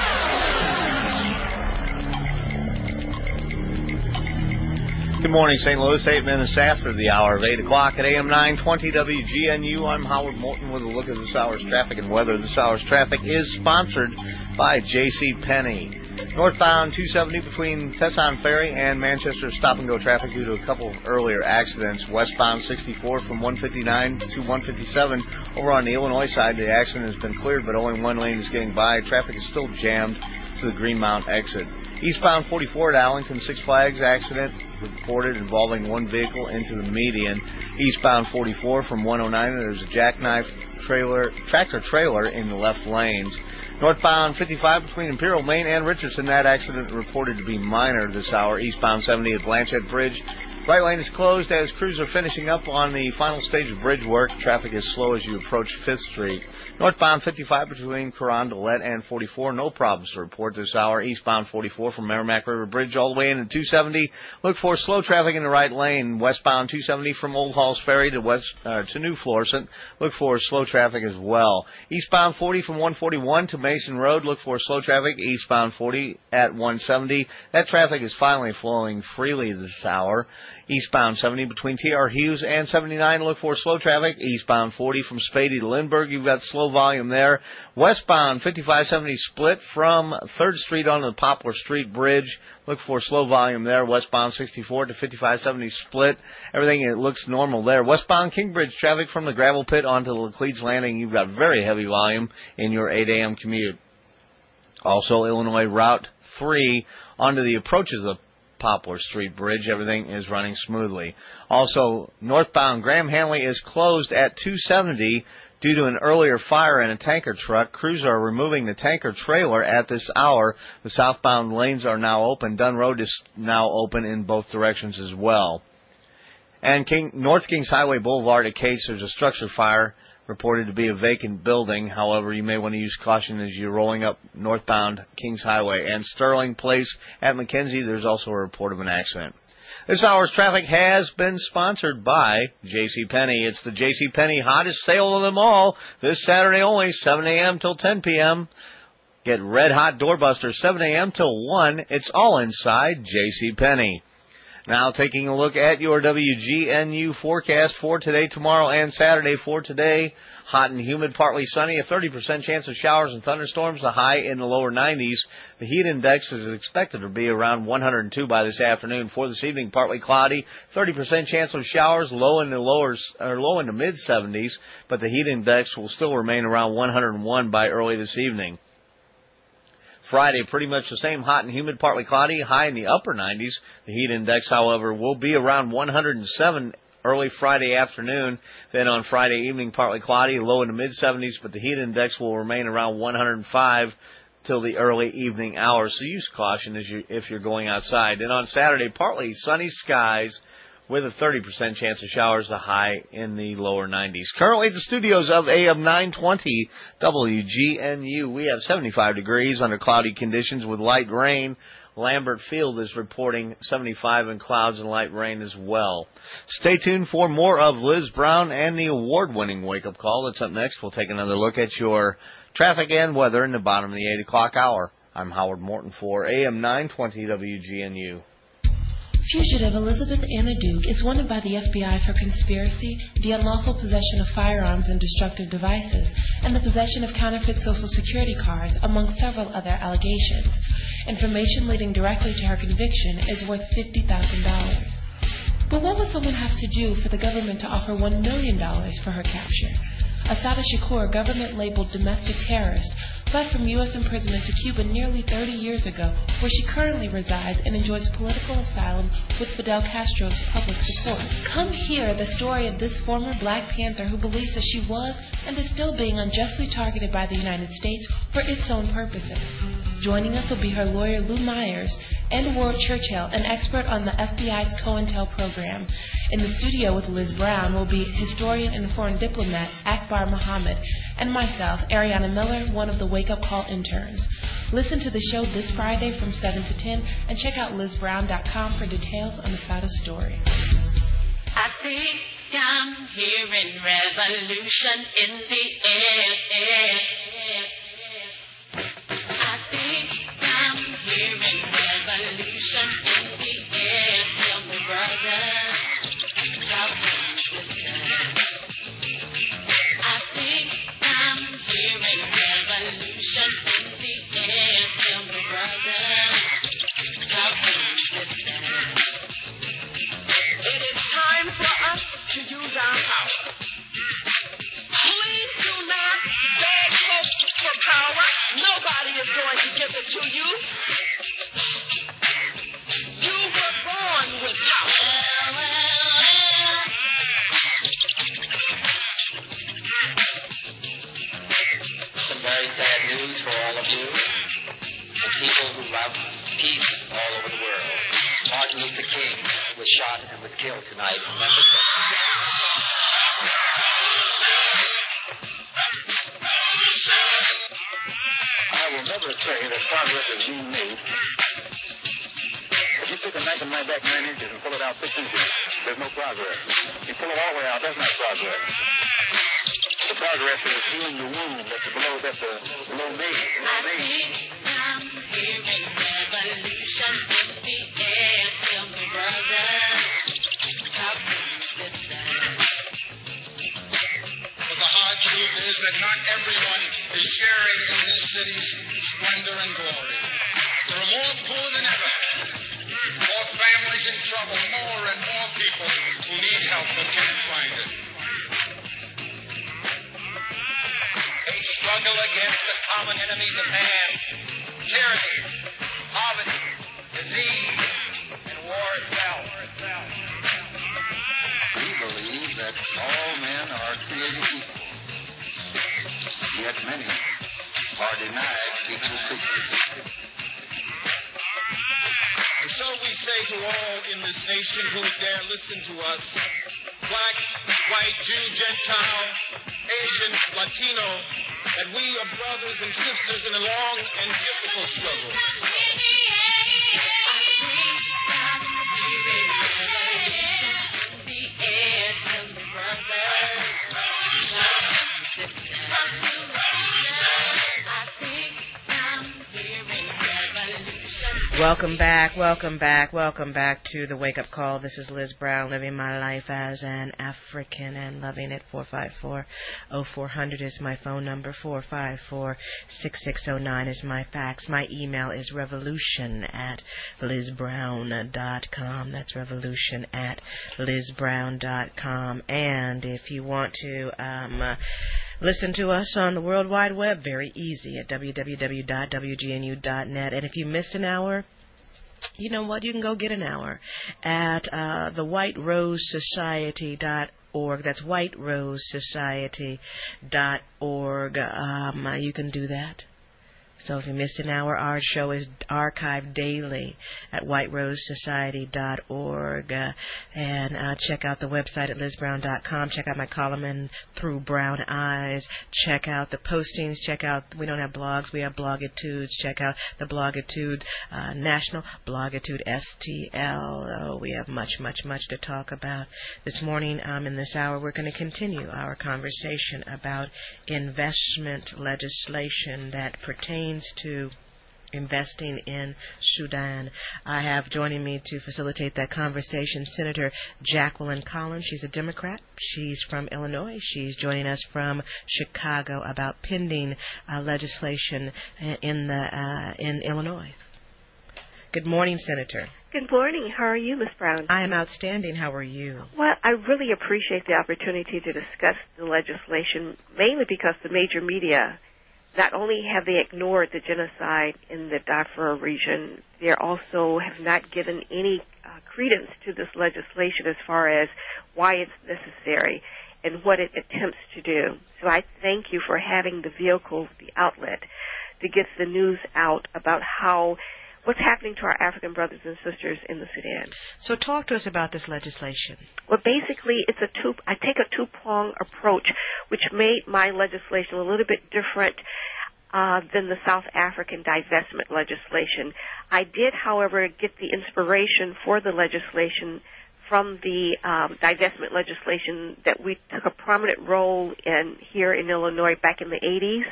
Good morning, Saint Louis. Eight minutes after the hour of eight o'clock at A M nine twenty W G N U. I'm Howard Morton with a look at this hour's traffic and weather. This hour's traffic is sponsored by J C Penney. Northbound two seventy between Tesson Ferry and Manchester stop-and-go traffic due to a couple of earlier accidents. Westbound sixty-four from one fifty-nine to one fifty-seven. Over on the Illinois side, the accident has been cleared, but only one lane is getting by. Traffic is still jammed to the Greenmount exit. Eastbound forty-four at Allington, Six Flags accident reported involving one vehicle into the median. Eastbound forty-four from one oh nine, there's a jackknife trailer, tractor trailer in the left lanes. Northbound fifty-five between Imperial Main and Richardson, that accident reported to be minor this hour. Eastbound seventy at Blanchette Bridge. Right lane is closed as crews are finishing up on the final stage of bridge work. Traffic is slow as you approach Fifth Street. Northbound fifty-five between Carondelet and forty-four, no problems to report this hour. Eastbound forty-four from Merrimack River Bridge all the way into two seventy. Look for slow traffic in the right lane. Westbound two seventy from Old Halls Ferry to west uh, to New Florissant. Look for slow traffic as well. Eastbound forty from one forty-one to Mason Road. Look for slow traffic. Eastbound forty at one seventy. That traffic is finally flowing freely this hour. Eastbound seventy between T R Hughes and seventy-nine, look for slow traffic. Eastbound forty from Spady to Lindbergh, you've got slow volume there. Westbound fifty-five seventy split from third Street onto the Poplar Street Bridge, look for slow volume there. Westbound sixty-four to fifty-five seventy split, everything it looks normal there. Westbound Kingbridge traffic from the gravel pit onto the Lacledes Landing, you've got very heavy volume in your eight a.m. commute. Also, Illinois Route three onto the approaches of Poplar Street Bridge, everything is running smoothly. Also, northbound Graham Hanley is closed at two seventy due to an earlier fire in a tanker truck. Crews are removing the tanker trailer at this hour. The southbound lanes are now open. Dunn Road is now open in both directions as well. And King, North Kings Highway Boulevard at Case, there's a structure fire reported to be a vacant building. However, you may want to use caution as you're rolling up northbound Kings Highway. And Sterling Place at McKenzie, there's also a report of an accident. This hour's traffic has been sponsored by J C Penney. It's the J C Penney hottest sale of them all. This Saturday only, seven a.m. till ten p.m. Get red hot doorbusters, seven a.m. till one. It's all inside J C Penney. Now taking a look at your W G N U forecast for today, tomorrow, and Saturday. For today, hot and humid, partly sunny, a thirty percent chance of showers and thunderstorms, the high in the lower nineties. The heat index is expected to be around one hundred two by this afternoon. For this evening, partly cloudy, thirty percent chance of showers, low in the lower, or low in the mid seventies, but the heat index will still remain around one hundred one by early this evening. Friday, pretty much the same, hot and humid, partly cloudy, high in the upper nineties. The heat index, however, will be around one hundred seven early Friday afternoon. Then on Friday evening, partly cloudy, low in the mid seventies, but the heat index will remain around one hundred five till the early evening hours. So use caution as you, if you're going outside. And on Saturday, partly sunny skies with a thirty percent chance of showers, the high in the lower nineties. Currently at the studios of A M nine twenty W G N U, we have seventy-five degrees under cloudy conditions with light rain. Lambert Field is reporting seventy-five in clouds and light rain as well. Stay tuned for more of Liz Brown and the award-winning wake-up call. That's up next. We'll take another look at your traffic and weather in the bottom of the eight o'clock hour. I'm Howard Morton for A M nine twenty W G N U. Fugitive Elizabeth Anna Duke is wanted by the F B I for conspiracy, the unlawful possession of firearms and destructive devices, and the possession of counterfeit Social Security cards, among several other allegations. Information leading directly to her conviction is worth fifty thousand dollars. But what would someone have to do for the government to offer one million dollars for her capture? Assata Shakur, government-labeled domestic terrorist, fled from U S imprisonment to Cuba nearly thirty years ago, where she currently resides and enjoys political asylum with Fidel Castro's public support. Come hear the story of this former Black Panther who believes that she was and is still being unjustly targeted by the United States for its own purposes. Joining us will be her lawyer, Lou Myers, and Ward Churchill, an expert on the F B I's COINTEL program. In the studio with Liz Brown will be historian and foreign diplomat Akbar Muhammad, and myself, Ariana Miller, one of the Wake Up Call interns. Listen to the show this Friday from seven to ten, and check out liz brown dot com for details on the Sada story. I think I'm hearing revolution in the air. I think I'm hearing revolution in the air. Tell me, brother, how can you listen? I think I'm hearing revolution in the air. Tell me, brother, how can you listen? It is time for us to use our power. Please do not beg folks for power. Nobody is going to give it to you. You were born with power. Some very sad news for all of you. The people who love peace all over the world. Martin Luther King was shot and was killed tonight in Memphis. I will never say that progress is being made. If you take a knife and knife back nine inches and pull it out six inches, there's no progress. You pull it all the way out, that's not progress. The progress is healing the wound that's below, that's the below me. I think I'm hearing revolution in the air. Tell me, brother, how can you listen? But the hard truth is that not everyone is sharing in this city's splendor and glory. There are more poor than ever, more families in trouble, more and more people who need help but can't find it. They struggle against the common enemies of man, tyranny, poverty, disease, and war itself. We believe that all men are created equal. Yet many are denied equal treatment. And so we say to all in this nation who dare listen to us, black, white, Jew, Gentile, Asian, Latino, that we are brothers and sisters in a long and difficult struggle. Welcome back, welcome back, welcome back to the Wake Up Call. This is Liz Brown, living my life as an African and loving it. four five four, oh four hundred is my phone number. four five four, six six oh nine is my fax. My email is revolution at liz brown dot com. That's revolution at liz brown dot com. And if you want to um, uh, listen to us on the World Wide Web, very easy, at w w w dot w g n u dot net. And if you missed an hour, you know what? You can go get an hour at uh, the white rose society dot org. That's white rose society dot org. Um, uh, you can do that. So if you missed an hour, our show is archived daily at white rose society dot org. Uh, and uh, check out the website at liz brown dot com. Check out my column in Through Brown Eyes. Check out the postings. Check out, we don't have blogs, we have Blogitudes. Check out the Blogitude uh, National, Blogitude S T L. Oh, we have much, much, much to talk about. This morning, um, in this hour, we're going to continue our conversation about investment legislation that pertains to investing in Sudan. I have joining me to facilitate that conversation Senator Jacqueline Collins. She's a Democrat. She's from Illinois. She's joining us from Chicago about pending uh, legislation in the uh, in Illinois. Good morning, Senator. Good morning. How are you, Miz Brown? I am outstanding. How are you? Well, I really appreciate the opportunity to discuss the legislation, mainly because the major media, not only have they ignored the genocide in the Darfur region, they also have not given any uh, credence to this legislation as far as why it's necessary and what it attempts to do. So I thank you for having the vehicle, the outlet, that gets the news out about how what's happening to our African brothers and sisters in the Sudan. So talk to us about this legislation. Well, basically, it's a two. I take a two-prong approach, which made my legislation a little bit different uh, than the South African divestment legislation. I did, however, get the inspiration for the legislation from the um, divestment legislation that we took a prominent role in here in Illinois back in the eighties.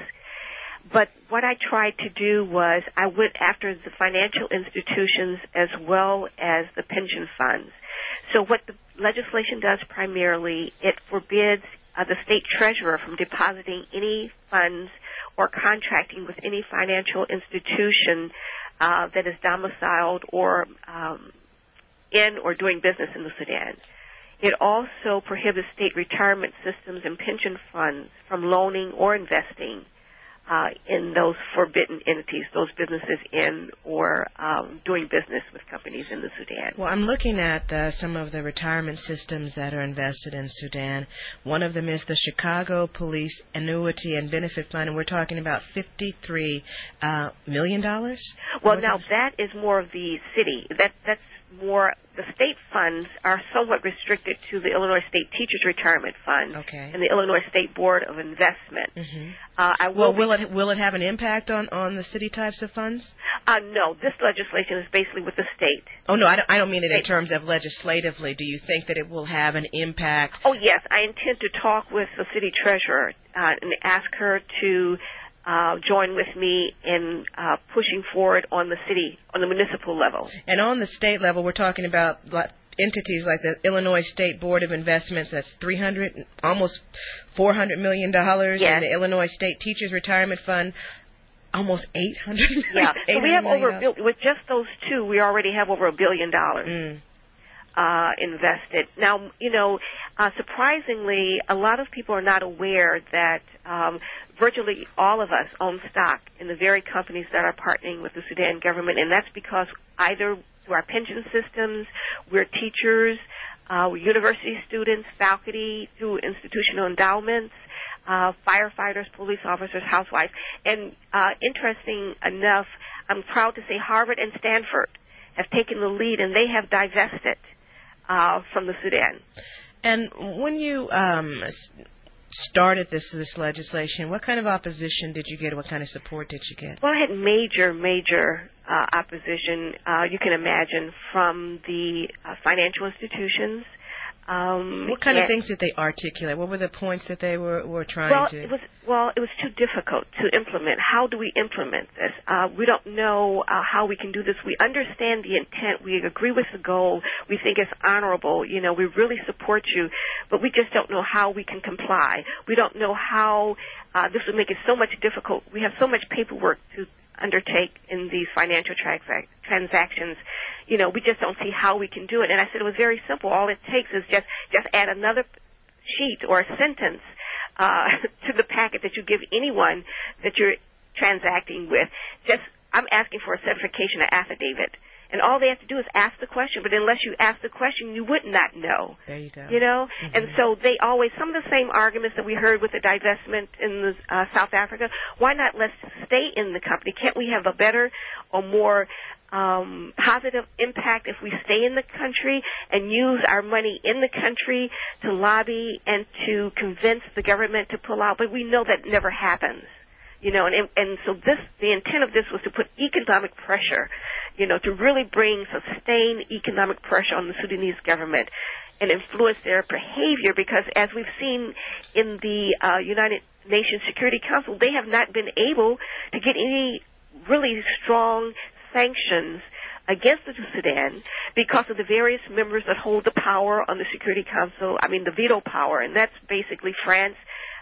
But what I tried to do was I went after the financial institutions as well as the pension funds. So what the legislation does primarily, it forbids uh, the state treasurer from depositing any funds or contracting with any financial institution uh, that is domiciled or um, in or doing business in the Sudan. It also prohibits state retirement systems and pension funds from loaning or investing Uh, in those forbidden entities, those businesses in or um, doing business with companies in the Sudan. Well, I'm looking at uh, some of the retirement systems that are invested in Sudan. One of them is the Chicago Police Annuity and Benefit Fund, and we're talking about fifty-three uh, million dollars? Well, now that is more of the city. That That's more, the state funds are somewhat restricted to the Illinois State Teachers Retirement Fund okay. and the Illinois State Board of Investment. Mm-hmm. Uh, I will well, will it will it have an impact on, on the city types of funds? Uh, no, this legislation is basically with the state. Oh, no, I don't, I don't mean it in terms of legislatively. Do you think that it will have an impact? Oh, yes. I intend to talk with the city treasurer uh, and ask her to uh, join with me in uh, pushing forward on the city, on the municipal level. And on the state level, we're talking about like entities like the Illinois State Board of Investments. That's three hundred, almost four hundred million dollars, yes. And the Illinois State Teachers Retirement Fund, almost eight hundred million dollars. Yeah, so we have over a bil- with just those two, we already have over a billion dollars. Mm. Uh, invested. Now, you know, uh, surprisingly, a lot of people are not aware that um, virtually all of us own stock in the very companies that are partnering with the Sudan government, and that's because either through our pension systems, we're teachers, uh, we're university students, faculty, through institutional endowments, uh, firefighters, police officers, housewives. And uh, interesting enough, I'm proud to say Harvard and Stanford have taken the lead, and they have divested Uh, from the Sudan. And when you um, started this this legislation, what kind of opposition did you get? What kind of support did you get? Well, I had major, major uh, opposition, uh, you can imagine, from the uh, financial institutions. Um, what kind of things did they articulate? What were the points that they were, were trying well, to... It was, well, it was too difficult to implement. How do we implement this? Uh, we don't know uh, how we can do this. We understand the intent. We agree with the goal. We think it's honorable. You know, we really support you, but we just don't know how we can comply. We don't know how uh, this would make it so much difficult. We have so much paperwork to undertake in these financial transac- transactions. You know, we just don't see how we can do it. And I said it was very simple. All it takes is just, just add another sheet or a sentence uh, to the packet that you give anyone that you're transacting with. Just, I'm asking for a certification, an affidavit. And all they have to do is ask the question. But unless you ask the question, you would not know. There you go. You know? Mm-hmm. And so they always, some of the same arguments that we heard with the divestment in the, uh, South Africa, why not let's stay in the company? Can't we have a better or more um, positive impact if we stay in the country and use our money in the country to lobby and to convince the government to pull out? But we know that never happens. You know, and, and so this, the intent of this was to put economic pressure, you know, to really bring sustained economic pressure on the Sudanese government and influence their behavior, because as we've seen in the uh, United Nations Security Council, they have not been able to get any really strong sanctions against the Sudan because of the various members that hold the power on the Security Council, I mean the veto power, and that's basically France,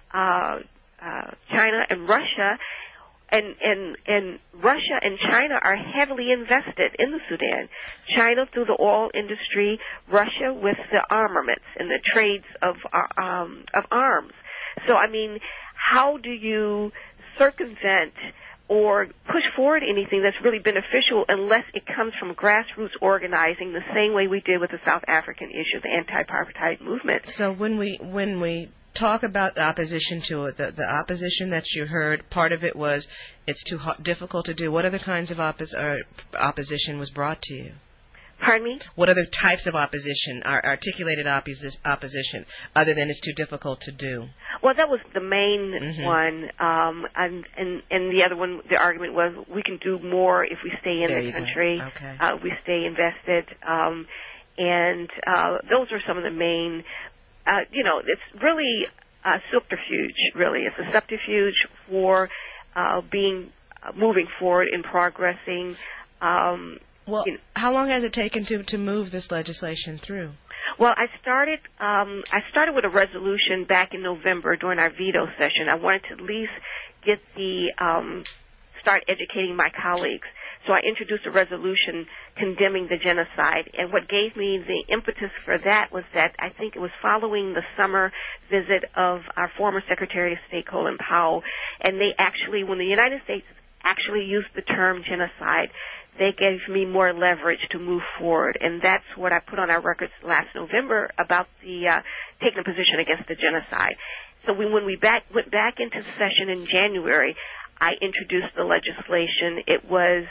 uh, Uh, China and Russia, and, and, and Russia and China are heavily invested in the Sudan. China through the oil industry, Russia with the armaments and the trades of, uh, um, of arms. So, I mean, how do you circumvent or push forward anything that's really beneficial unless it comes from grassroots organizing the same way we did with the South African issue, the anti-apartheid movement? So when we when we talk about opposition to it. The, the opposition that you heard, part of it was it's too ho- difficult to do. What other kinds of oppos- or opposition was brought to you? Pardon me? What other types of opposition, are articulated oppos- opposition, other than it's too difficult to do? Well, that was the main mm-hmm. one, um, and, and and the other one, the argument was we can do more if we stay in there the country, okay. uh, we stay invested, um, and uh, those are some of the main, uh, you know, it's really a subterfuge, really. It's a subterfuge for uh, being, uh, moving forward and progressing. Um, well, you know. How long has it taken to, to move this legislation through? Well, I started. Um, I started with a resolution back in November during our veto session. I wanted to at least get the um, start educating my colleagues. So I introduced a resolution condemning the genocide. And what gave me the impetus for that was that I think it was following the summer visit of our former Secretary of State Colin Powell, and they actually, when the United States actually used the term genocide, they gave me more leverage to move forward, and that's what I put on our records last November about the uh, taking a position against the genocide. So we, when we back, went back into session in January, I introduced the legislation. It was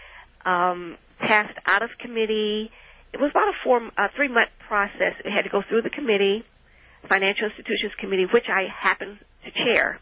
um, passed out of committee. It was about a four, uh, three-month process. It had to go through the committee, Financial Institutions Committee, which I happen to chair,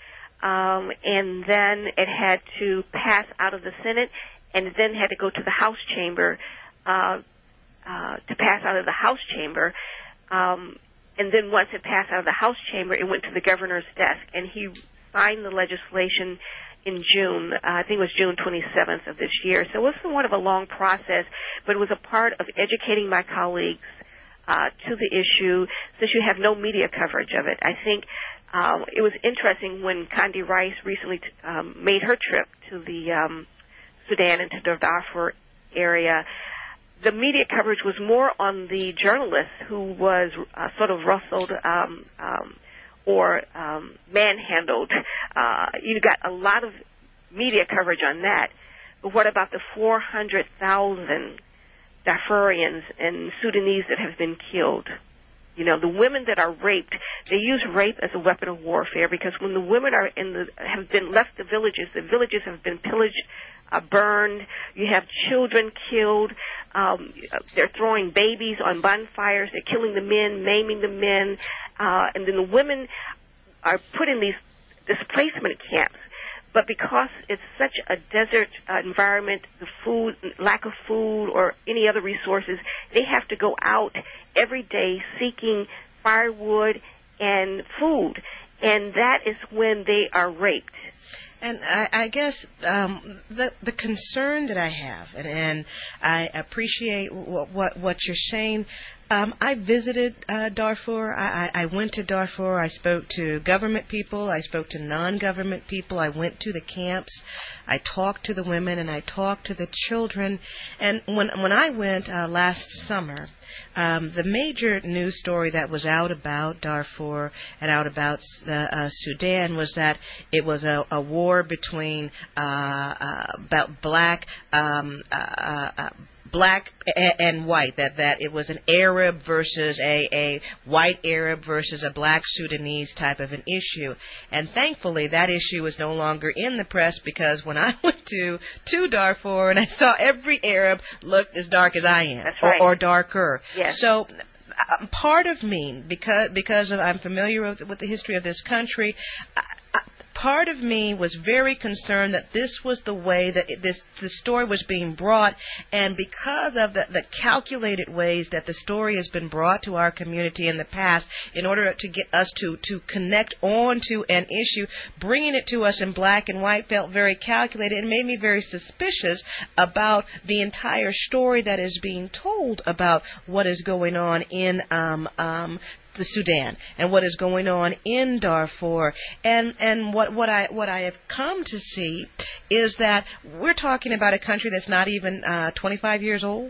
um, and then it had to pass out of the Senate, and it then had to go to the House chamber uh, uh, to pass out of the House chamber. Um, and then once it passed out of the House chamber, it went to the governor's desk, and he signed the legislation in June. Uh, I think it was June twenty-seventh of this year. So it was somewhat of a long process, but it was a part of educating my colleagues uh, to the issue, since you have no media coverage of it. I think um, it was interesting when Condi Rice recently t- um, made her trip to the um, Sudan and to the Darfur area. The media coverage was more on the journalist who was uh, sort of rustled um, um, or um, manhandled. Uh, you got a lot of media coverage on that. But what about the four hundred thousand Darfurians and Sudanese that have been killed? You know, the women that are raped, they use rape as a weapon of warfare, because when the women are in the have been left the villages, the villages have been pillaged, uh, burned. You have children killed. Um, they're throwing babies on bonfires. They're killing the men, maiming the men, uh, and then the women are put in these displacement camps. But because it's such a desert uh, environment, the food, lack of food or any other resources, they have to go out every day seeking firewood and food. And that is when they are raped. And I, I guess um, the the concern that I have, and, and I appreciate what, what what you're saying. Um, I visited uh, Darfur. I, I, I went to Darfur. I spoke to government people. I spoke to non-government people. I went to the camps. I talked to the women and I talked to the children. And when when I went uh, last summer, um, the major news story that was out about Darfur and out about the, uh, Sudan was that it was a, a war between uh, uh, about black. Um, uh, uh, Black and white, that, that it was an Arab versus a, a white Arab versus a black Sudanese type of an issue. And thankfully that issue is no longer in the press, because when I went to, to Darfur and I saw every Arab looked as dark as I am, That's right. or, or darker. Yes. So uh, part of me, because, because of, I'm familiar with, with the history of this country, I, part of me was very concerned that this was the way that it, this the story was being brought, and because of the, the calculated ways that the story has been brought to our community in the past, in order to get us to, to connect on to an issue, bringing it to us in black and white felt very calculated and made me very suspicious about the entire story that is being told about what is going on in um, um, the Sudan and what is going on in Darfur. And and what, what I what I have come to see is that we're talking about a country that's not even uh, twenty-five years old.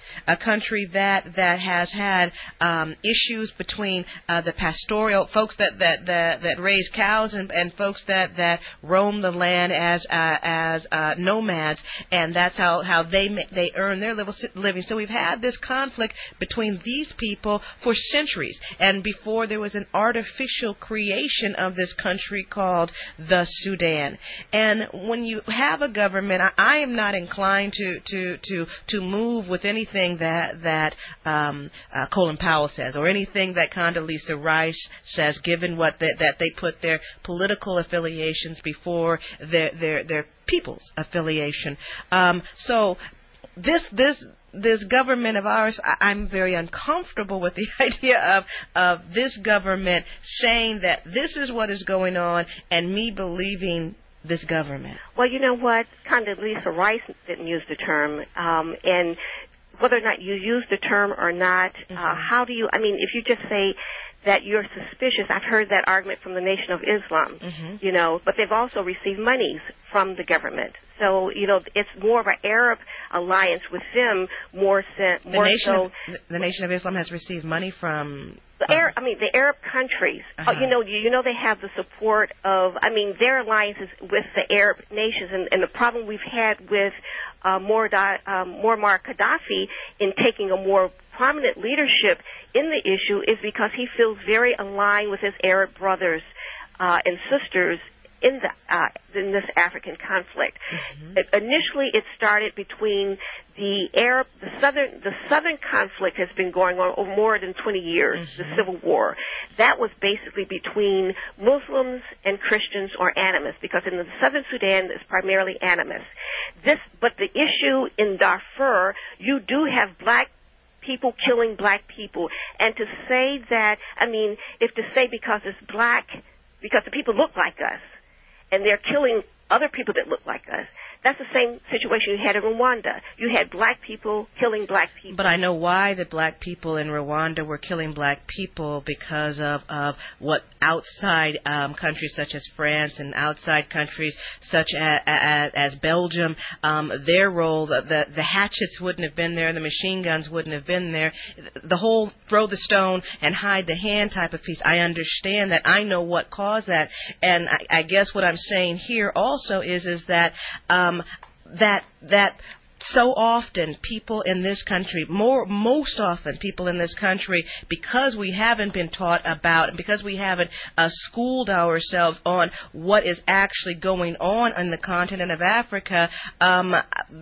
a country that that has had um, issues between uh, the pastoral folks that that that, that raise cows and, and folks that, that roam the land as uh, as uh, nomads, and that's how, how they they earn their living. So we've had this conflict between these people for centuries, and before there was an artificial creation of this country called the Sudan. And when you have a government, I, I am not inclined to to to to move with anything that that um, uh, Colin Powell says or anything that Condoleezza Rice says, given what they, that they put their political affiliations before their their their people's affiliation. Um, so this this. This government of ours, I'm very uncomfortable with the idea of of this government saying that this is what is going on and me believing this government. Well, you know what? Condoleezza Rice didn't use the term, um, and whether or not you use the term or not, mm-hmm. uh, how do you, I mean, if you just say that you're suspicious, I've heard that argument from the Nation of Islam, mm-hmm. you know, but they've also received monies from the government. So, you know, it's more of an Arab alliance with them, more, sen- more the nation so. Of, the Nation of Islam has received money from. The Arab, I mean, the Arab countries. Uh-huh. Uh, you know, you, you know, they have the support of. I mean, their alliances with the Arab nations, and, and the problem we've had with uh, Muammar um, Muammar Gaddafi in taking a more prominent leadership in the issue is because he feels very aligned with his Arab brothers uh, and sisters in the uh, in this African conflict. Mm-hmm. It, initially, it started between the Arab, the southern, the southern conflict has been going on over more than twenty years. Mm-hmm. The civil war that was basically between Muslims and Christians or animists, because in the southern Sudan it's primarily animists. This, but the issue in Darfur, you do have black people killing black people, and to say that, I mean, if to say because it's black, because the people look like us, and they're killing other people that look like us. That's the same situation you had in Rwanda. You had black people killing black people. But I know why the black people in Rwanda were killing black people, because of, of what outside um, countries such as France and outside countries such as, as, as Belgium, um, their role, the, the, the hatchets wouldn't have been there, the machine guns wouldn't have been there. The whole throw the stone and hide the hand type of piece, I understand that. I know what caused that. And I, I guess what I'm saying here also is, is that um, Um, that that so often people in this country, more most often people in this country, because we haven't been taught about, because we haven't uh, schooled ourselves on what is actually going on in the continent of Africa, um,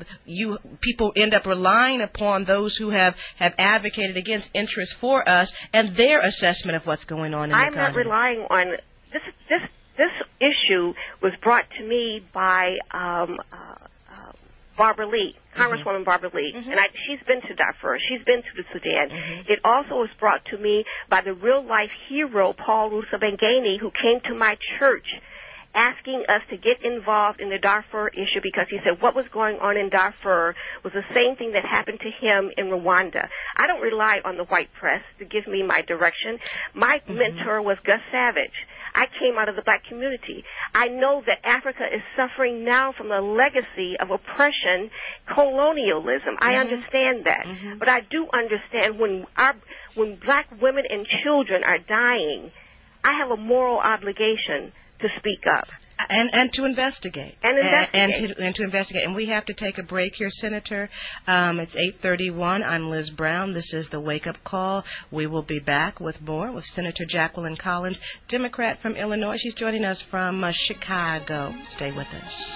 you people end up relying upon those who have, have advocated against interests for us and their assessment of what's going on in I'm the continent. I'm not relying on this. This This issue was brought to me by um, uh, uh, Barbara Lee, Congresswoman mm-hmm. Barbara Lee, mm-hmm. and I, she's been to Darfur. She's been to the Sudan. Mm-hmm. It also was brought to me by the real-life hero, Paul Rusabengani, who came to my church asking us to get involved in the Darfur issue because he said what was going on in Darfur was the same thing that happened to him in Rwanda. I don't rely on the white press to give me my direction. My mm-hmm. mentor was Gus Savage. I came out of the black community. I know that Africa is suffering now from the legacy of oppression, colonialism. Mm-hmm. I understand that. Mm-hmm. But I do understand when our when black women and children are dying, I have a moral obligation to speak up. And and to investigate. And investigate. And, and, to, and to investigate. And we have to take a break here, Senator. Um, it's eight thirty-one. I'm Liz Brown. This is the Wake Up Call. We will be back with more with Senator Jacqueline Collins, Democrat from Illinois. She's joining us from uh, Chicago. Stay with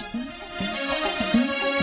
us.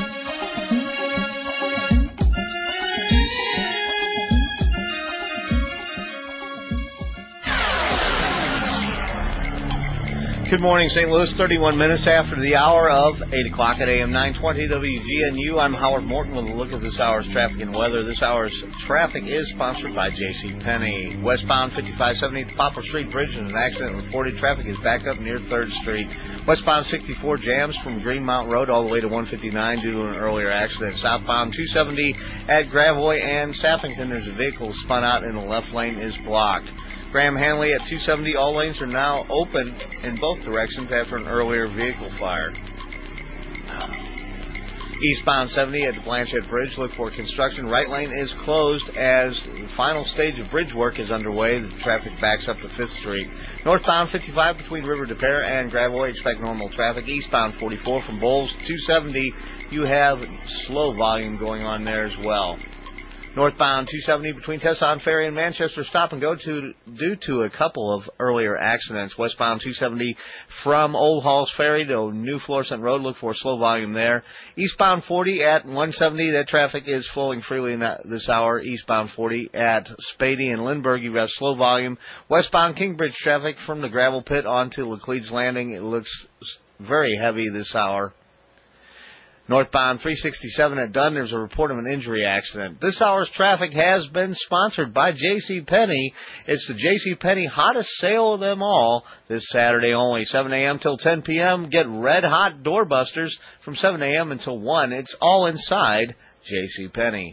Good morning, Saint Louis. thirty-one minutes after the hour of eight o'clock at A M nine twenty W G N U. I'm Howard Morton with a look at this hour's traffic and weather. This hour's traffic is sponsored by JCPenney. Westbound fifty-five seventy Poplar Street Bridge is an accident reported. Traffic is back up near third Street. Westbound sixty-four jams from Greenmount Road all the way to one fifty-nine due to an earlier accident. Southbound two seventy at Gravois and Sappington, there's a vehicle spun out in the left lane is blocked. Graham Hanley at two seventy, all lanes are now open in both directions after an earlier vehicle fire. Eastbound seventy at the Blanchette Bridge, look for construction. Right lane is closed as the final stage of bridge work is underway. The traffic backs up to fifth Street. Northbound fifty-five between River de Pere and Gravois, expect normal traffic. Eastbound forty-four from Bowles to two seventy, you have slow volume going on there as well. Northbound two seventy between Tesson Ferry and Manchester, stop and go to due to a couple of earlier accidents. Westbound two seventy from Old Halls Ferry to New Florissant Road, look for slow volume there. Eastbound forty at one seventy, that traffic is flowing freely in that, this hour. Eastbound forty at Spady and Lindbergh, you've got slow volume. Westbound Kingbridge traffic from the gravel pit onto Laclede's Landing, it looks very heavy this hour. Northbound three sixty-seven at Dunn, there's a report of an injury accident. This hour's traffic has been sponsored by JCPenney. It's the JCPenney hottest sale of them all this Saturday only, seven a.m. till ten p.m. Get red-hot doorbusters from seven a.m. until one. It's all inside JCPenney.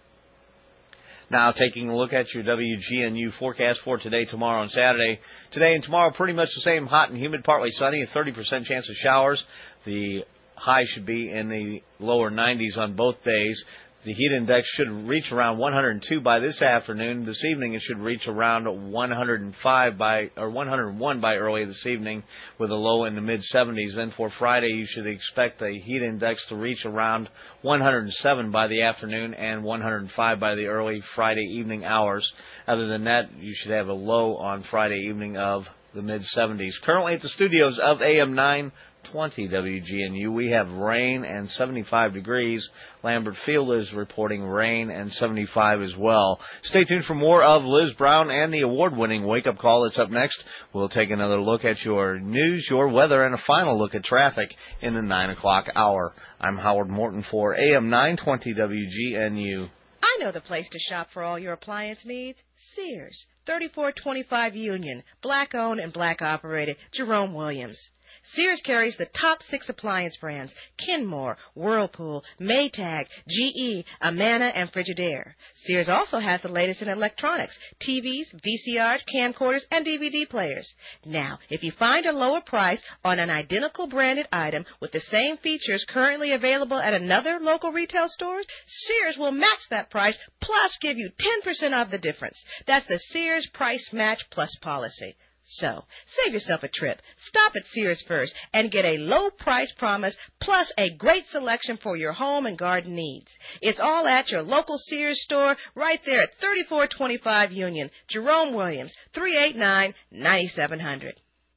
Now taking a look at your W G N U forecast for today, tomorrow, and Saturday. Today and tomorrow pretty much the same, hot and humid, partly sunny, a thirty percent chance of showers. The high should be in the lower nineties on both days. The heat index should reach around one hundred two by this afternoon. This evening it should reach around one hundred five by or one hundred one by early this evening, with a low in the mid seventies. Then for Friday you should expect the heat index to reach around one hundred seven by the afternoon and one hundred five by the early Friday evening hours. Other than that, you should have a low on Friday evening of the mid seventies. Currently at the studios of A M nine twenty W G N U, we have rain and seventy-five degrees. Lambert Field is reporting rain and seventy-five as well. Stay tuned for more of Liz Brown and the award-winning Wake Up Call that's up next. We'll take another look at your news, your weather, and a final look at traffic in the nine o'clock hour. I'm Howard Morton for A M nine twenty W G N U. I know the place to shop for all your appliance needs. Sears, thirty-four twenty-five Union, black-owned and black-operated, Jerome Williams. Sears carries the top six appliance brands: Kenmore, Whirlpool, Maytag, G E, Amana, and Frigidaire. Sears also has the latest in electronics: T Vs, V C Rs, camcorders, and D V D players. Now, if you find a lower price on an identical branded item with the same features currently available at another local retail store, Sears will match that price plus give you ten percent off the difference. That's the Sears Price Match Plus policy. So, save yourself a trip. Stop at Sears first and get a low price promise plus a great selection for your home and garden needs. It's all at your local Sears store right there at thirty-four twenty-five Union. Jerome Williams, three eight nine, nine seven zero zero.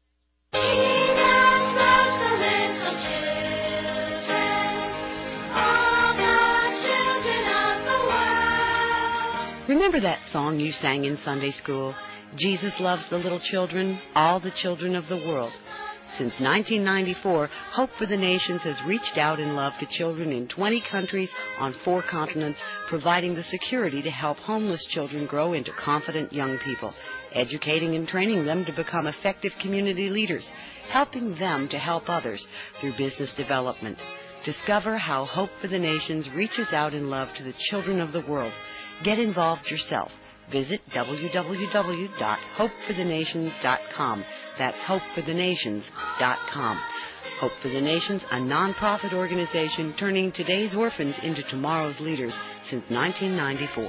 Remember that song you sang in Sunday school? Jesus loves the little children, all the children of the world. Since nineteen ninety-four, Hope for the Nations has reached out in love to children in twenty countries on four continents, providing the security to help homeless children grow into confident young people, educating and training them to become effective community leaders, helping them to help others through business development. Discover how Hope for the Nations reaches out in love to the children of the world. Get involved yourself. Visit w w w dot hope for the nations dot com. That's hope for the nations dot com. Hope for the Nations, a non-profit organization turning today's orphans into tomorrow's leaders since nineteen ninety-four.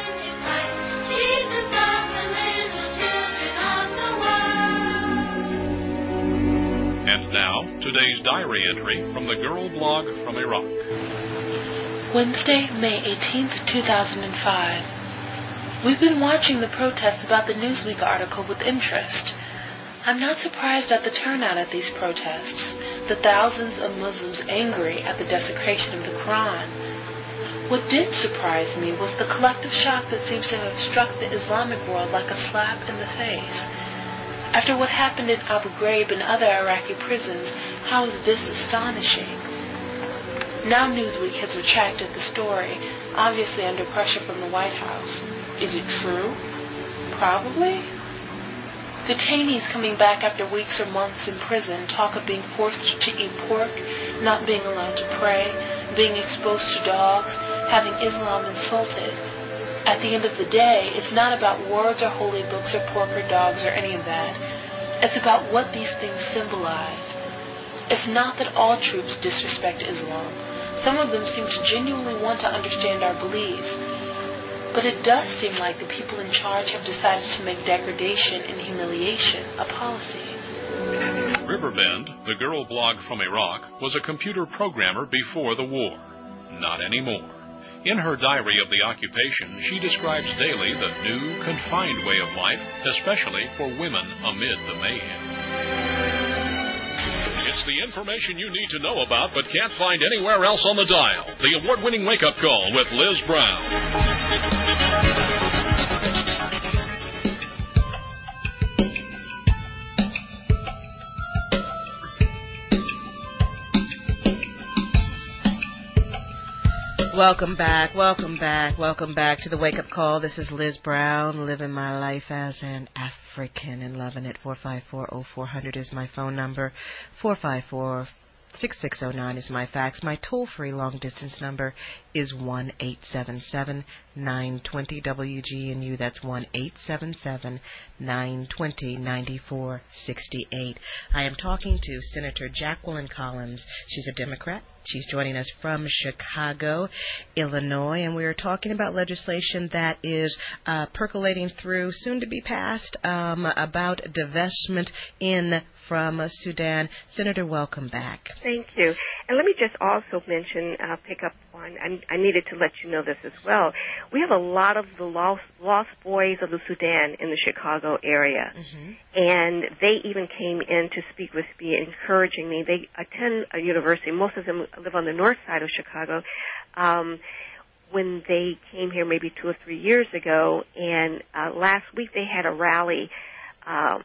And now, today's diary entry from the Girl Blog from Iraq. Wednesday, May eighteenth, two thousand five. We've been watching the protests about the Newsweek article with interest. I'm not surprised at the turnout at these protests, the thousands of Muslims angry at the desecration of the Quran. What did surprise me was the collective shock that seems to have struck the Islamic world like a slap in the face. After what happened in Abu Ghraib and other Iraqi prisons, how is this astonishing? Now Newsweek has retracted the story, obviously under pressure from the White House. Is it true? Probably. Detainees coming back after weeks or months in prison talk of being forced to eat pork, not being allowed to pray, being exposed to dogs, having Islam insulted. At the end of the day, it's not about words or holy books or pork or dogs or any of that. It's about what these things symbolize. It's not that all troops disrespect Islam. Some of them seem to genuinely want to understand our beliefs. But it does seem like the people in charge have decided to make degradation and humiliation a policy. Riverbend, the girl blog from Iraq, was a computer programmer before the war. Not anymore. In her diary of the occupation, she describes daily the new, confined way of life, especially for women amid the mayhem. It's the information you need to know about but can't find anywhere else on the dial. The award-winning wake-up call with Liz Brown. Welcome back, welcome back, welcome back to the Wake Up Call. This is Liz Brown, living my life as an African and loving it. four five four, oh four hundred is my phone number. four five four, six six oh nine is my fax. My toll-free long-distance number is one eight seven seven, nine two zero W G N U. That's one eight seven seven, nine two zero, nine four six eight. I am talking to Senator Jacqueline Collins. She's a Democrat. She's joining us from Chicago, Illinois, and we are talking about legislation that is uh, percolating through, soon to be passed, um, about divestment in from Sudan. Senator, welcome back. Thank you. And let me just also mention, uh, pick up on, I, I needed to let you know this as well. We have a lot of the lost, lost boys of the Sudan in the Chicago area. Mm-hmm. And they even came in to speak with me, encouraging me. They attend a university. Most of them live on the north side of Chicago. Um, when they came here maybe two or three years ago, and uh, last week they had a rally um,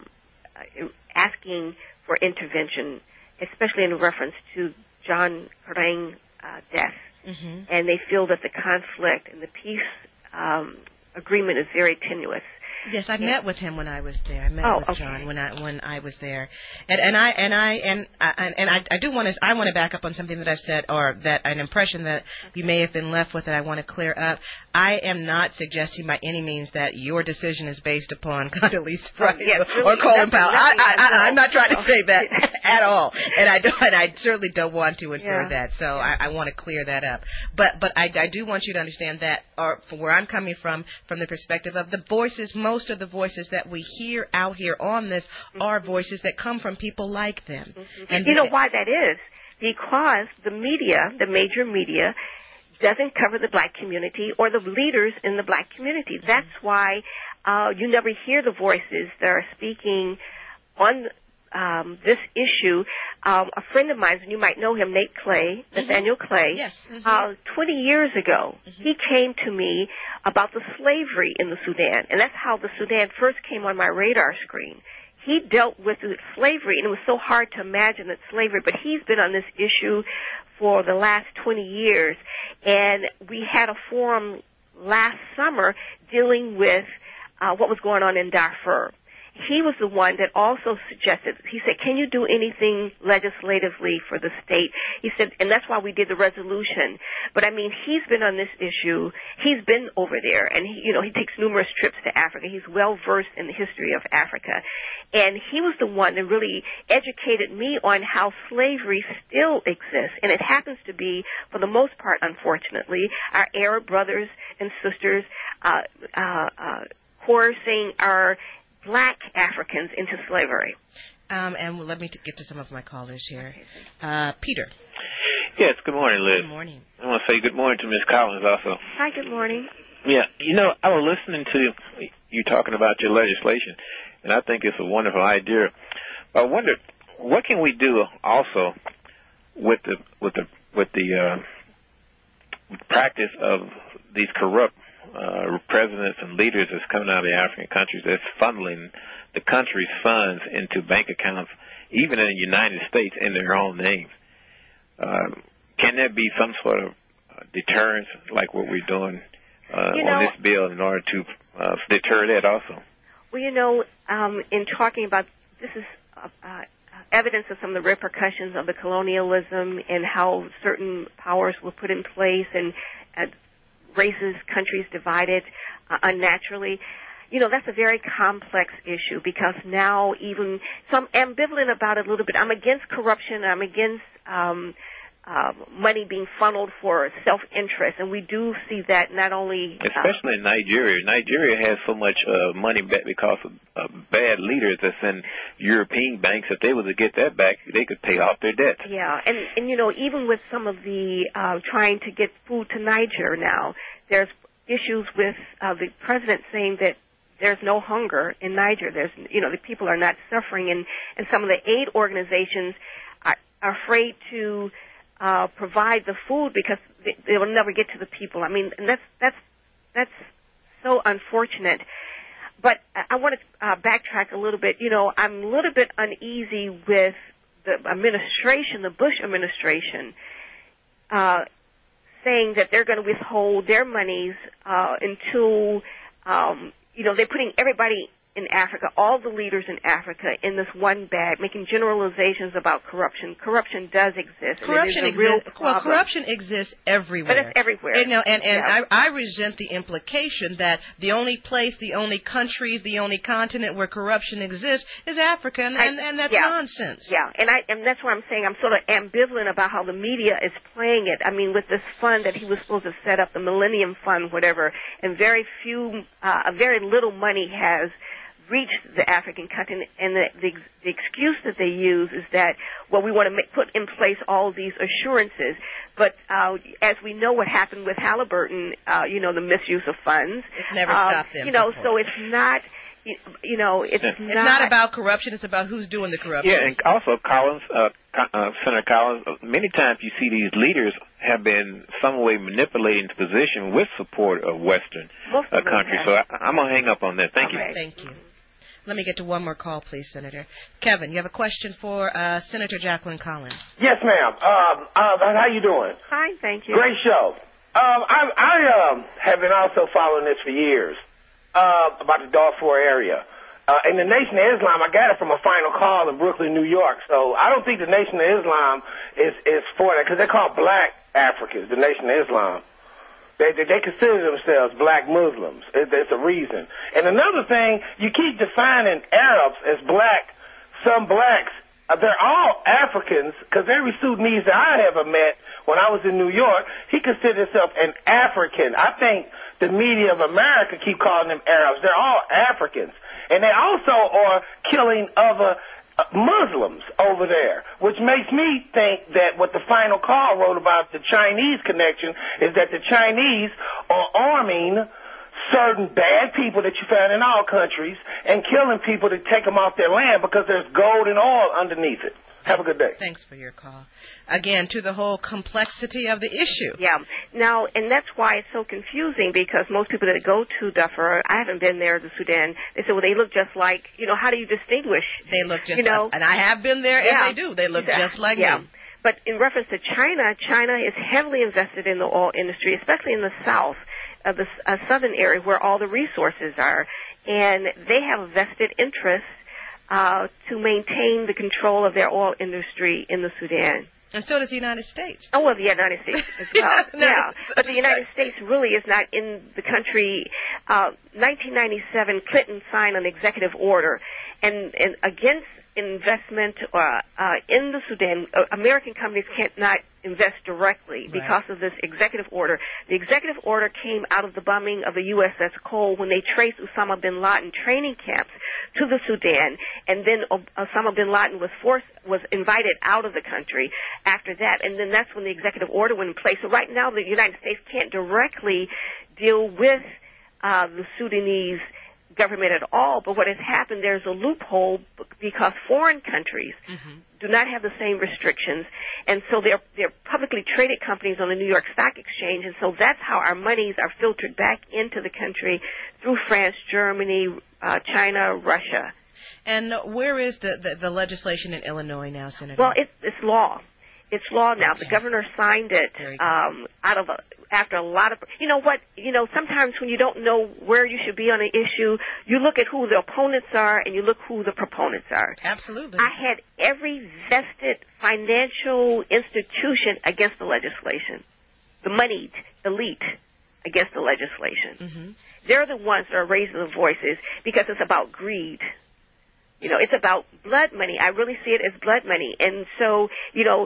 asking for intervention, especially in reference to John Kerrang uh, death. Mm-hmm. And they feel that the conflict and the peace um, agreement is very tenuous. Yes, I yeah. met with him when I was there. I met oh, with okay. John when I when I was there, and and I and I and I, and I, I do want to I want to back up on something that I said, or that an impression that you may have been left with that I want to clear up. I am not suggesting by any means that your decision is based upon Condoleezza Rice oh, yes, or, really, or Colin Powell. I, I, I, I'm not trying to oh. say that at all, and I don't, and I certainly don't want to infer yeah. that. So I, I want to clear that up. But but I, I do want you to understand that, or from where I'm coming from, from the perspective of the voices, most of the voices that we hear out here on this mm-hmm. are voices that come from people like them. Mm-hmm. And you know why that is? Because the media, the major media, doesn't cover the black community or the leaders in the black community. Mm-hmm. That's why uh, you never hear the voices that are speaking on um, this issue. Um, a friend of mine, and you might know him, Nate Clay, mm-hmm. Nathaniel Clay, yes. mm-hmm. uh, twenty years ago, mm-hmm. he came to me about the slavery in the Sudan, and that's how the Sudan first came on my radar screen. He dealt with slavery, and it was so hard to imagine that slavery, but he's been on this issue for the last twenty years, and we had a forum last summer dealing with uh, what was going on in Darfur. He was the one that also suggested, he said, can you do anything legislatively for the state? He said, and that's why we did the resolution. But I mean, he's been on this issue. He's been over there, and he, you know, he takes numerous trips to Africa. He's well versed in the history of Africa. And he was the one that really educated me on how slavery still exists. And it happens to be, for the most part, unfortunately, our Arab brothers and sisters uh, uh, uh, coercing our black Africans into slavery. Um, and let me t- get to some of my callers here. Uh, Peter. Yes, good morning, Liz. Good morning. I want to say good morning to Miz Collins also. Hi, good morning. Yeah, you know, I was listening to you talking about your legislation, and I think it's a wonderful idea. I wonder, what can we do also with the with the with the uh, practice of these corrupt Uh, presidents and leaders that's coming out of the African countries that's funneling the country's funds into bank accounts, even in the United States, in their own names. Uh, can there be some sort of uh, deterrence, like what we're doing uh, you on know, this bill, in order to uh, deter that also? Well, you know, um, in talking about this is uh, uh, evidence of some of the repercussions of the colonialism and how certain powers were put in place and uh, races, countries divided uh, unnaturally. You know, that's a very complex issue because now even, so I'm ambivalent about it a little bit. I'm against corruption. I'm against um, uh, money being funneled for self-interest, and we do see that not only... Uh, Especially in Nigeria. Nigeria has so much uh, money back because of uh, bad leaders that's in European banks. If they were to get that back, they could pay off their debt. Yeah, and, and you know, even with some of the uh, trying to get food to Niger now, there's issues with uh, the president saying that there's no hunger in Niger. There's, you know, the people are not suffering, and, and some of the aid organizations are, are afraid to uh, provide the food because they, they will never get to the people. I mean, and that's that's that's so unfortunate. But I, I want to uh, backtrack a little bit. You know, I'm a little bit uneasy with the administration, the Bush administration, uh, saying that they're going to withhold their monies uh, until, um, you know, they're putting everybody in Africa, all the leaders in Africa, in this one bag, making generalizations about corruption. Corruption does exist. Corruption and it is a real exists. Well, corruption exists everywhere. But it's everywhere. You know, and and Yeah. I, I resent the implication that the only place, the only countries, the only continent where corruption exists is Africa, and, and, and that's yeah. nonsense. Yeah, and I and that's why I'm saying I'm sort of ambivalent about how the media is playing it. I mean, with this fund that he was supposed to set up, the Millennium Fund, whatever, and very few, uh, very little money has reached the African continent, and the, the, the excuse that they use is that, well, we want to make, put in place all these assurances. But uh, as we know what happened with Halliburton, uh, you know, the misuse of funds. It's never um, stopped them. You know, before. so it's not, you, you know, it's, It's not, not about corruption. It's about who's doing the corruption. Yeah, and also Collins, uh, uh, Senator Collins, uh, many times you see these leaders have been some way manipulating the position with support of Western uh, countries. So I, I'm going to hang up on that. Thank you. Thank you. Let me get to one more call, please, Senator. Kevin, you have a question for uh, Senator Jacqueline Collins. Yes, ma'am. Um, uh, how you doing? Fine, thank you. Great show. Um, I, I um, have been also following this for years uh, about the Darfur area. Uh, and the Nation of Islam, I got it from a final call in Brooklyn, New York. So I don't think the Nation of Islam is, is for that because they're called black Africans, the Nation of Islam. They, they, they consider themselves black Muslims. It, it's a reason. And another thing, you keep defining Arabs as black. Some blacks, uh, they're all Africans, because every Sudanese that I ever met when I was in New York, he considered himself an African. I think the media of America keep calling them Arabs. They're all Africans. And they also are killing other Muslims over there, which makes me think that what the final call wrote about the Chinese connection is that the Chinese are arming certain bad people that you find in all countries and killing people to take them off their land because there's gold and oil underneath it. Have a good day. Thanks for your call. Again, to the whole complexity of the issue. Yeah. Now, and that's why it's so confusing because most people that go to Darfur, I haven't been there to Sudan, they say, well, they look just like, you know, how do you distinguish? They look just you know? like, and I have been there, yeah. and they do. They look yeah. just like yeah. me. But in reference to China, China is heavily invested in the oil industry, especially in the south, uh, the uh, southern area where all the resources are. And they have a vested interest Uh, to maintain the control of their oil industry in the Sudan. And so does the United States. Oh, well, the United States as well. yeah, yeah. But the United States really is not in the country. Uh, nineteen ninety-seven, Clinton signed an executive order and, and against investment uh, uh, in the Sudan. Uh, American companies cannot invest directly because right. of this executive order. The executive order came out of the bombing of the U S S Cole when they traced Osama bin Laden training camps to the Sudan, and then Osama bin Laden was forced, was invited out of the country after that, and then that's when the executive order went in place. So right now the United States can't directly deal with uh, the Sudanese government at all, but what has happened, there's a loophole because foreign countries mm-hmm. do not have the same restrictions, and so they're, they're publicly traded companies on the New York Stock Exchange, and so that's how our monies are filtered back into the country through France, Germany, uh, China, Russia. And where is the, the, the legislation in Illinois now, Senator? Well, it, it's law. It's law now. Okay. The governor signed it um, out of a, after a lot of, you know what, you know, sometimes when you don't know where you should be on an issue, you look at who the opponents are and you look who the proponents are. Absolutely. I had every vested financial institution against the legislation, the moneyed elite against the legislation. Mm-hmm. They're the ones that are raising the voices because it's about greed. You know, it's about blood money. I really see it as blood money. And so, you know,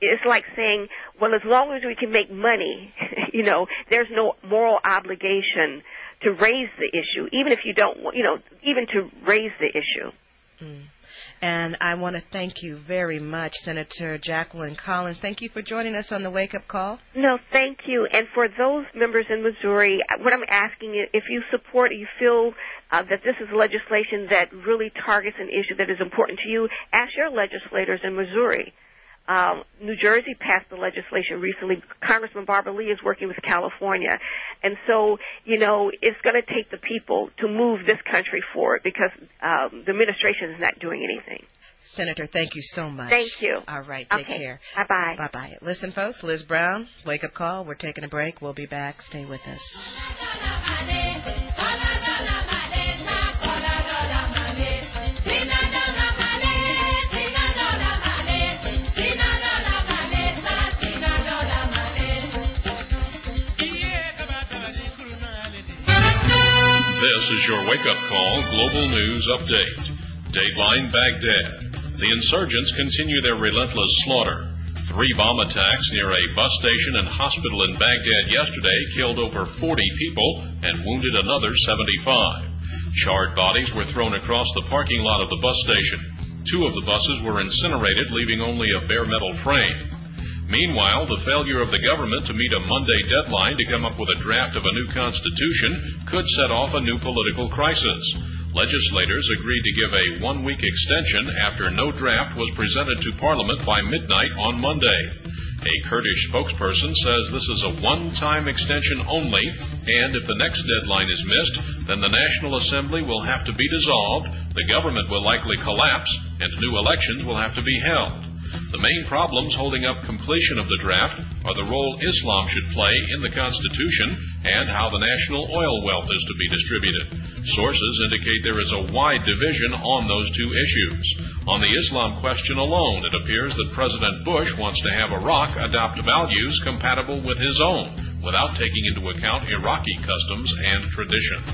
it's like saying, well, as long as we can make money, you know, there's no moral obligation to raise the issue, even if you don't, you know, even to raise the issue. Mm. And I want to thank you very much, Senator Jacqueline Collins. Thank you for joining us on the Wake Up Call. No, thank you. And for those members in Missouri, what I'm asking you, if you support, you feel uh, that this is legislation that really targets an issue that is important to you, ask your legislators in Missouri. Um, New Jersey passed the legislation recently. Congressman Barbara Lee is working with California. And so, you know, it's going to take the people to move this country forward because um, the administration is not doing anything. Senator, thank you so much. Thank you. All right, take okay. care. Bye-bye. Bye-bye. Listen, folks, Liz Brown, Wake Up Call. We're taking a break. We'll be back. Stay with us. This is your wake-up call global news update. Dateline Baghdad. The insurgents continue their relentless slaughter. Three bomb attacks near a bus station and hospital in Baghdad yesterday killed over forty people and wounded another seventy-five. Charred bodies were thrown across the parking lot of the bus station. Two of the buses were incinerated, leaving only a bare metal frame. Meanwhile, the failure of the government to meet a Monday deadline to come up with a draft of a new constitution could set off a new political crisis. Legislators agreed to give a one-week extension after no draft was presented to Parliament by midnight on Monday. A Kurdish spokesperson says this is a one-time extension only, and if the next deadline is missed, then the National Assembly will have to be dissolved, the government will likely collapse, and new elections will have to be held. The main problems holding up completion of the draft are the role Islam should play in the Constitution and how the national oil wealth is to be distributed. Sources indicate there is a wide division on those two issues. On the Islam question alone, it appears that President Bush wants to have Iraq adopt values compatible with his own, without taking into account Iraqi customs and traditions.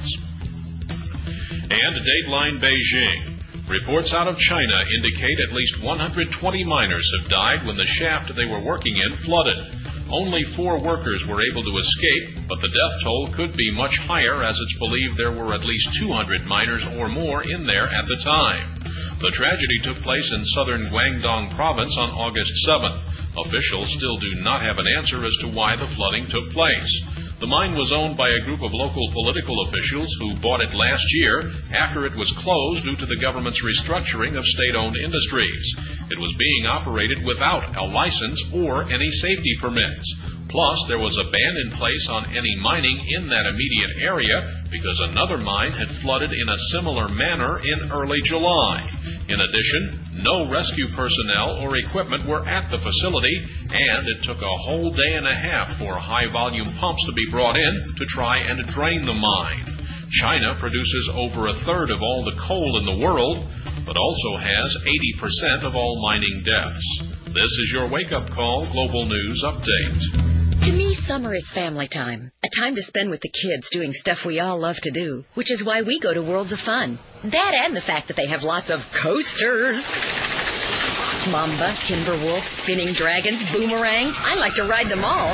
And Dateline Beijing. Reports out of China indicate at least one hundred twenty miners have died when the shaft they were working in flooded. Only four workers were able to escape, but the death toll could be much higher as it's believed there were at least two hundred miners or more in there at the time. The tragedy took place in southern Guangdong province on August seventh. Officials still do not have an answer as to why the flooding took place. The mine was owned by a group of local political officials who bought it last year after it was closed due to the government's restructuring of state-owned industries. It was being operated without a license or any safety permits. Plus, there was a ban in place on any mining in that immediate area because another mine had flooded in a similar manner in early July. In addition, no rescue personnel or equipment were at the facility, and it took a whole day and a half for high-volume pumps to be brought in to try and drain the mine. China produces over a third of all the coal in the world, but also has eighty percent of all mining deaths. This is your wake-up call Global News Update. To me, summer is family time, a time to spend with the kids doing stuff we all love to do, which is why we go to Worlds of Fun. That and the fact that they have lots of coasters. Mamba, Timberwolf, spinning dragons, boomerangs. I like to ride them all.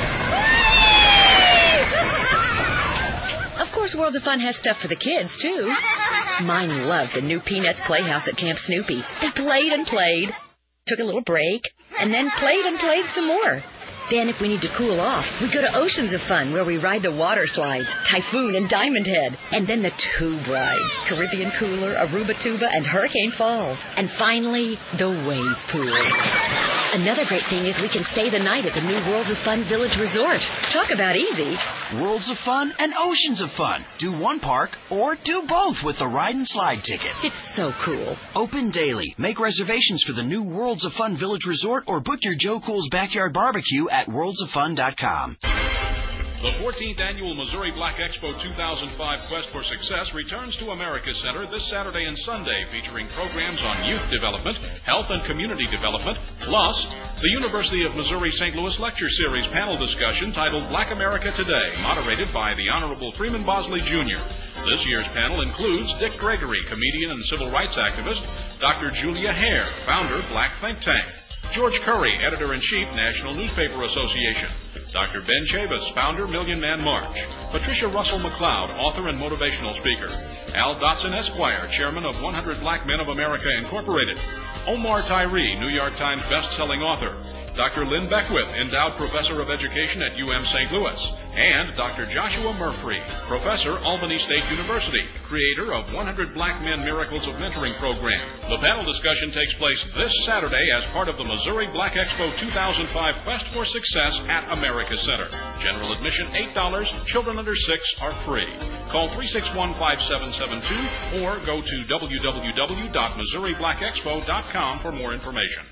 Of course, Worlds of Fun has stuff for the kids, too. Mine loved the new Peanuts Playhouse at Camp Snoopy. They played and played, took a little break, and then played and played some more. Then, if we need to cool off, we go to Oceans of Fun, where we ride the water slides, Typhoon and Diamond Head, and then the tube rides, Caribbean Cooler, Aruba Tuba, and Hurricane Falls. And finally, the wave pool. Another great thing is we can stay the night at the new Worlds of Fun Village Resort. Talk about easy. Worlds of Fun and Oceans of Fun. Do one park or do both with the ride and slide ticket. It's so cool. Open daily. Make reservations for the new Worlds of Fun Village Resort or book your Joe Cool's Backyard Barbecue at worlds of fun dot com. The fourteenth Annual Missouri Black Expo two thousand five Quest for Success returns to America Center this Saturday and Sunday, featuring programs on youth development, health and community development, plus the University of Missouri Saint Louis Lecture Series panel discussion titled Black America Today, moderated by the Honorable Freeman Bosley, Junior This year's panel includes Dick Gregory, comedian and civil rights activist, Doctor Julia Hare, founder, Black Think Tank, George Curry, Editor-in-Chief, National Newspaper Association. Doctor Ben Chavis, Founder, Million Man March. Patricia Russell McLeod, Author and Motivational Speaker. Al Dotson, Esquire, Chairman of one hundred Black Men of America, Incorporated. Omar Tyree, New York Times best-selling author. Doctor Lynn Beckwith, Endowed Professor of Education at U M Saint Louis. And Doctor Joshua Murphy, Professor, Albany State University, creator of one hundred Black Men Miracles of Mentoring program. The panel discussion takes place this Saturday as part of the Missouri Black Expo two thousand five Quest for Success at America Center. General admission eight dollars. Children under six are free. Call three six one, five seven seven two or go to w w w dot missouri black expo dot com for more information.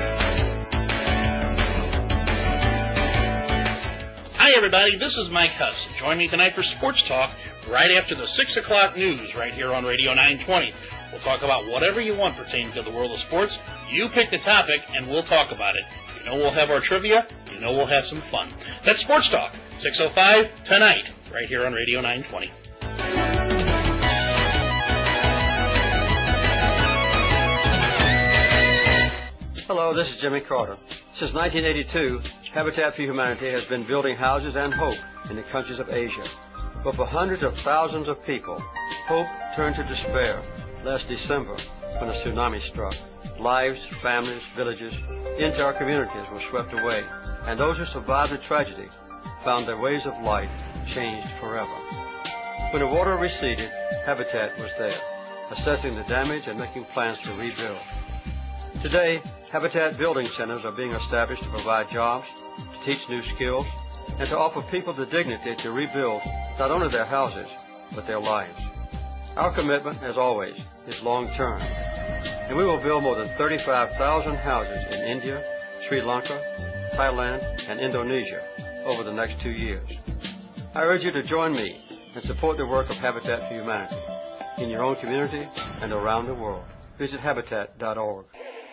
Hi, everybody. This is Mike Huss. Join me tonight for Sports Talk right after the six o'clock news right here on Radio nine twenty. We'll talk about whatever you want pertaining to the world of sports. You pick the topic, and we'll talk about it. You know we'll have our trivia. You know we'll have some fun. That's Sports Talk, six oh five tonight, right here on Radio nine twenty. Hello, this is Jimmy Carter. Since nineteen eighty-two, Habitat for Humanity has been building houses and hope in the countries of Asia. But for hundreds of thousands of people, hope turned to despair last December when a tsunami struck. Lives, families, villages, entire communities were swept away, and those who survived the tragedy found their ways of life changed forever. When the water receded, Habitat was there, assessing the damage and making plans to rebuild. Today, Habitat building centers are being established to provide jobs, to teach new skills, and to offer people the dignity to rebuild not only their houses, but their lives. Our commitment, as always, is long-term, and we will build more than thirty-five thousand houses in India, Sri Lanka, Thailand, and Indonesia over the next two years. I urge you to join me and support the work of Habitat for Humanity in your own community and around the world. Visit habitat dot org.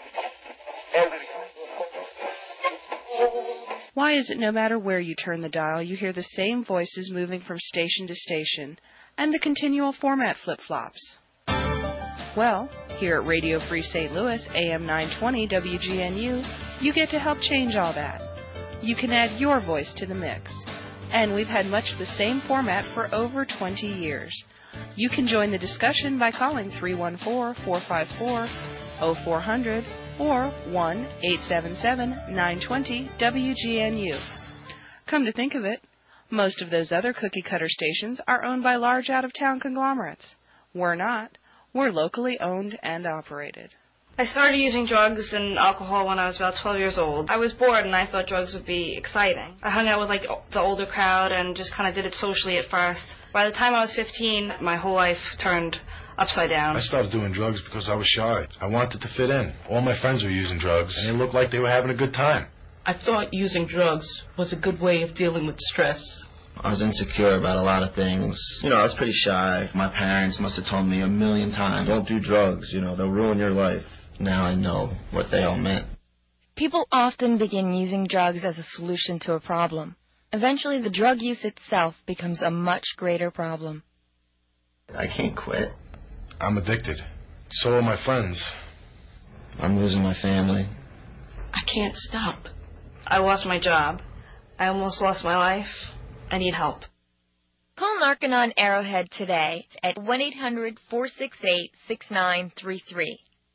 Why is it no matter where you turn the dial, you hear the same voices moving from station to station, and the continual format flip-flops? Well, here at Radio Free Saint Louis, A M nine twenty W G N U, you get to help change all that. You can add your voice to the mix. And we've had much the same format for over twenty years. You can join the discussion by calling three one four, four five four, oh four hundred or one eight seven seven, nine two zero W G N U. Come to think of it, most of those other cookie-cutter stations are owned by large out-of-town conglomerates. We're not. We're locally owned and operated. I started using drugs and alcohol when I was about twelve years old. I was bored and I thought drugs would be exciting. I hung out with like the older crowd and just kind of did it socially at first. By the time I was fifteen, my whole life turned upside down. I started doing drugs because I was shy. I wanted to fit in. All my friends were using drugs, and they looked like they were having a good time. I thought using drugs was a good way of dealing with stress. I was insecure about a lot of things. You know, I was pretty shy. My parents must have told me a million times, don't do drugs, you know, they'll ruin your life. Now I know what they all meant. People often begin using drugs as a solution to a problem. Eventually, the drug use itself becomes a much greater problem. I can't quit. I'm addicted. So are my friends. I'm losing my family. I can't stop. I lost my job. I almost lost my life. I need help. Call Narconon Arrowhead today at one eight hundred, four six eight, six nine three three.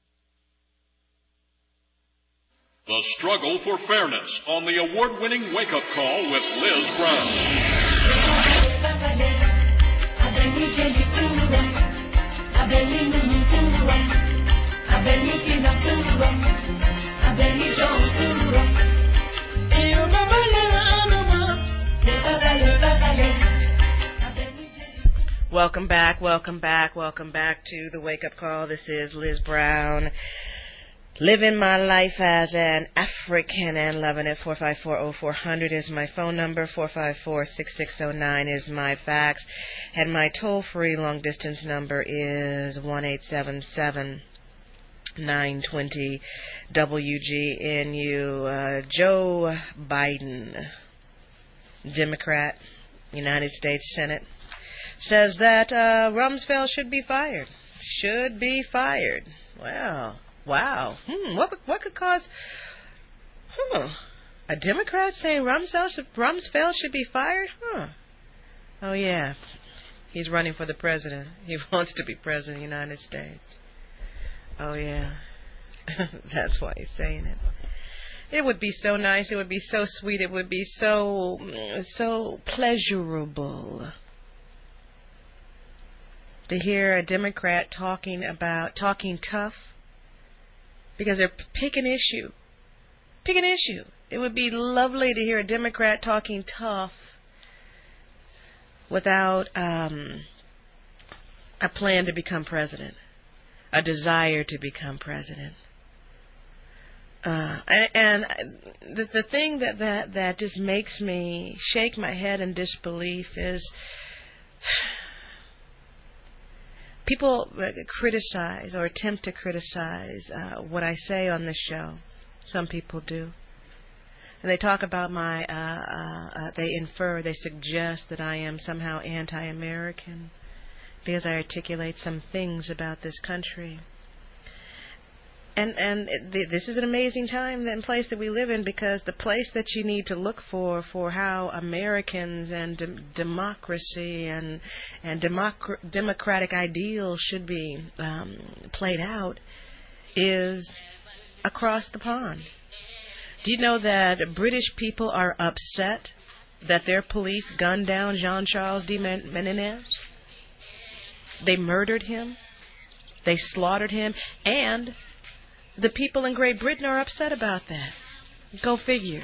The struggle for fairness on the award-winning Wake Up Call with Liz Brown. Welcome back, welcome back, welcome back to the Wake Up Call. This is Liz Brown. Living my life as an African and loving it. four five four, oh four hundred is my phone number. four five four, six six oh nine is my fax. And my toll-free long-distance number is one eight seven seven, nine two zero W G N U. Uh, Joe Biden, Democrat, United States Senate, says that uh, Rumsfeld should be fired. Should be fired. Well... Wow. Hmm. What what could cause Huh. A Democrat saying Rumsfeld should, Rumsfeld should be fired? Huh. Oh, yeah. He's running for the president. He wants to be president of the United States. Oh, yeah. That's why he's saying it. It would be so nice. It would be so sweet. It would be so, so pleasurable to hear a Democrat talking about, talking tough, because they're picking issue. Pick an issue. It would be lovely to hear a Democrat talking tough without um, a plan to become president, a desire to become president. Uh, and and the, the thing that, that, that just makes me shake my head in disbelief is people criticize or attempt to criticize uh, what I say on this show. Some people do. And they talk about my, uh, uh, uh, they infer, they suggest that I am somehow anti-American because I articulate some things about this country. And and it, this is an amazing time and place that we live in, because the place that you need to look for for how Americans and de- democracy and and democ- democratic ideals should be um, played out is across the pond. Do you know that British people are upset that their police gunned down Jean-Charles de Menendez? They murdered him. They slaughtered him. And the people in Great Britain are upset about that. Go figure.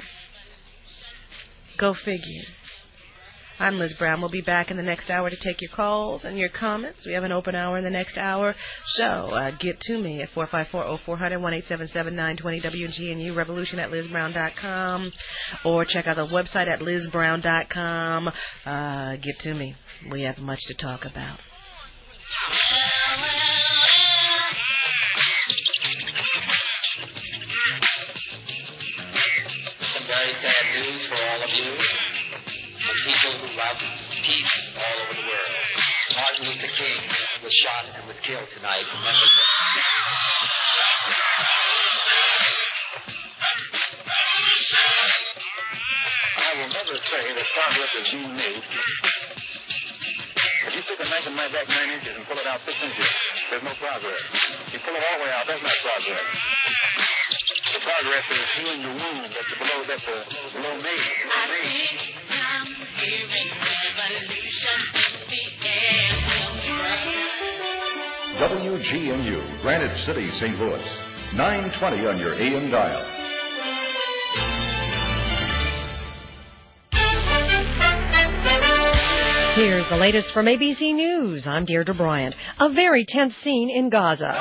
Go figure. I'm Liz Brown. We'll be back in the next hour to take your calls and your comments. We have an open hour in the next hour. So uh, get to me at four five four, oh four hundred, one eight seven seven, nine two zero W G N U, revolution at liz brown dot com, or check out the website at liz brown dot com. Uh, get to me. We have much to talk about. Very sad news for all of you, the people who love peace all over the world. Martin Luther King was shot and was killed tonight in Memphis. I will never say that progress is being made. If you take a knife and my back nine inches and pull it out six inches, there's no progress. You pull it all the way out, that's not progress. The progress is healing the wound that's below, that's uh, below me. I think I'm hearing revolution in the air. W G N U, Granite City, Saint Louis. nine twenty on your A M dial. Here's the latest from A B C News. I'm Deirdre Bryant. A very tense scene in Gaza.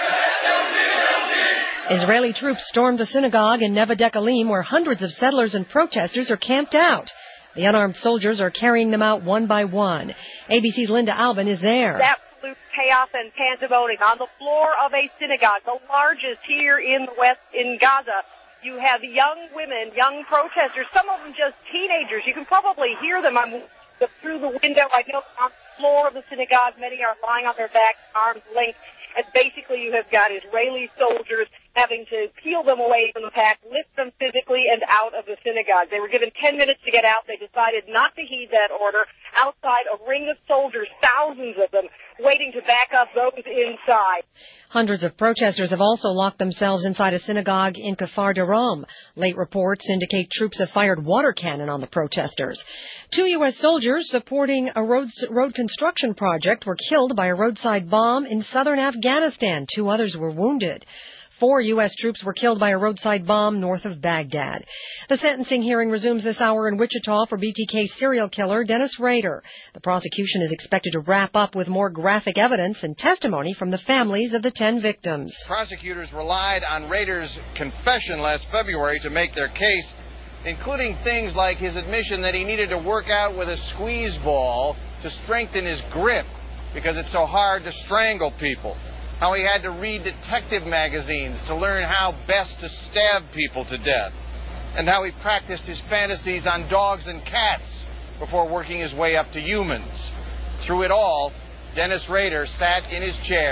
Israeli troops stormed the synagogue in Neve Dekalim, where hundreds of settlers and protesters are camped out. The unarmed soldiers are carrying them out one by one. A B C's Linda Albin is there. Absolute chaos and pandemonium on the floor of a synagogue, the largest here in the west in Gaza. You have young women, young protesters, some of them just teenagers. You can probably hear them. I'm through the window. I know on the floor of the synagogue, many are lying on their backs, arms linked. And basically you have got Israeli soldiers having to peel them away from the pack, lift them physically and out of the synagogue. They were given ten minutes to get out. They decided not to heed that order. Outside, a ring of soldiers, thousands of them, waiting to back up those inside. Hundreds of protesters have also locked themselves inside a synagogue in Kfar Darom. Late reports indicate troops have fired water cannon on the protesters. Two U S soldiers supporting a road, road construction project were killed by a roadside bomb in southern Afghanistan. Two others were wounded. Four U S troops were killed by a roadside bomb north of Baghdad. The sentencing hearing resumes this hour in Wichita for B T K serial killer Dennis Rader. The prosecution is expected to wrap up with more graphic evidence and testimony from the families of the ten victims. Prosecutors relied on Rader's confession last February to make their case, including things like his admission that he needed to work out with a squeeze ball to strengthen his grip because it's so hard to strangle people. How he had to read detective magazines to learn how best to stab people to death. And how he practiced his fantasies on dogs and cats before working his way up to humans. Through it all, Dennis Rader sat in his chair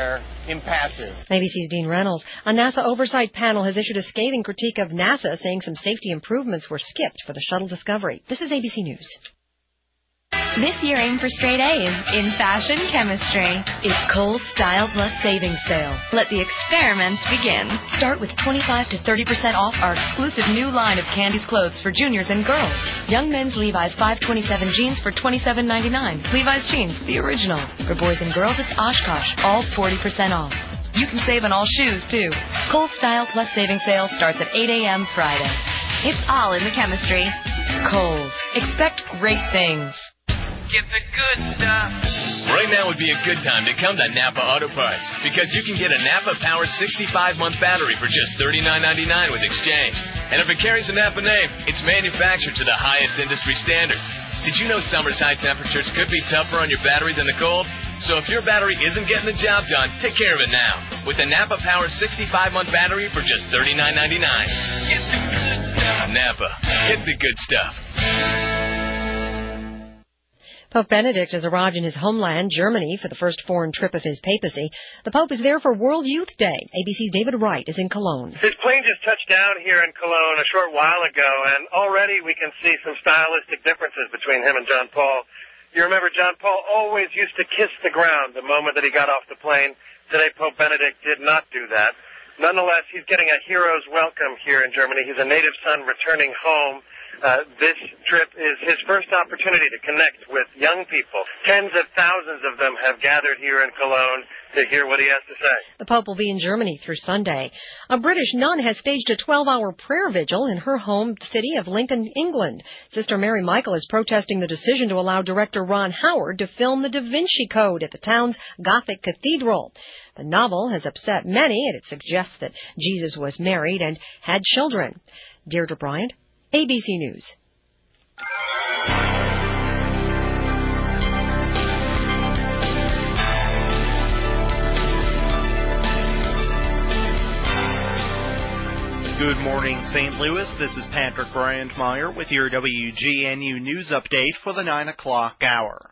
impassive. A B C's Dean Reynolds. A NASA oversight panel has issued a scathing critique of NASA, saying some safety improvements were skipped for the shuttle Discovery. This is A B C News. This year, aim for straight A's in fashion chemistry. It's Kohl's Style Plus Savings Sale. Let the experiments begin. Start with twenty-five to thirty percent off our exclusive new line of Candy's clothes for juniors and girls. Young men's Levi's five twenty-seven jeans for twenty-seven ninety-nine. Levi's jeans, the original. For boys and girls, it's Oshkosh, all forty percent off. You can save on all shoes, too. Kohl's Style Plus Savings Sale starts at eight a.m. Friday. It's all in the chemistry. Kohl's. Expect great things. Get the good stuff. Right now would be a good time to come to Napa Auto Parts because you can get a Napa Power sixty-five month battery for just thirty-nine ninety-nine with exchange. And if it carries a Napa name, it's manufactured to the highest industry standards. Did you know summer's high temperatures could be tougher on your battery than the cold? So if your battery isn't getting the job done, take care of it now with a Napa Power sixty-five month battery for just thirty-nine ninety-nine. Get the good stuff. Napa, get the good stuff. Pope Benedict has arrived in his homeland, Germany, for the first foreign trip of his papacy. The Pope is there for World Youth Day. A B C's David Wright is in Cologne. His plane just touched down here in Cologne a short while ago, and already we can see some stylistic differences between him and John Paul. You remember John Paul always used to kiss the ground the moment that he got off the plane. Today, Pope Benedict did not do that. Nonetheless, he's getting a hero's welcome here in Germany. He's a native son returning home. Uh, this trip is his first opportunity to connect with young people. Tens of thousands of them have gathered here in Cologne to hear what he has to say. The Pope will be in Germany through Sunday. A British nun has staged a twelve-hour prayer vigil in her home city of Lincoln, England. Sister Mary Michael is protesting the decision to allow director Ron Howard to film the Da Vinci Code at the town's Gothic cathedral. The novel has upset many, and it suggests that Jesus was married and had children. Deirdre Bryant, A B C News. Good morning, Saint Louis. This is Patrick Brandmeier with your W G N U News Update for the nine o'clock hour.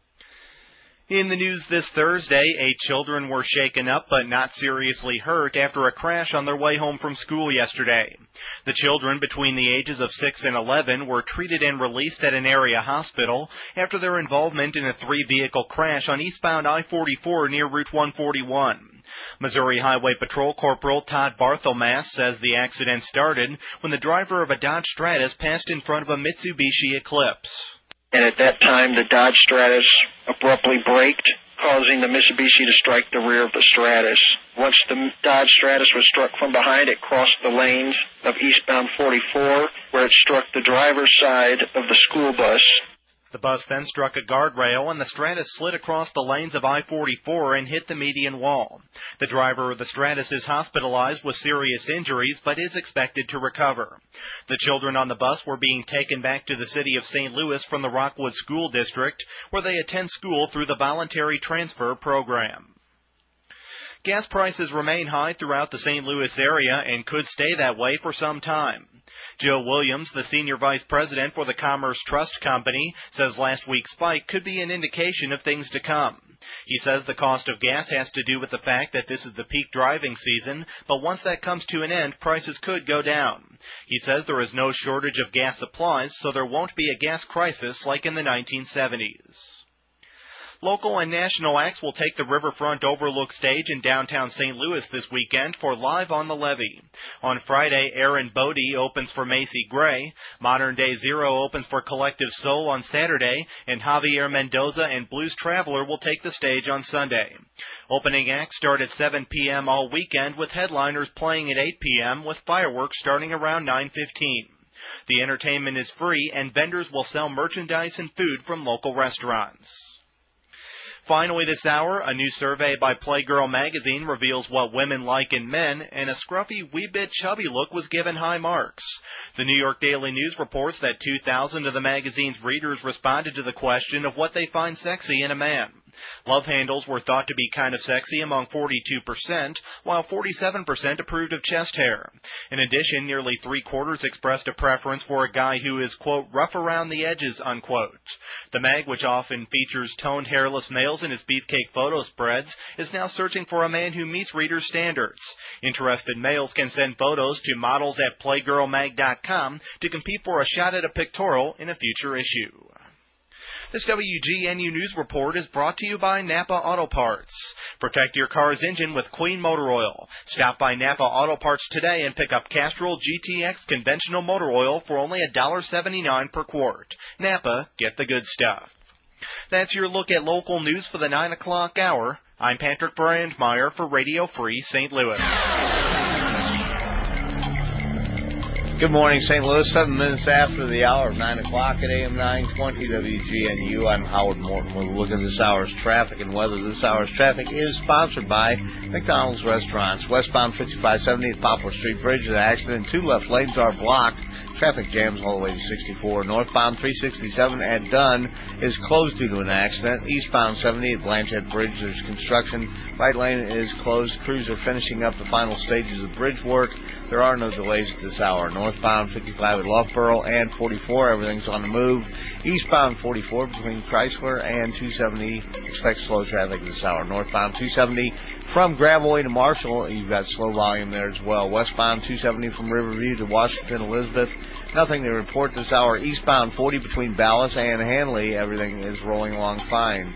In the news this Thursday, eight children were shaken up but not seriously hurt after a crash on their way home from school yesterday. The children between the ages of six and eleven were treated and released at an area hospital after their involvement in a three-vehicle crash on eastbound I forty-four near Route one forty-one. Missouri Highway Patrol Corporal Todd Barthelmass says the accident started when the driver of a Dodge Stratus passed in front of a Mitsubishi Eclipse. And at that time, the Dodge Stratus abruptly braked, causing the Mitsubishi to strike the rear of the Stratus. Once the Dodge Stratus was struck from behind, it crossed the lanes of eastbound forty-four, where it struck the driver's side of the school bus. The bus then struck a guardrail, and the Stratus slid across the lanes of I forty-four and hit the median wall. The driver of the Stratus is hospitalized with serious injuries, but is expected to recover. The children on the bus were being taken back to the city of Saint Louis from the Rockwood School District, where they attend school through the Voluntary Transfer Program. Gas prices remain high throughout the Saint Louis area and could stay that way for some time. Joe Williams, the senior vice president for the Commerce Trust Company, says last week's spike could be an indication of things to come. He says the cost of gas has to do with the fact that this is the peak driving season, but once that comes to an end, prices could go down. He says there is no shortage of gas supplies, so there won't be a gas crisis like in the nineteen seventies. Local and national acts will take the Riverfront Overlook stage in downtown Saint Louis this weekend for Live on the Levee. On Friday, Aaron Bodie opens for Macy Gray. Modern Day Zero opens for Collective Soul on Saturday, and Javier Mendoza and Blues Traveler will take the stage on Sunday. Opening acts start at seven p.m. all weekend, with headliners playing at eight p.m. with fireworks starting around nine fifteen. The entertainment is free, and vendors will sell merchandise and food from local restaurants. Finally this hour, a new survey by Playgirl magazine reveals what women like in men, and a scruffy, wee bit chubby look was given high marks. The New York Daily News reports that two thousand of the magazine's readers responded to the question of what they find sexy in a man. Love handles were thought to be kind of sexy among forty-two percent, while forty-seven percent approved of chest hair. In addition, nearly three-quarters expressed a preference for a guy who is, quote, rough around the edges, unquote. The mag, which often features toned hairless males in its beefcake photo spreads, is now searching for a man who meets readers' standards. Interested males can send photos to models at playgirl mag dot com to compete for a shot at a pictorial in a future issue. This W G N U News Report is brought to you by Napa Auto Parts. Protect your car's engine with Queen Motor Oil. Stop by Napa Auto Parts today and pick up Castrol G T X conventional motor oil for only one dollar seventy-nine per quart. Napa, get the good stuff. That's your look at local news for the nine o'clock hour. I'm Patrick Brandmeier for Radio Free Saint Louis. Good morning, Saint Louis. Seven minutes after the hour of nine o'clock at A M nine twenty W G N U. I'm Howard Morton with a look at this hour's traffic and weather. This hour's traffic is sponsored by McDonald's Restaurants. Westbound fifty-five seventy at Poplar Street Bridge. An accident. Two left lanes are blocked. Traffic jams all the way to sixty-four. Northbound three sixty-seven at Dunn is closed due to an accident. Eastbound seventy at Blanchette Bridge, there's construction. Right lane is closed. Crews are finishing up the final stages of bridge work. There are no delays at this hour. Northbound fifty-five at Loughborough and forty-four, everything's on the move. Eastbound forty-four between Chrysler and two seventy, expect slow traffic this hour. Northbound two seventy from Gravois to Marshall, you've got slow volume there as well. Westbound two seventy from Riverview to Washington Elizabeth, nothing to report this hour. Eastbound forty between Ballas and Hanley, everything is rolling along fine.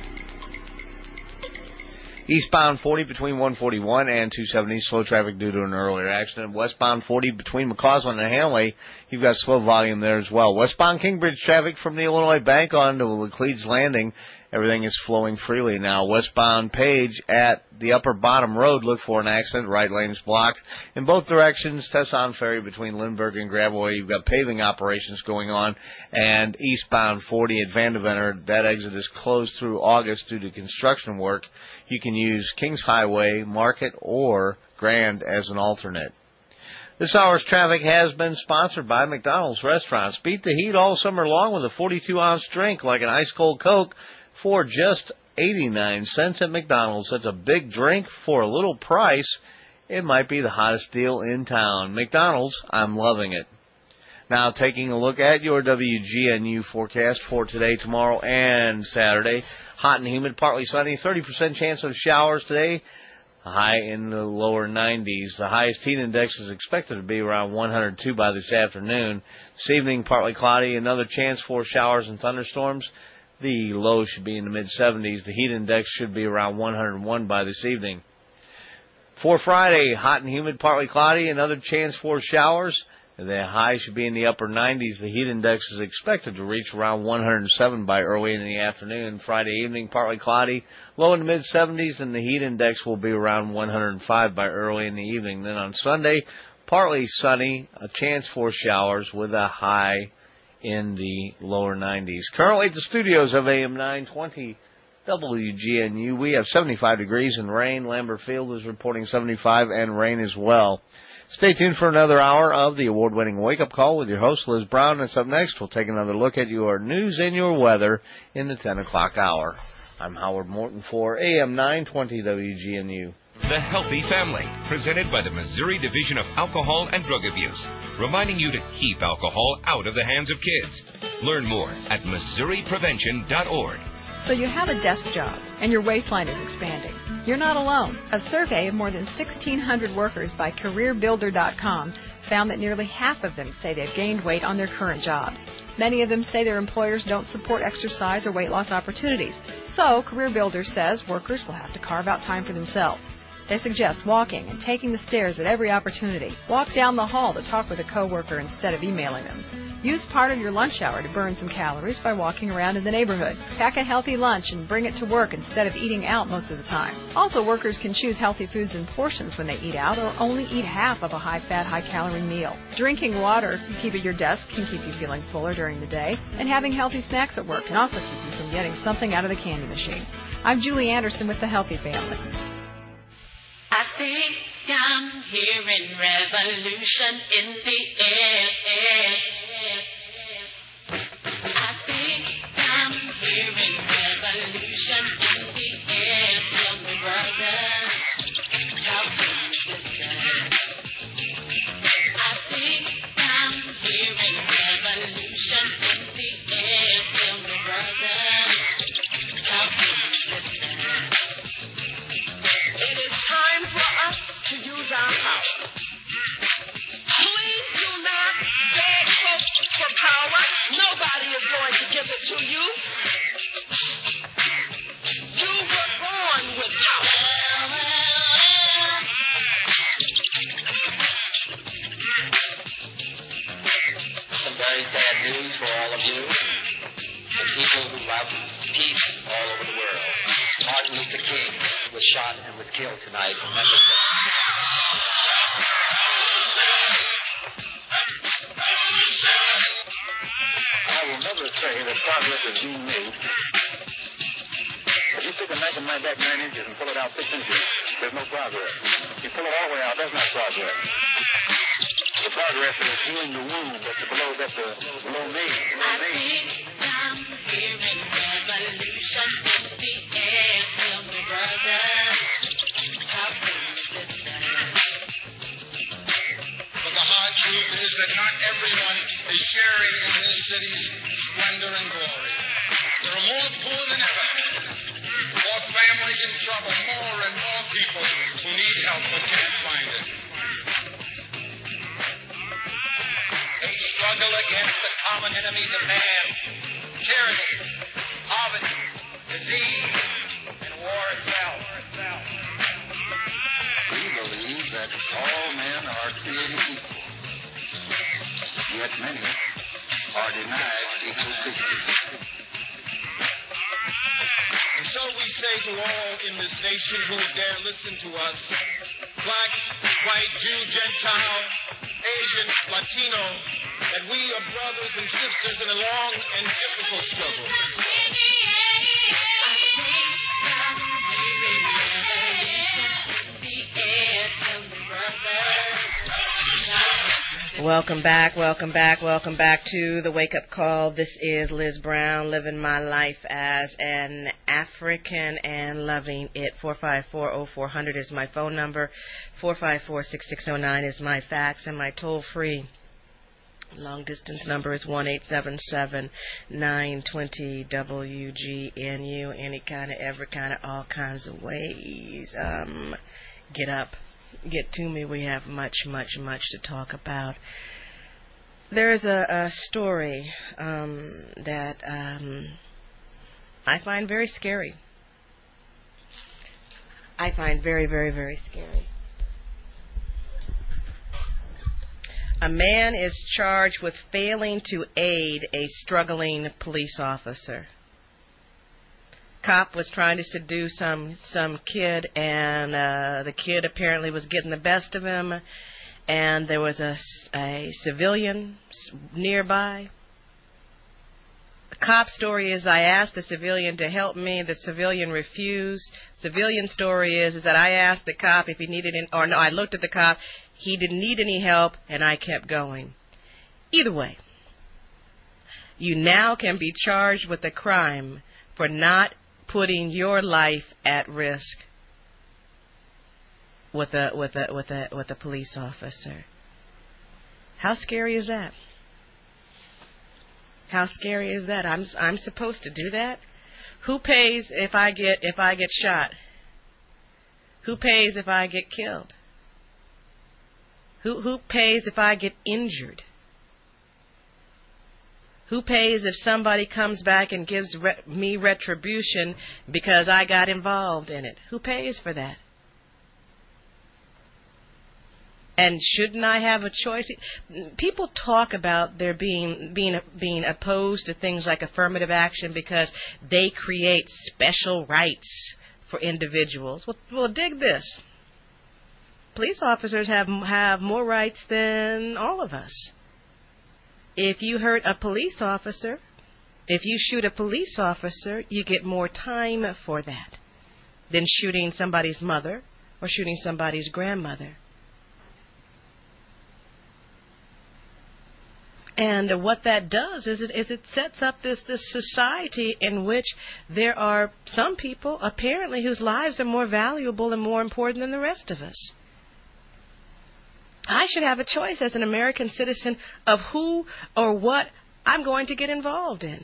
Eastbound forty between one forty-one and two seventy, slow traffic due to an earlier accident. Westbound forty between McCausland and Hanley, you've got slow volume there as well. Westbound Kingbridge traffic from the Illinois Bank on to Laclede's Landing, everything is flowing freely now. Westbound Page at the Upper Bottom Road, look for an accident. Right lane is blocked in both directions. Tesson Ferry between Lindbergh and Gravois, you've got paving operations going on. And eastbound forty at Vandeventer, that exit is closed through August due to construction work. You can use Kings Highway, Market, or Grand as an alternate. This hour's traffic has been sponsored by McDonald's Restaurants. Beat the heat all summer long with a forty-two ounce drink like an ice-cold Coke for just eighty-nine cents at McDonald's. That's a big drink for a little price. It might be the hottest deal in town. McDonald's, I'm loving it. Now taking a look at your W G N U forecast for today, tomorrow, and Saturday. Hot and humid, partly sunny, thirty percent chance of showers today. High in the lower nineties. The highest heat index is expected to be around one hundred two by this afternoon. This evening, partly cloudy, another chance for showers and thunderstorms. The low should be in the mid seventies. The heat index should be around one hundred one by this evening. For Friday, hot and humid, partly cloudy, another chance for showers. The high should be in the upper nineties. The heat index is expected to reach around one hundred seven by early in the afternoon. Friday evening, partly cloudy, low in the mid seventies, and the heat index will be around one hundred five by early in the evening. Then on Sunday, partly sunny, a chance for showers with a high in the lower nineties. Currently at the studios of A M nine twenty W G N U, we have seventy-five degrees and rain. Lambert Field is reporting seventy-five and rain as well. Stay tuned for another hour of the award-winning Wake-Up Call with your host, Liz Brown. That's up next. We'll take another look at your news and your weather in the ten o'clock hour. I'm Howard Morton for A M nine twenty W G N U. The Healthy Family, presented by the Missouri Division of Alcohol and Drug Abuse, reminding you to keep alcohol out of the hands of kids. Learn more at missouri prevention dot org. So you have a desk job, and your waistline is expanding. You're not alone. A survey of more than sixteen hundred workers by career builder dot com found that nearly half of them say they've gained weight on their current jobs. Many of them say their employers don't support exercise or weight loss opportunities. So CareerBuilder says workers will have to carve out time for themselves. They suggest walking and taking the stairs at every opportunity. Walk down the hall to talk with a coworker instead of emailing them. Use part of your lunch hour to burn some calories by walking around in the neighborhood. Pack a healthy lunch and bring it to work instead of eating out most of the time. Also, workers can choose healthy foods in portions when they eat out or only eat half of a high-fat, high-calorie meal. Drinking water you keep at your desk can keep you feeling fuller during the day, and having healthy snacks at work can also keep you from getting something out of the candy machine. I'm Julie Anderson with the Healthy Family. I think I'm hearing revolution in the air. I think I'm hearing revolution. revolution in the air. Tell me, brother, how can you listen? I think I'm hearing revolution in the air. Tell me, brother, how can you listen? It is time for us to use our power. Please do not beg folks for power. Nobody is going to give it to you. You were born with power. Some very sad news for all of you. The people who love peace all over the world. Martin Luther King was shot and was killed tonight in Memphis. I will never say that progress is being made. If you take a knife and knife back nine inches and pull it out six inches, there's no progress. If you pull it all the way out, that's not progress. The progress is healing the wound that's below, that's the below me. Below I think I'm hearing revolution in the air. Tell me, brother, how can you listen? But the hard truth is that not everyone is sharing in this city's splendor and glory. There are more poor than ever, more families in trouble, more and more people who need help but can't find it. They struggle against the common enemies of man: tyranny, poverty, disease, and war itself. We believe that all men are created equal, yet many are denied equal treatment. And so we say to all in this nation who dare listen to us, black, white, Jew, Gentile, Asian, Latino, that we are brothers and sisters in a long and difficult struggle. Welcome back, welcome back, welcome back to the Wake Up Call. This is Liz Brown, living my life as an African and loving it. four five four, oh four hundred is my phone number. four five four, six six oh nine is my fax, and my toll-free long distance number is one eight seven seven, nine two zero, W G N U. Any kind of, every kind of, all kinds of ways. Um, get up. Get to me. We have much, much, much to talk about. There's a, a story um, that um, I find very scary. I find very, very, very scary. A man is charged with failing to aid a struggling police officer. Cop was trying to seduce some some kid, and uh, the kid apparently was getting the best of him, and there was a, a civilian nearby. The cop story is, I asked the civilian to help me. The civilian refused. Civilian story is, is that I asked the cop if he needed any, or no, I looked at the cop. He didn't need any help, and I kept going. Either way, you now can be charged with a crime for not putting your life at risk with a with a with a with a police officer. How scary is that? How scary is that? I'm I'm supposed to do that? Who pays if I get if I get shot? Who pays if I get killed? Who who pays if I get injured? Who pays if somebody comes back and gives re- me retribution because I got involved in it? Who pays for that? And shouldn't I have a choice? People talk about there being being being opposed to things like affirmative action because they create special rights for individuals. Well, well dig this. Police officers have have more rights than all of us. If you hurt a police officer, if you shoot a police officer, you get more time for that than shooting somebody's mother or shooting somebody's grandmother. And what that does is it, is it sets up this, this society in which there are some people, apparently, whose lives are more valuable and more important than the rest of us. I should have a choice as an American citizen of who or what I'm going to get involved in.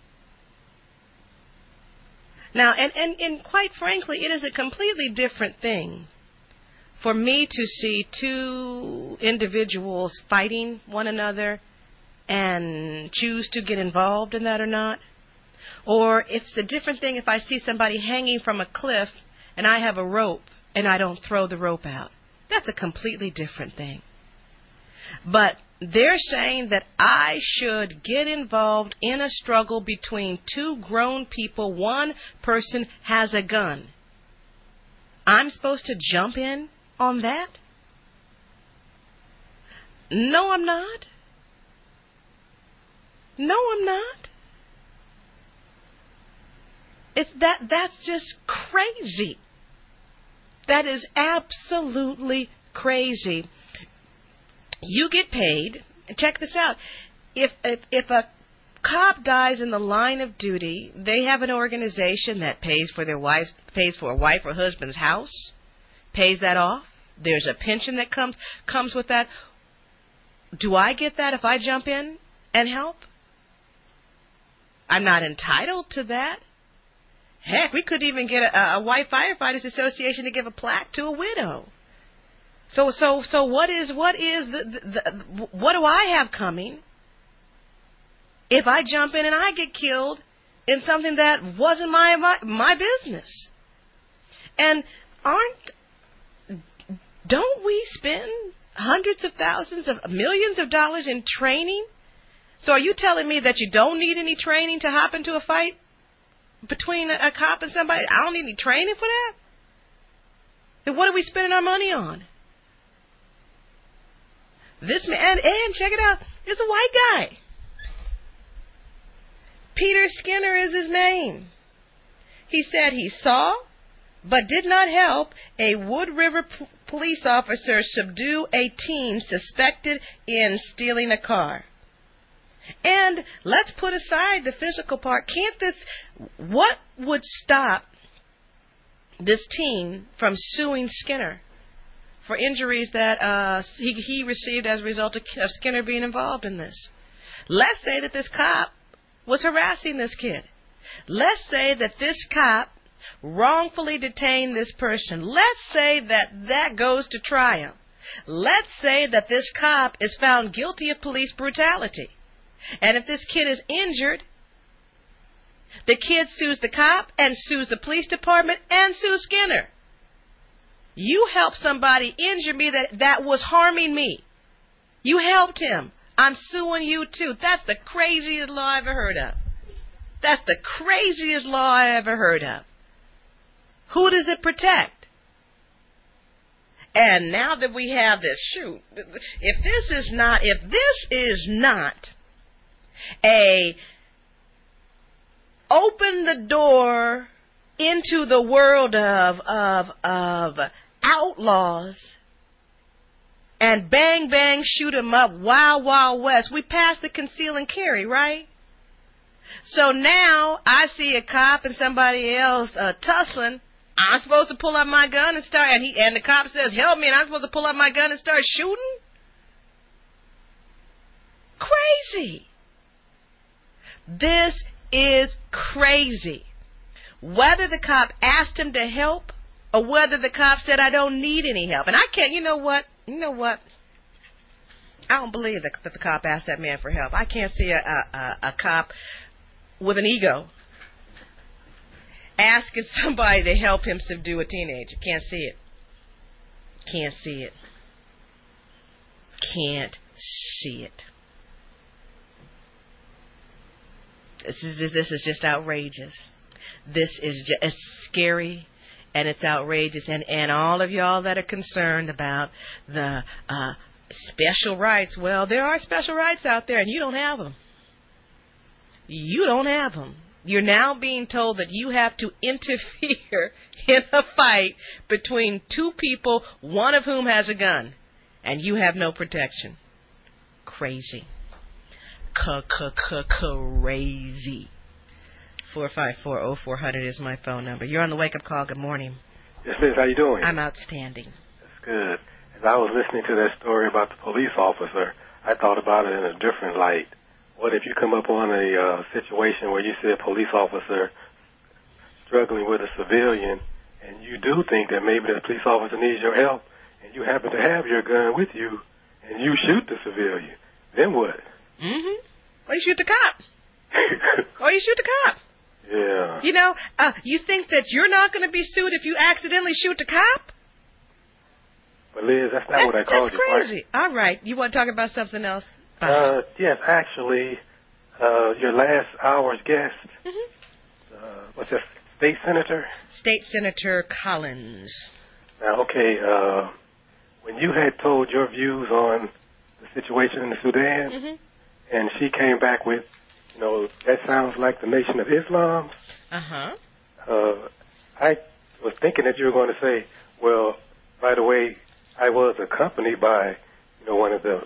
Now, and, and, and quite frankly, it is a completely different thing for me to see two individuals fighting one another and choose to get involved in that or not. Or it's a different thing if I see somebody hanging from a cliff and I have a rope and I don't throw the rope out. That's a completely different thing. But they're saying that I should get involved in a struggle between two grown people. One person has a gun. I'm supposed to jump in on that? No, I'm not. No, I'm not. It's that that's just crazy. That is absolutely crazy. You get paid. Check this out. If, if if a cop dies in the line of duty, they have an organization that pays for their wife, pays for a wife or husband's house, pays that off. There's a pension that comes comes with that. Do I get that if I jump in and help? I'm not entitled to that. Heck, we could even get a, a white firefighters association to give a plaque to a widow. So, so, so, what is, what is the, the, the, what do I have coming if I jump in and I get killed in something that wasn't my my, my business? And aren't, don't we spend hundreds of thousands of millions of dollars in training? So, are you telling me that you don't need any training to hop into a fight between a, a cop and somebody? I don't need any training for that. Then what are we spending our money on? This man, and, and check it out, it's a white guy. Peter Skinner is his name. He said he saw, but did not help, a Wood River p- police officer subdue a teen suspected in stealing a car. And let's put aside the physical part. Can't this, what would stop this teen from suing Skinner for injuries that uh, he, he received as a result of, of Skinner being involved in this? Let's say that this cop was harassing this kid. Let's say that this cop wrongfully detained this person. Let's say that that goes to trial. Let's say that this cop is found guilty of police brutality. And if this kid is injured, the kid sues the cop and sues the police department and sues Skinner. You helped somebody injure me that, that was harming me. You helped him. I'm suing you too. That's the craziest law I ever heard of. That's the craziest law I ever heard of. Who does it protect? And now that we have this, shoot, if this is not, if this is not a open the door into the world of of of outlaws and bang bang shoot 'em up, wild wild west. We passed the conceal and carry, right? So now I see a cop and somebody else uh, tussling. I'm supposed to pull out my gun and start, and he and the cop says, "Help me!" And I'm supposed to pull out my gun and start shooting. Crazy. This is crazy. Whether the cop asked him to help or whether the cop said, "I don't need any help." And I can't, you know what? You know what? I don't believe that, that the cop asked that man for help. I can't see a, a, a cop with an ego asking somebody to help him subdue a teenager. Can't see it. Can't see it. Can't see it. This is this is just outrageous. This is just it's scary, and it's outrageous. And, and all of y'all that are concerned about the uh, special rights, well, there are special rights out there, and you don't have them. You don't have them. You're now being told that you have to interfere in a fight between two people, one of whom has a gun, and you have no protection. Crazy. crazy. four five four, oh four hundred is my phone number. You're on the wake-up call. Good morning. Yes, Liz, how you doing? I'm outstanding. That's good. As I was listening to that story about the police officer, I thought about it in a different light. What if you come up on a uh, situation where you see a police officer struggling with a civilian, and you do think that maybe the police officer needs your help, and you happen to have your gun with you, and you shoot the civilian? Then what? Mm-hmm. Or you shoot the cop. Or you shoot the cop. Yeah. You know, uh, you think that you're not going to be sued if you accidentally shoot the cop? But Liz, that's not that, what I called that's you. That's crazy. Right? All right. You want to talk about something else? Bye. Uh, yes, actually, uh, your last hour's guest, mm-hmm. uh, what's that, state senator? State Senator Collins. Now, okay, uh, when you had told your views on the situation in the Sudan, mm-hmm. and she came back with, you know, that sounds like the Nation of Islam. Uh-huh. Uh, I was thinking that you were going to say, well, by the way, I was accompanied by, you know, one of the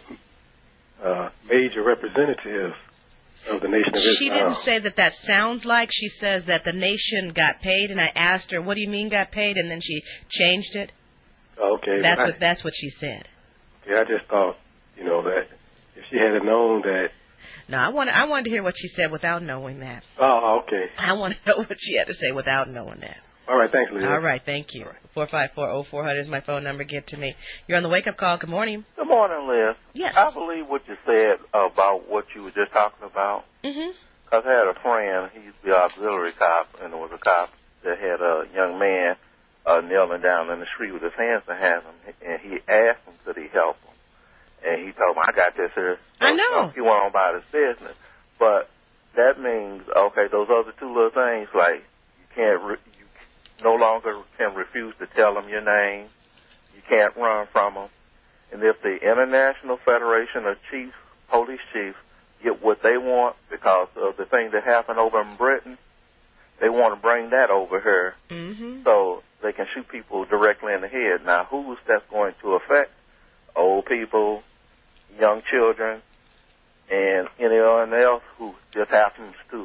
uh, major representatives of the Nation of Islam. She didn't say that that sounds like. She says that the nation got paid, and I asked her, what do you mean got paid? And then she changed it. Okay. That's I, what that's what she said. Okay, I just thought, you know, that if she had known that. No, I wanted, I wanted to hear what she said without knowing that. Oh, okay. I want to know what she had to say without knowing that. All right, thanks, Liz. All right, thank you. four five four, oh four hundred is my phone number. Get to me. You're on the wake-up call. Good morning. Good morning, Liz. Yes. I believe what you said about what you were just talking about. Mm-hmm. Because I had a friend, he used to be an auxiliary cop, and there was a cop that had a young man uh, kneeling down in the street with his hands in him, and he asked him, could he help him? And he told him, I got this here. So, I know. He went on about his business. But that means, okay, those other two little things, like you can't, re- you no longer can refuse to tell them your name. You can't run from them. And if the International Federation of Chiefs, Police Chiefs, get what they want because of the thing that happened over in Britain, they want to bring that over here mm-hmm. so they can shoot people directly in the head. Now, who's that going to affect? Old people, young children, and anyone else who just happens to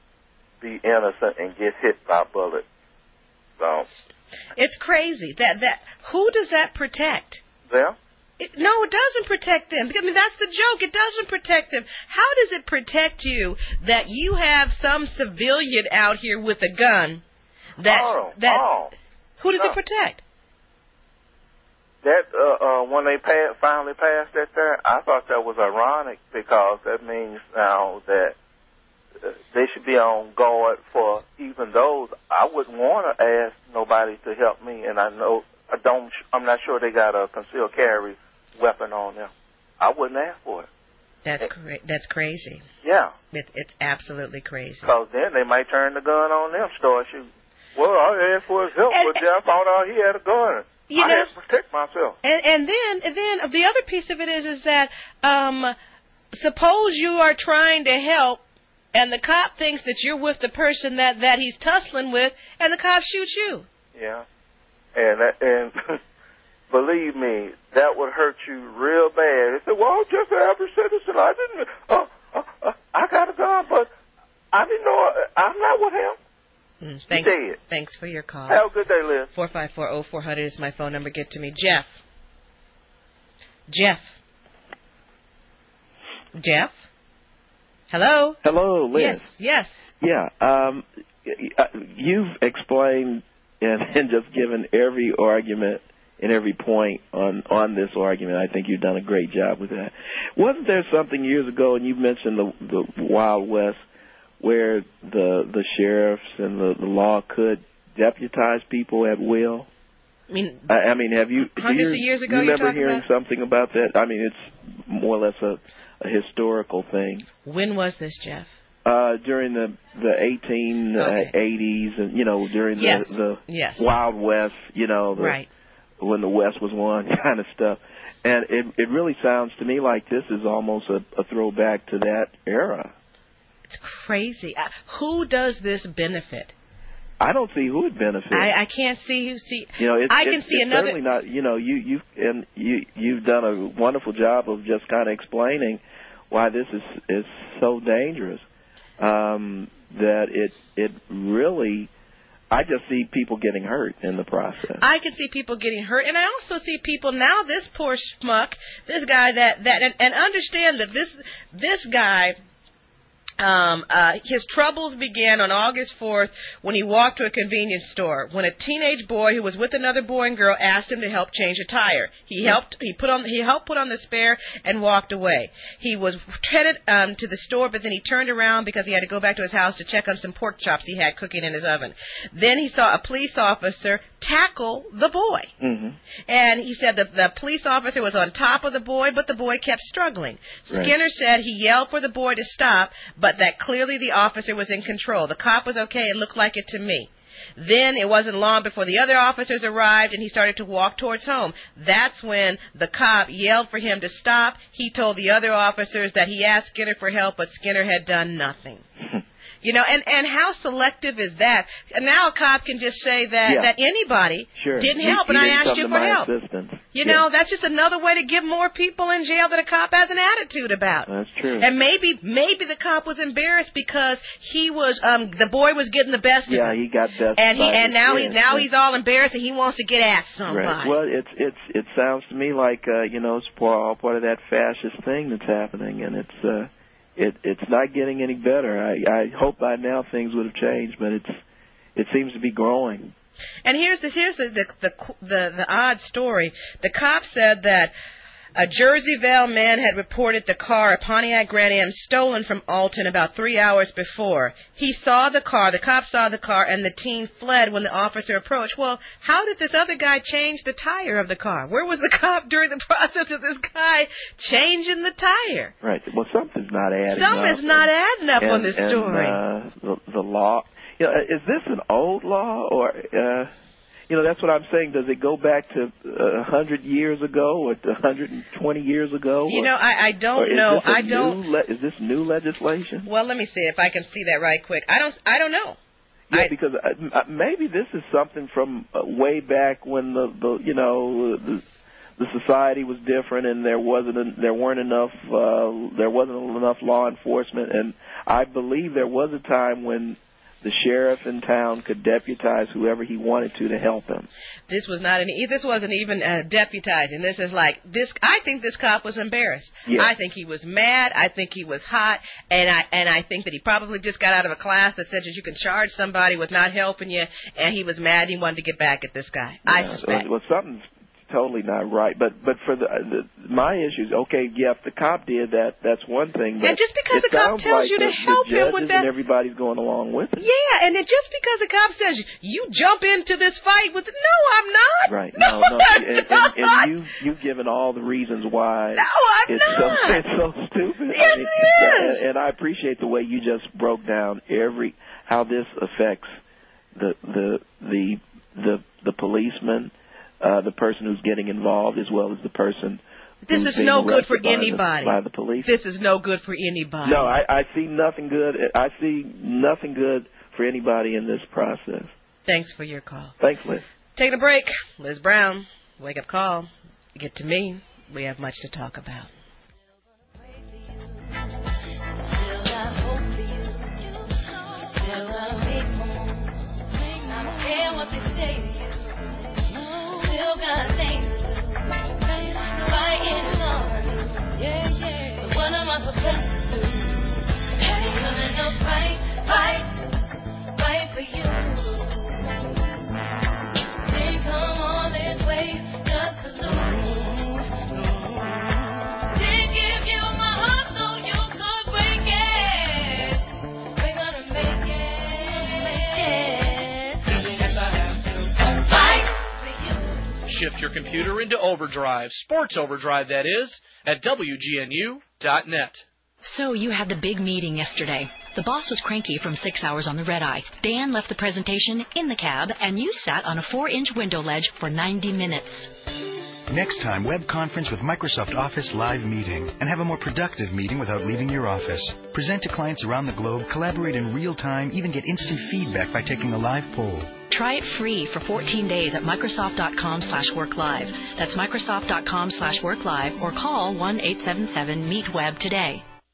be innocent and get hit by bullets. So it's crazy that that who does that protect? Them? It, no, it doesn't protect them. I mean, that's the joke. It doesn't protect them. How does it protect you that you have some civilian out here with a gun? That oh, that oh. who does no. it protect? That uh, uh, when they passed, finally passed that there, I thought that was ironic because that means now that uh, they should be on guard for even those. I wouldn't want to ask nobody to help me, and I know I don't. I'm not sure they got a concealed carry weapon on them. I wouldn't ask for it. That's cra- that's crazy. Yeah, it, it's absolutely crazy. Because then they might turn the gun on them, start shooting. Well, I asked for his help, and, but then I found out he had a gun. You I know, had to protect myself. And, and then, and then the other piece of it is, is that um, suppose you are trying to help, and the cop thinks that you're with the person that, that he's tussling with, and the cop shoots you. Yeah, and that, and believe me, that would hurt you real bad. They said, "Well, I'm just an average citizen. I didn't. Uh, uh, uh, I got a gun, but I didn't know. I'm not with him." Mm, thanks, thanks for your call. Have a good day, Liz. four five four, oh four hundred is my phone number. Get to me. Jeff. Jeff. Jeff? Hello? Hello, Liz. Yes, yes. Yeah, um, you've explained and, and just given every argument and every point on, on this argument. I think you've done a great job with that. Wasn't there something years ago, and you mentioned the, the Wild West, where the the sheriffs and the, the law could deputize people at will? I mean, I, I mean, have you hundreds you, of years ago? You remember you're hearing about? something about that? I mean, it's more or less a, a historical thing. When was this, Jeff? Uh, during the the eighteen eighties, okay. and you know, during the yes. the yes. Wild West, you know, the, right. when the West was won, kind of stuff. And it it really sounds to me like this is almost a, a throwback to that era. It's crazy. Uh, who does this benefit? I don't see who would benefit. I, I can't see who see. You know, it's, I can it's, see it's another. Certainly not. You know, you you and you you've done a wonderful job of just kind of explaining why this is is so dangerous. Um, that it it really, I just see people getting hurt in the process. I can see people getting hurt, and I also see people now. This poor schmuck, this guy that that, and, and understand that this this guy. Um, uh, his troubles began on August fourth when he walked to a convenience store when a teenage boy who was with another boy and girl asked him to help change a tire. He helped. He put on. He helped put on the spare and walked away. He was headed um, to the store, but then he turned around because he had to go back to his house to check on some pork chops he had cooking in his oven. Then he saw a police officer tackle the boy, mm-hmm. and he said that the police officer was on top of the boy, but the boy kept struggling. Right. Skinner said he yelled for the boy to stop, but that clearly the officer was in control. The cop was okay. It looked like it to me. Then it wasn't long before the other officers arrived and he started to walk towards home. That's when the cop yelled for him to stop. He told the other officers that he asked Skinner for help, but Skinner had done nothing. You know, and, and how selective is that? And now a cop can just say that, Yeah. that anybody Sure. didn't He- help, he and I didn't asked come you to for my help. assistance. You Yeah. know, that's just another way to get more people in jail that a cop has an attitude about. That's true. And maybe maybe the cop was embarrassed because he was um the boy was getting the best Yeah, of him. he got best. And he by and his now friends. he's now Yeah. he's all embarrassed and he wants to get at somebody. Right. Well, it's it's it sounds to me like uh, you know, it's part- all part of that fascist thing that's happening, and it's uh, it it's not getting any better. I I hope by now things would have changed, but it's it seems to be growing. And here's the here's the the the, the, the odd story. The cop said that a Jerseyville man had reported the car, a Pontiac Grand Am, stolen from Alton about three hours before. He saw the car, the cop saw the car, and the teen fled when the officer approached. Well, how did this other guy change the tire of the car? Where was the cop during the process of this guy changing the tire? Right. Well, something's not adding up. Something's not adding up and, on this and, story. Uh, the, the law. You know, is this an old law or? Uh, You know, that's what I'm saying. Does it go back to a uh, hundred years ago or to one hundred twenty years ago? You or, know, I, I don't or is know. This a I new don't. Le- is this new legislation? Well, let me see if I can see that right quick. I don't. I don't know. Yeah, I, because uh, maybe this is something from uh, way back when the, the you know the, the society was different and there wasn't a, there weren't enough uh, there wasn't enough law enforcement, and I believe there was a time when the sheriff in town could deputize whoever he wanted to to help him. This was not an. This wasn't even uh, deputizing. This is like this. I think this cop was embarrassed. Yeah. I think he was mad. I think he was hot, and I and I think that he probably just got out of a class that said that you can charge somebody with not helping you, and he was mad. And he wanted to get back at this guy. Yeah, I suspect. Well, something's totally not right. But but for the, the my issues, okay, yeah, if the cop did that, that's one thing. But And just because it the cop sounds tells like you to the, help the him judges with that- and everybody's going along with it. Yeah, and then just because the cop says you jump into this fight with, no, I'm not. Right. No, No, no. I'm And, not. and, and you you've given all the reasons why No, I'm it's so not. it's so stupid. Yes, I mean, it is. And, and I appreciate the way you just broke down every how this affects the the the the the policeman, uh, the person who's getting involved, as well as the person. This who's is being no good for arrested by the- anybody. By the police. This is no good for anybody. No, I, I see nothing good. I see nothing good for anybody in this process. Thanks for your call. Thanks, Liz. Taking a break. Liz Brown, wake up call. Get to me. We have much to talk about. Still got things to do. Fighting on. Yeah, yeah. So what am I supposed to do? Ain't gonna no fight, fight, fight for you. Didn't come all this way just to lose. Didn't give you my heart so you could break it. We're gonna make it, make it. Yes, I have to fight. Shift your computer into overdrive, sports overdrive that is, at W G N U dot net. So you had the big meeting yesterday. The boss was cranky from six hours on the red eye. Dan left the presentation in the cab, and you sat on a four-inch window ledge for ninety minutes. Next time, web conference with Microsoft Office Live Meeting and have a more productive meeting without leaving your office. Present to clients around the globe, collaborate in real time, even get instant feedback by taking a live poll. Try it free for fourteen days at Microsoft.com slash work live. That's Microsoft.com slash work live or call one eight seven seven meet web today.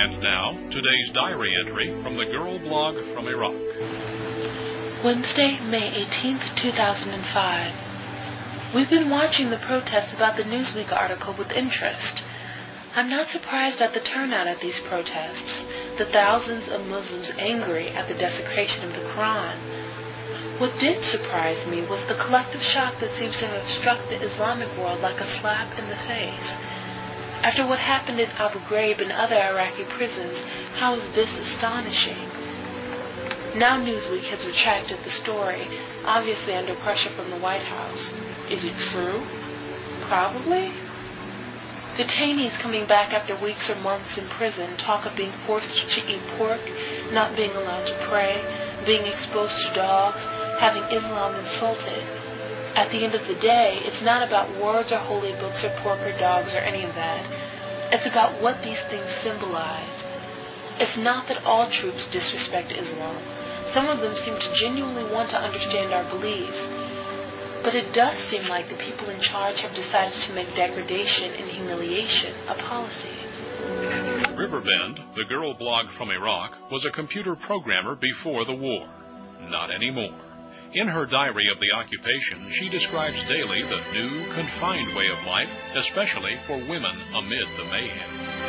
And now, today's diary entry from the Girl Blog from Iraq. Wednesday, May eighteenth, two thousand five. We've been watching the protests about the Newsweek article with interest. I'm not surprised at the turnout at these protests, the thousands of Muslims angry at the desecration of the Quran. What did surprise me was the collective shock that seems to have struck the Islamic world like a slap in the face. After what happened in Abu Ghraib and other Iraqi prisons, how is this astonishing? Now Newsweek has retracted the story, obviously under pressure from the White House. Is it true? Probably. Detainees coming back after weeks or months in prison talk of being forced to eat pork, not being allowed to pray, being exposed to dogs, having Islam insulted. At the end of the day, it's not about words or holy books or pork or dogs or any of that. It's about what these things symbolize. It's not that all troops disrespect Islam. Some of them seem to genuinely want to understand our beliefs. But it does seem like the people in charge have decided to make degradation and humiliation a policy. Riverbend, the girl blog from Iraq, was a computer programmer before the war. Not anymore. In her diary of the occupation, she describes daily the new, confined way of life, especially for women amid the mayhem.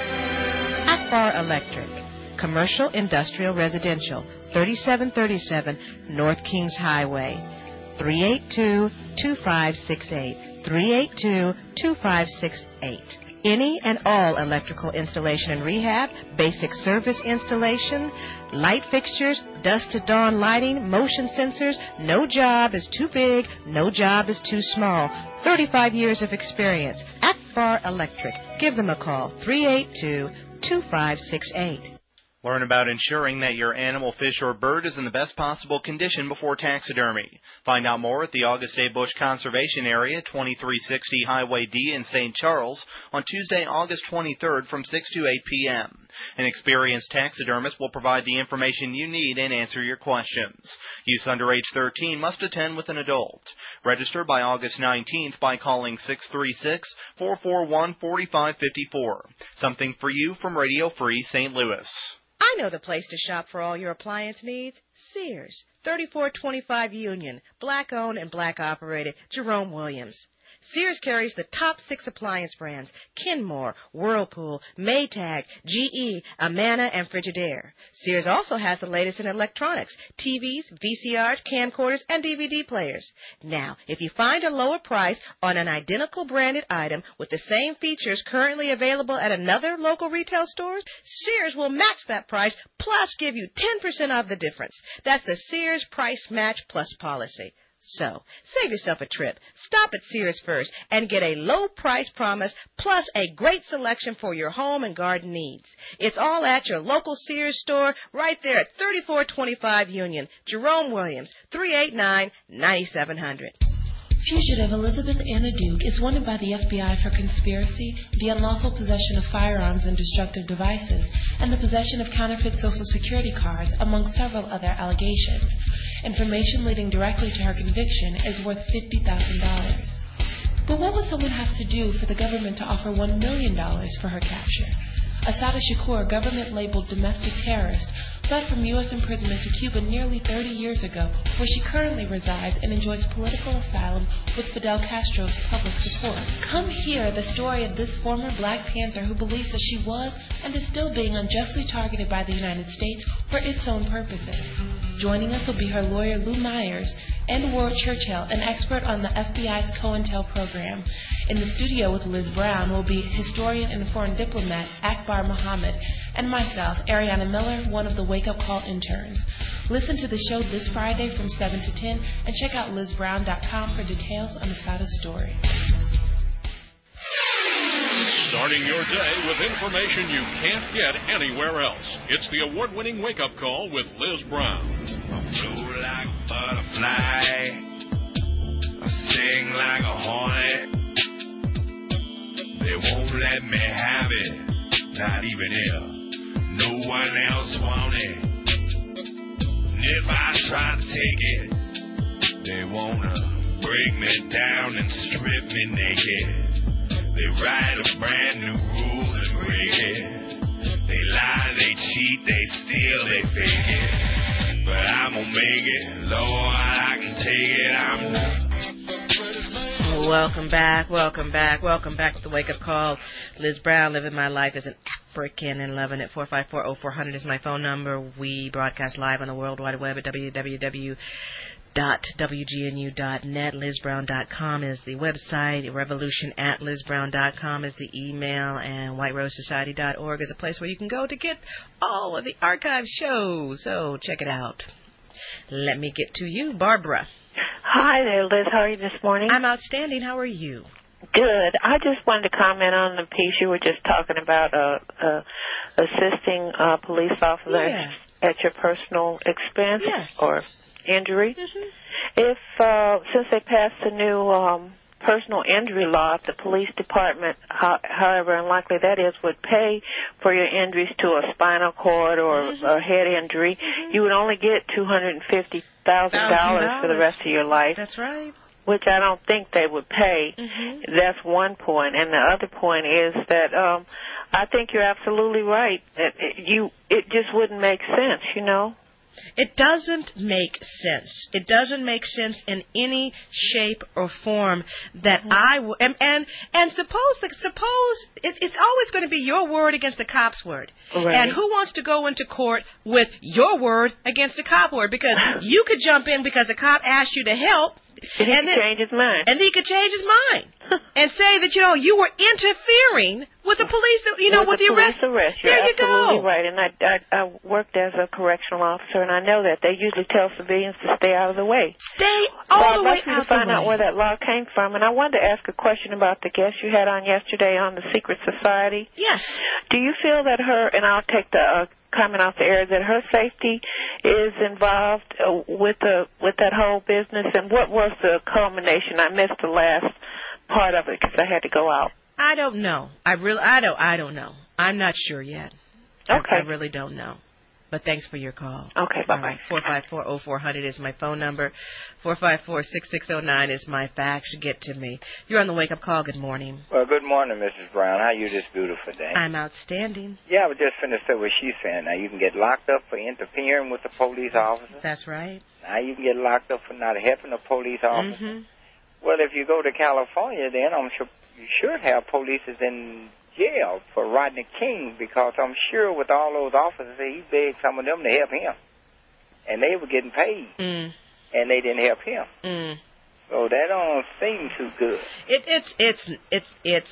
Akbar Electric, Commercial, Industrial, Residential, thirty-seven thirty-seven North Kings Highway, three eight two, two five six eight, three eight two, two five six eight. Any and all electrical installation and rehab, basic service installation, light fixtures, dusk to dawn lighting, motion sensors. No job is too big, no job is too small. thirty-five years of experience. Akbar Electric. Give them a call, three eight two, two five six eight. Learn about ensuring that your animal, fish, or bird is in the best possible condition before taxidermy. Find out more at the August A. Bush Conservation Area, twenty-three sixty Highway D in Saint Charles, on Tuesday, August twenty-third from six to eight p.m. An experienced taxidermist will provide the information you need and answer your questions. Youth under age thirteen must attend with an adult. Register by August nineteenth by calling six three six, four four one, four five five four. Something for you from Radio Free Saint Louis. I know the place to shop for all your appliance needs. Sears, thirty-four twenty-five Union, black-owned and black-operated, Jerome Williams. Sears carries the top six appliance brands: Kenmore, Whirlpool, Maytag, G E, Amana, and Frigidaire. Sears also has the latest in electronics: T Vs, V C Rs, camcorders, and D V D players. Now, if you find a lower price on an identical branded item with the same features currently available at another local retail store, Sears will match that price plus give you ten percent off the difference. That's the Sears Price Match Plus policy. So, save yourself a trip. Stop at Sears first and get a low price promise plus a great selection for your home and garden needs. It's all at your local Sears store right there at thirty-four twenty-five Union. Jerome Williams, three eight nine, nine seven zero zero. Fugitive Elizabeth Anna Duke is wanted by the F B I for conspiracy, the unlawful possession of firearms and destructive devices, and the possession of counterfeit Social Security cards, among several other allegations. Information leading directly to her conviction is worth fifty thousand dollars. But what would someone have to do for the government to offer one million dollars for her capture? Assata Shakur, government-labeled domestic terrorist, fled from U S imprisonment to Cuba nearly thirty years ago, where she currently resides and enjoys political asylum with Fidel Castro's public support. Come hear the story of this former Black Panther who believes that she was and is still being unjustly targeted by the United States for its own purposes. Joining us will be her lawyer, Lou Myers, and Ward Churchill, an expert on the F B I's COINTEL program. In the studio with Liz Brown will be historian and foreign diplomat Akbar Muhammad, and myself, Ariana Miller, one of the Wake Up Call interns. Listen to the show this Friday from seven to ten, and check out liz brown dot com for details on Assata's story. Starting your day with information you can't get anywhere else. It's the award-winning Wake Up Call with Liz Brown. I flew like a butterfly, I sing like a hornet. They won't let me have it, not even if no one else want it. And if I try to take it, they wanna break me down and strip me naked. They write a brand new rule and break it. They lie, they cheat, they steal, they fake it. But I'm gonna make it, Lord, I can take it, I'm Welcome back, welcome back, welcome back to the Wake Up Call. Liz Brown, living my life as an African and loving it. four five four, oh four hundred is my phone number. We broadcast live on the World Wide Web at w w w dot w g n u dot net. liz brown dot com is the website. Revolution at liz brown dot com is the email. And white rose society dot org is a place where you can go to get all of the archive shows. So check it out. Let me get to you, Barbara. Hi there, Liz. How are you this morning? I'm outstanding. How are you? Good. I just wanted to comment on the piece you were just talking about, uh, uh, assisting uh, police officers Yeah. at your personal expense Yes. or injury. Mm-hmm. If, uh, since they passed the new um, personal injury law, if the police department, how, however unlikely that is, would pay for your injuries to a spinal cord or Mm-hmm. a head injury, mm-hmm. you would only get two hundred fifty thousand dollars for the rest of your life. That's right. Which I don't think they would pay. Mm-hmm. That's one point. And the other point is that um, I think you're absolutely right. That it, you, it just wouldn't make sense, you know. It doesn't make sense. It doesn't make sense in any shape or form that mm-hmm. I w- and and and suppose that suppose it, it's always going to be your word against the cop's word. Right. And who wants to go into court with your word against the cop word? Because you could jump in because the cop asked you to help. And he and could then, change his mind. And he could change his mind and say that, you know, you were interfering with the police, you know, with, with the, the arrest. police arrest. You're there you absolutely go. right. And I, I, I worked as a correctional officer, and I know that they usually tell civilians to stay out of the way. Stay all so the way I'd like you out to find the out way. where that law came from. And I wanted to ask a question about the guest you had on yesterday on the Secret Society. Yes. Do you feel that her, and I'll take the uh, comment off the air, that her safety is involved uh, with the with that whole business? And what was the culmination? I missed the last part of it because I had to go out. I don't know. I really, I don't, I don't know. I'm not sure yet. Okay. I, I really don't know. But thanks for your call. Okay, bye-bye. All right, four five four, oh four hundred is my phone number. four five four, six six oh nine is my fax. Get to me. You're on the Wake Up Call. Good morning. Well, good morning, Missus Brown. How you this beautiful day? I'm outstanding. Yeah, I was just finna say what she's saying. Now, you can get locked up for interfering with the police officer. That's right. Now, you can get locked up for not helping a police officer. Mm-hmm. Well, if you go to California, then I'm sure you should have police in jail for Rodney King, because I'm sure with all those officers, he begged some of them to help him. And they were getting paid. Mm. And they didn't help him. Mm. So that don't seem too good. It, it's, it's, it's, it's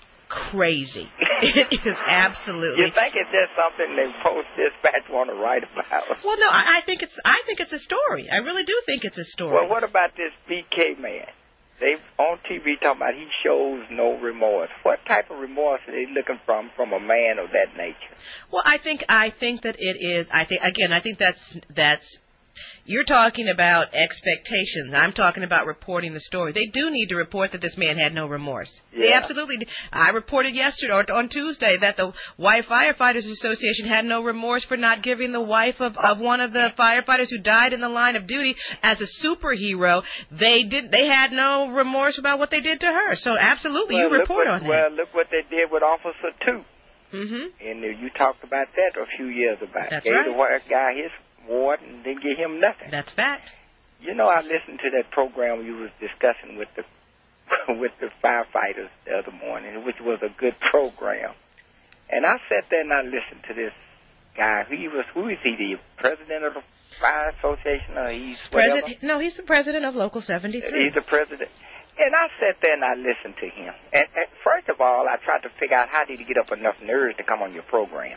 crazy. It is absolutely. You think it's just something the Post-Dispatch want to write about? Well, no, I, I think it's, I think it's a story. I really do think it's a story. Well, what about this B K man? They on T V talking about he shows no remorse. What type of remorse are they looking from from a man of that nature? Well, I think I think that it is. I think again. I think that's that's. You're talking about expectations. I'm talking about reporting the story. They do need to report that this man had no remorse. Yeah. They absolutely did. I reported yesterday or on Tuesday that the White Firefighters Association had no remorse for not giving the wife of, of one of the firefighters who died in the line of duty as a superhero. They did. They had no remorse about what they did to her. So absolutely, well, you report what, on that. Well, look what they did with Officer Two. Mm-hmm. And uh, you talked about that a few years back. That's Gave right. the white guy his ward and didn't give him nothing. That's fact. You know, I listened to that program you was discussing with the with the firefighters the other morning, which was a good program. And I sat there and I listened to this guy. He was who is he? The president of the fire association, or he's whatever? President? No, he's the president of Local seventy-three. He's the president. And I sat there and I listened to him. And, and first of all, I tried to figure out how did he get up enough nerves to come on your program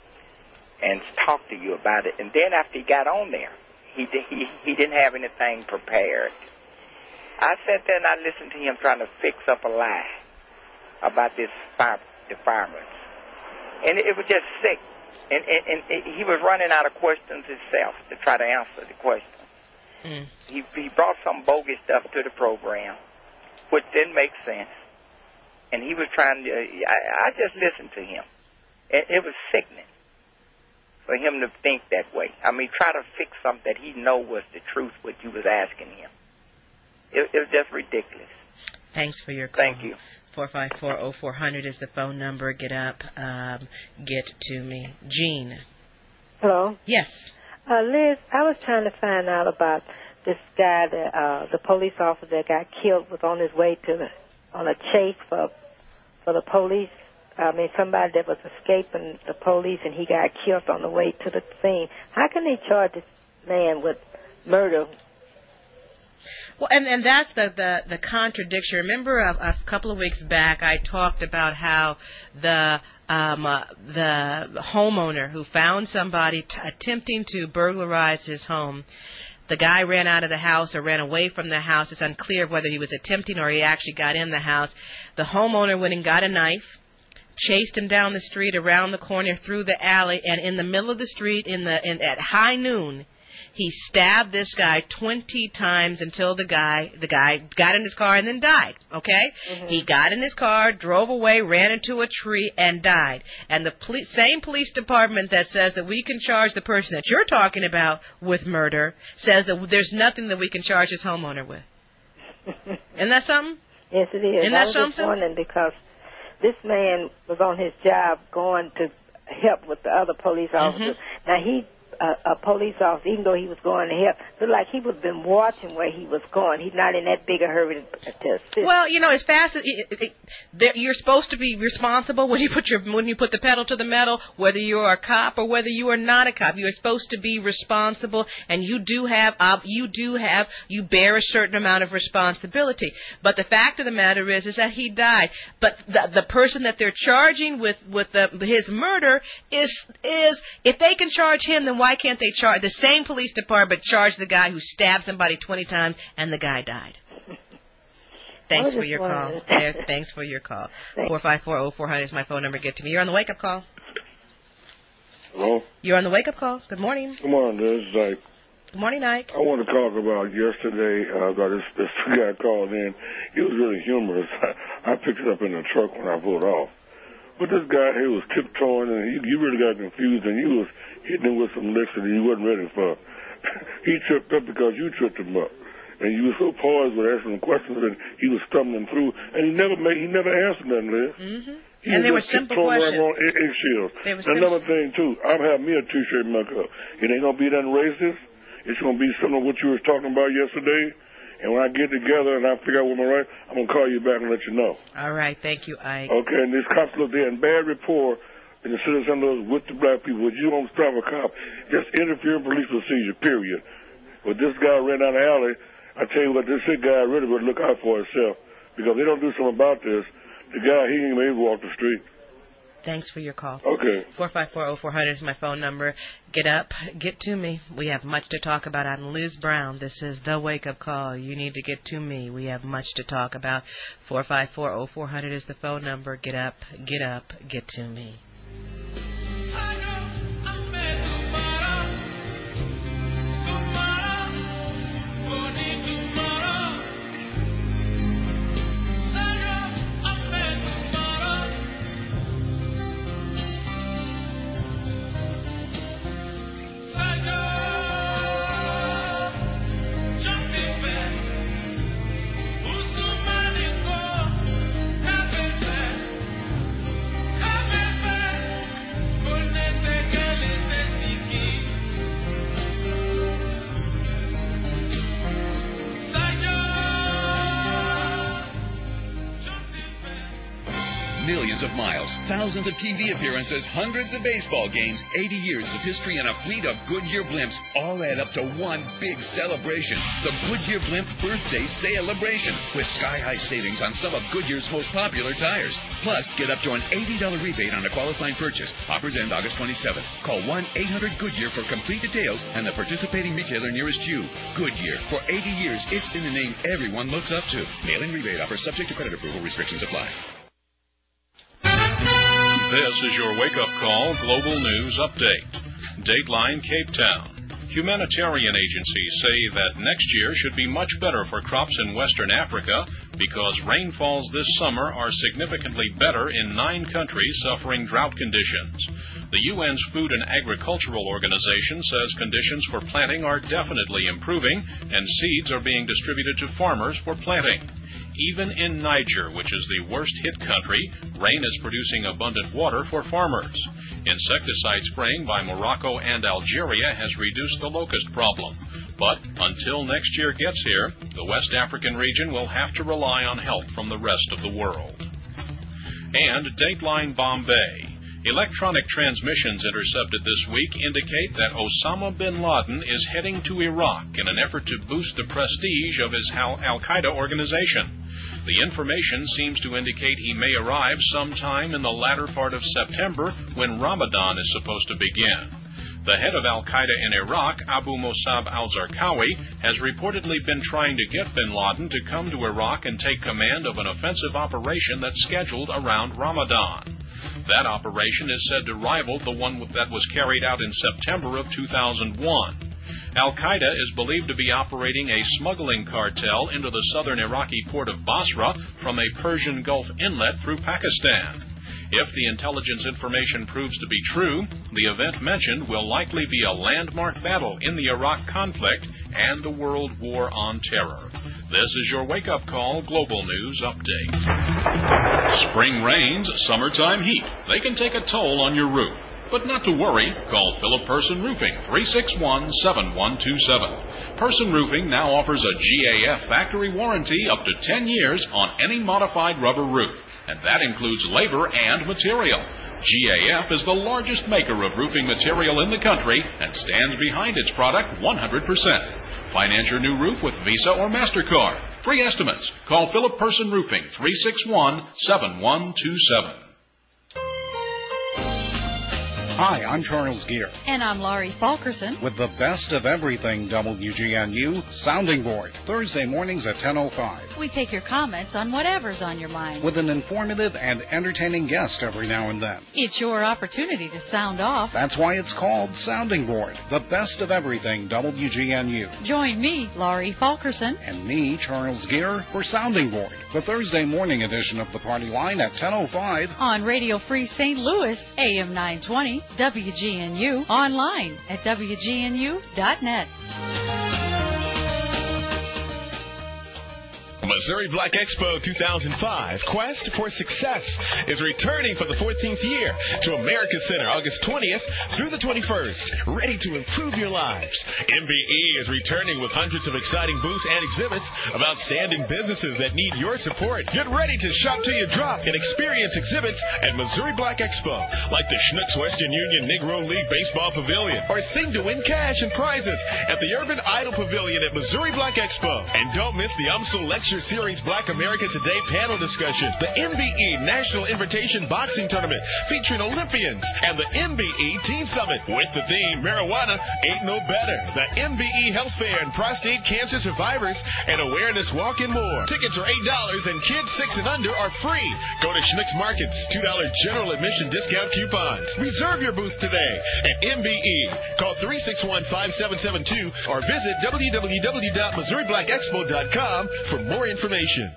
and talk to you about it. And then after he got on there, he he he didn't have anything prepared. I sat there and I listened to him trying to fix up a lie about this fire, the firemen. And it, it was just sick. And, and, and he was running out of questions himself to try to answer the question. Mm. He, he brought some bogus stuff to the program, which didn't make sense. And he was trying to, I, I just listened to him. It, it was sickening for him to think that way. I mean, try to fix something that he know was the truth, what you was asking him. It, it was just ridiculous. Thanks for your call. Thank you. four five four, oh four hundred is the phone number. Get up. Um, get to me. Jean. Hello? Yes. Uh, Liz, I was trying to find out about this guy, that uh, the police officer that got killed, was on his way to the, on a chase for for the police. I mean, somebody that was escaping the police, and he got killed on the way to the scene. How can they charge this man with murder? Well, and, and that's the, the, the contradiction. Remember a, a couple of weeks back I talked about how the um, uh, the homeowner who found somebody t- attempting to burglarize his home, the guy ran out of the house or ran away from the house. It's unclear whether he was attempting or he actually got in the house. The homeowner went and got a knife, chased him down the street, around the corner, through the alley, and in the middle of the street in the in, at high noon, he stabbed this guy twenty times until the guy the guy got in his car and then died, okay? Mm-hmm. He got in his car, drove away, ran into a tree, and died. And the poli- same police department that says that we can charge the person that you're talking about with murder says that there's nothing that we can charge this homeowner with. Isn't that something? Yes, it is. Isn't that I was something? just wondering because this man was on his job going to help with the other police officers. Mm-hmm. Now, he A, a police officer, even though he was going to help, looked like he was been watching where he was going. He's not in that big a hurry to, to assist. Well, you know, as fast as it, it, it, you're supposed to be responsible when you put your when you put the pedal to the metal, whether you are a cop or whether you are not a cop. You are supposed to be responsible, and you do have uh, you do have you bear a certain amount of responsibility. But the fact of the matter is, is that he died. But the the person that they're charging with with the, his murder is is if they can charge him, then why? Why can't they charge the same police department charge the guy who stabbed somebody twenty times and the guy died? Thanks for your call. There, thanks for your call. Four five four oh four hundred is my phone number. Get to me. You're on the wake up call. Hello. You're on the wake up call. Good morning. Good morning. This is Ike. Good morning, Ike. I want to talk about yesterday. Uh, about this this guy called in. He was really humorous. I, I picked it up in the truck when I pulled off. But this guy, he was tiptoeing, and he, you really got confused, and you was hitting him with some licks that he wasn't ready for. He tripped up because you tripped him up. And you were so poised with asking him questions that he was stumbling through, and he never made, he never answered nothing, Liz. Mm-hmm. He and was they were just simple tiptoeing questions. around on egg- eggshells. They were And simple. another thing, too, I'm having me a T-shirt muck up. It ain't going to be nothing racist. It's going to be some of what you were talking about yesterday. And when I get together and I figure out what I'm right, I'm going to call you back and let you know. All right. Thank you, Ike. Okay, and these cops look, they're in bad rapport in the citizen with the black people. If you don't stop a cop, just interfere in police procedure, period. But this guy ran down the alley. I tell you what, this sick guy really would look out for himself. Because if they don't do something about this, the guy, he ain't even able to walk the street. Thanks for your call. Okay. four five four oh four hundred is my phone number. Get up. Get to me. We have much to talk about. I'm Liz Brown. This is the wake-up call. You need to get to me. We have much to talk about. four five four oh four hundred is the phone number. Get up. Get up. Get to me. Millions of miles, thousands of T V appearances, hundreds of baseball games, eighty years of history, and a fleet of Goodyear blimps all add up to one big celebration. The Goodyear Blimp Birthday Celebration with sky-high savings on some of Goodyear's most popular tires. Plus, get up to an eighty dollars rebate on a qualifying purchase. Offers end August twenty-seventh. Call one eight hundred Goodyear for complete details and the participating retailer nearest you. Goodyear. For eighty years, it's in the name everyone looks up to. Mail-in rebate offer subject to credit approval. Restrictions apply. This is your wake-up call global news update. Dateline Cape Town. Humanitarian agencies say that next year should be much better for crops in Western Africa because rainfalls this summer are significantly better in nine countries suffering drought conditions. The U N's Food and Agricultural Organization says conditions for planting are definitely improving and seeds are being distributed to farmers for planting. Even in Niger, which is the worst-hit country, rain is producing abundant water for farmers. Insecticide spraying by Morocco and Algeria has reduced the locust problem. But until next year gets here, the West African region will have to rely on help from the rest of the world. And Dateline Bombay. Electronic transmissions intercepted this week indicate that Osama bin Laden is heading to Iraq in an effort to boost the prestige of his Al-Qaeda organization. The information seems to indicate he may arrive sometime in the latter part of September when Ramadan is supposed to begin. The head of Al-Qaeda in Iraq, Abu Musab al-Zarqawi, has reportedly been trying to get bin Laden to come to Iraq and take command of an offensive operation that's scheduled around Ramadan. That operation is said to rival the one that was carried out in September of two thousand one. Al-Qaeda is believed to be operating a smuggling cartel into the southern Iraqi port of Basra from a Persian Gulf inlet through Pakistan. If the intelligence information proves to be true, the event mentioned will likely be a landmark battle in the Iraq conflict and the World War on Terror. This is your wake-up call Global News Update. Spring rains, summertime heat. They can take a toll on your roof. But not to worry, call Philip Person Roofing, three six one, seven one two seven. Person Roofing now offers a G A F factory warranty up to ten years on any modified rubber roof, and that includes labor and material. G A F is the largest maker of roofing material in the country and stands behind its product one hundred percent. Finance your new roof with Visa or MasterCard. Free estimates. Call Philip Person Roofing, three six one, seven one two seven. Hi, I'm Charles Gear. And I'm Laurie Fulkerson. With the best of everything W G N U, Sounding Board, Thursday mornings at ten oh five. We take your comments on whatever's on your mind. With an informative and entertaining guest every now and then. It's your opportunity to sound off. That's why it's called Sounding Board, the best of everything W G N U. Join me, Laurie Fulkerson. And me, Charles Gear, for Sounding Board, the Thursday morning edition of The Party Line at ten oh five. On Radio Free Saint Louis, A M nine twenty. W G N U, online at W G N U dot net. Missouri Black Expo two thousand five, Quest for Success, is returning for the fourteenth year to America Center August twentieth through the twenty-first. Ready to improve your lives. M B E is returning with hundreds of exciting booths and exhibits of outstanding businesses that need your support. Get ready to shop till you drop and experience exhibits at Missouri Black Expo, like the Schnucks Western Union Negro League Baseball Pavilion, or sing to win cash and prizes at the Urban Idol Pavilion at Missouri Black Expo. And don't miss the U M S L Lecture Series Black America Today panel discussion, the M B E National Invitation Boxing Tournament featuring Olympians, and the M B E Teen Summit with the theme Marijuana Ain't No Better, the M B E Health Fair and Prostate Cancer Survivors and Awareness Walk and more. Tickets are eight dollars and kids six and under are free. Go to Schnucks Markets, two dollars general admission discount coupons. Reserve your booth today at M B E. Call three six one, five seven seven two or visit w w w dot missouri black expo dot com for more information.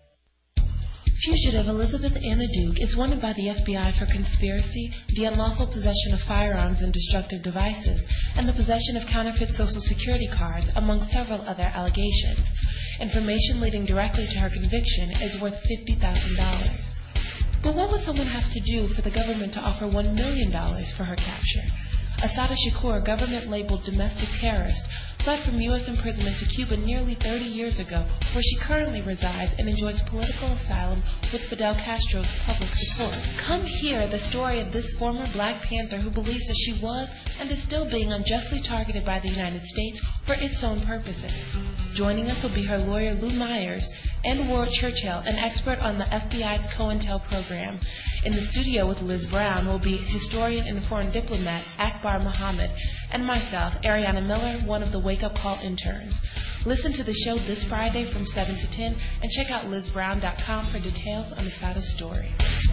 Fugitive Elizabeth Anna Duke is wanted by the F B I for conspiracy, the unlawful possession of firearms and destructive devices, and the possession of counterfeit Social Security cards, among several other allegations. Information leading directly to her conviction is worth fifty thousand dollars. But what would someone have to do for the government to offer one million dollars for her capture? Assata Shakur, government-labeled domestic terrorist, fled from U S imprisonment to Cuba nearly thirty years ago, where she currently resides and enjoys political asylum with Fidel Castro's public support. Come hear the story of this former Black Panther who believes that she was and is still being unjustly targeted by the United States for its own purposes. Joining us will be her lawyer, Lou Myers, and Ward Churchill, an expert on the F B I's COINTEL program. In the studio with Liz Brown will be historian and foreign diplomat Akbar Muhammad, and myself, Ariana Miller, one of the Wake Up Call interns. Listen to the show this Friday from seven to ten, and check out liz brown dot com for details on Assata's story.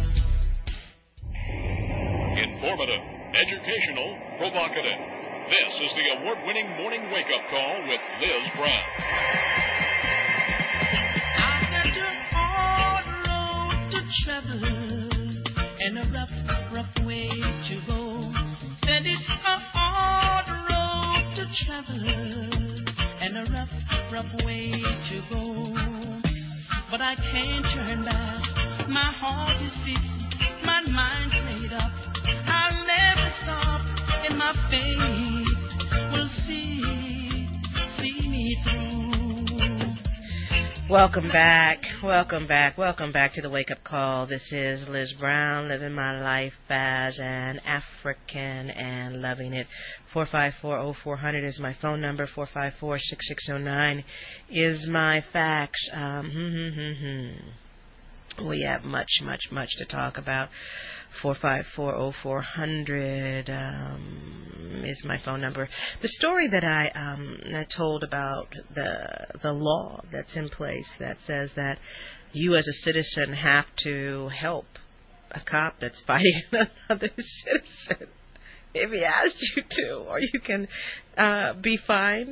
Informative, educational, provocative. This is the award-winning morning wake-up call with Liz Brown. I've got a hard road to travel and a rough, rough way to go. traveler and a rough, rough way to go. But I can't turn back. My heart is fixed, my mind's made up. I'll never stop in my faith. Will see, see me through. Welcome back, welcome back, welcome back to the Wake Up Call. This is Liz Brown, living my life as an African and loving it. four five four, oh four hundred is my phone number. four five four, six six oh nine is my fax. Um, hmm, hmm, hmm, hmm. We have much, much, much to talk about. four five four, oh four hundred um, is my phone number. The story that I, um, I told about the the law that's in place that says that you as a citizen have to help a cop that's fighting another citizen if he asks you to, or you can uh, be fined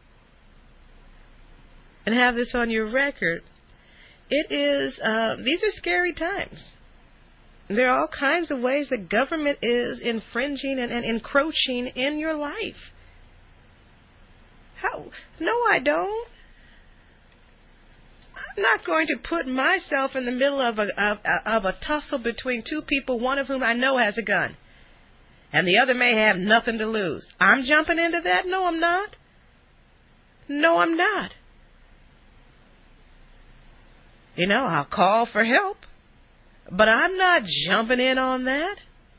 and have this on your record. It is, uh, these are scary times. There are all kinds of ways that government is infringing and, and encroaching in your life. How? No, I don't. I'm not going to put myself in the middle of a, of, of a tussle between two people, one of whom I know has a gun, and the other may have nothing to lose. I'm jumping into that? No, I'm not. No, I'm not. You know, I'll call for help, but I'm not jumping in on that.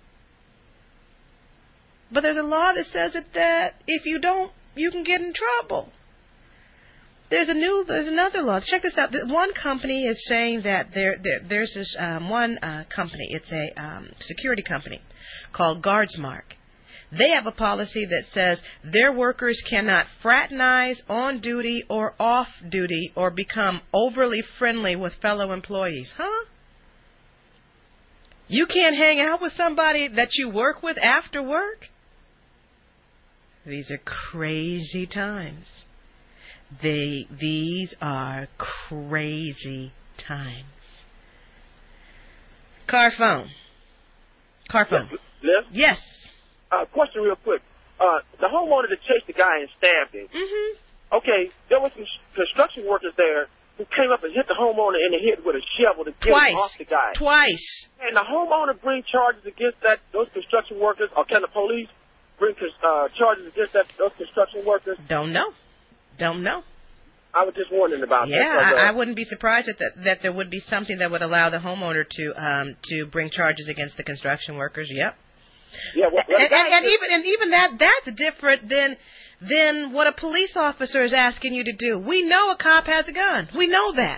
But there's a law that says it that if you don't, you can get in trouble. There's a new, there's another law. Check this out. One company is saying that there, there there's this um, one uh, company. It's a um, security company called Guardsmark. They have a policy that says their workers cannot fraternize on duty or off duty or become overly friendly with fellow employees. Huh? You can't hang out with somebody that you work with after work? These are crazy times. They, these are crazy times. Car phone. Car phone. Liz? Yes. Uh, question real quick. Uh, the homeowner that chased the guy and stabbed him. Mm-hmm. Okay, there was some construction workers there who came up and hit the homeowner in the head with a shovel to get Twice. him off the guy. Twice. Can the homeowner bring charges against that those construction workers, or can the police bring uh, charges against that those construction workers? Don't know. Don't know. I was just wondering about yeah, that. Yeah, I, I wouldn't be surprised that, that that there would be something that would allow the homeowner to um to bring charges against the construction workers. Yep. Yeah, well, well, and, and, and even and even that that's different than than what a police officer is asking you to do. We know a cop has a gun. We know that.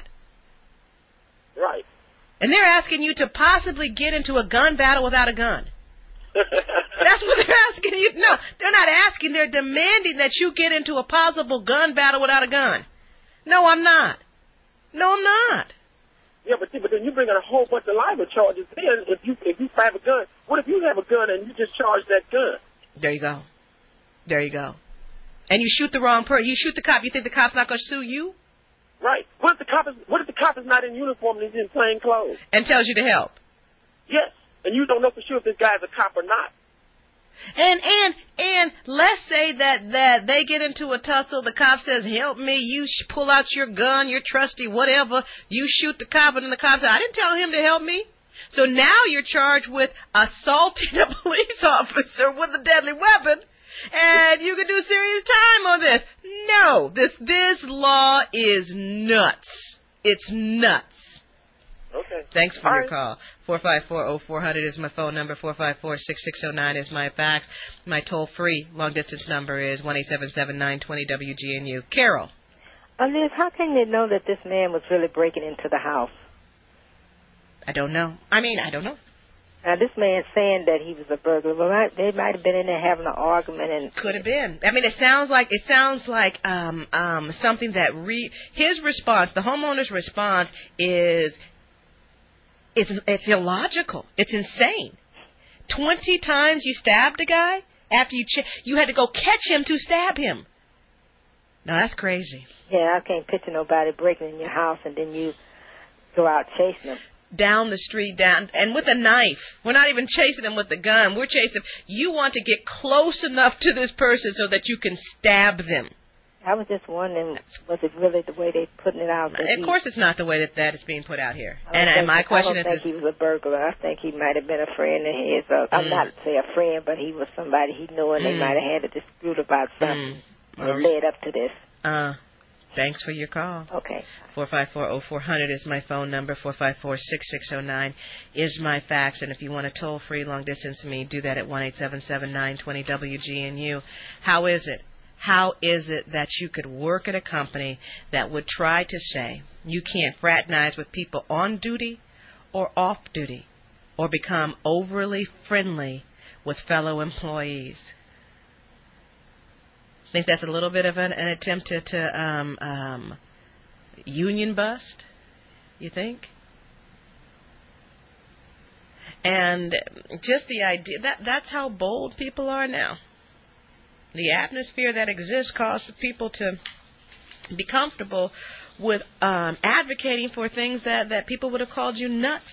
Right. And they're asking you to possibly get into a gun battle without a gun. That's what they're asking you. No, they're not asking. They're demanding that you get into a possible gun battle without a gun. No, I'm not. No, I'm not. Yeah, but, but then you bring in a whole bunch of libel charges. Then, if you if you have a gun, what if you have a gun and you just charge that gun? There you go. There you go. And you shoot the wrong person. You shoot the cop. You think the cop's not going to sue you? Right. What if the cop is What if the cop is not in uniform and he's in plain clothes? And tells you to help. Yes, and you don't know for sure if this guy's a cop or not. And and and let's say that that they get into a tussle. The cop says, "Help me!" You sh- pull out your gun, your trusty whatever. You shoot the cop, and then the cop says, "I didn't tell him to help me." So now you're charged with assaulting a police officer with a deadly weapon, and you can do serious time on this. No, this this law is nuts. It's nuts. Okay. Thanks for All your right. call. four five four, oh four hundred is my phone number. four five four, six six oh nine is my fax. My toll-free long-distance number is one eight seven seven, nine two zero, W G N U. Carol. Uh, Liz, how can they know that this man was really breaking into the house? I don't know. I mean, I don't know. Now, this man's saying that he was a burglar. Well, I, they might have been in there having an argument. And Could have been. I mean, it sounds like it sounds like um, um, something that re- his response, the homeowner's response, is it's it's illogical. It's insane. Twenty times you stabbed a guy after you ch- you had to go catch him to stab him. No, that's crazy. Yeah, I can't picture nobody breaking in your house and then you go out chasing them. down the street, down, and with a knife. We're not even chasing them with the gun. We're chasing them. You want to get close enough to this person so that you can stab them. I was just wondering, was it really the way they're putting it out? Of course it's not the way that that is being put out here. I And, don't and my think- question I is... don't is think he was a burglar. I think he might have been a friend of his. Uh, I'm Mm. not say a friend, but he was somebody he knew, and they Mm. might have had a dispute about something Mm. that led up to this. Uh, thanks for your call. Okay. four five four, oh four hundred is my phone number. four five four, six six oh nine is my fax. And if you want to toll-free long-distance me, do that at one eight seven seven, nine two zero, W G N U. How is it? How is it that you could work at a company that would try to say you can't fraternize with people on duty or off duty or become overly friendly with fellow employees? Think that's a little bit of an, an attempt to, to um, um, union bust, you think? And just the idea, that that's how bold people are now. The atmosphere that exists causes people to be comfortable with um, advocating for things that, that people would have called you nuts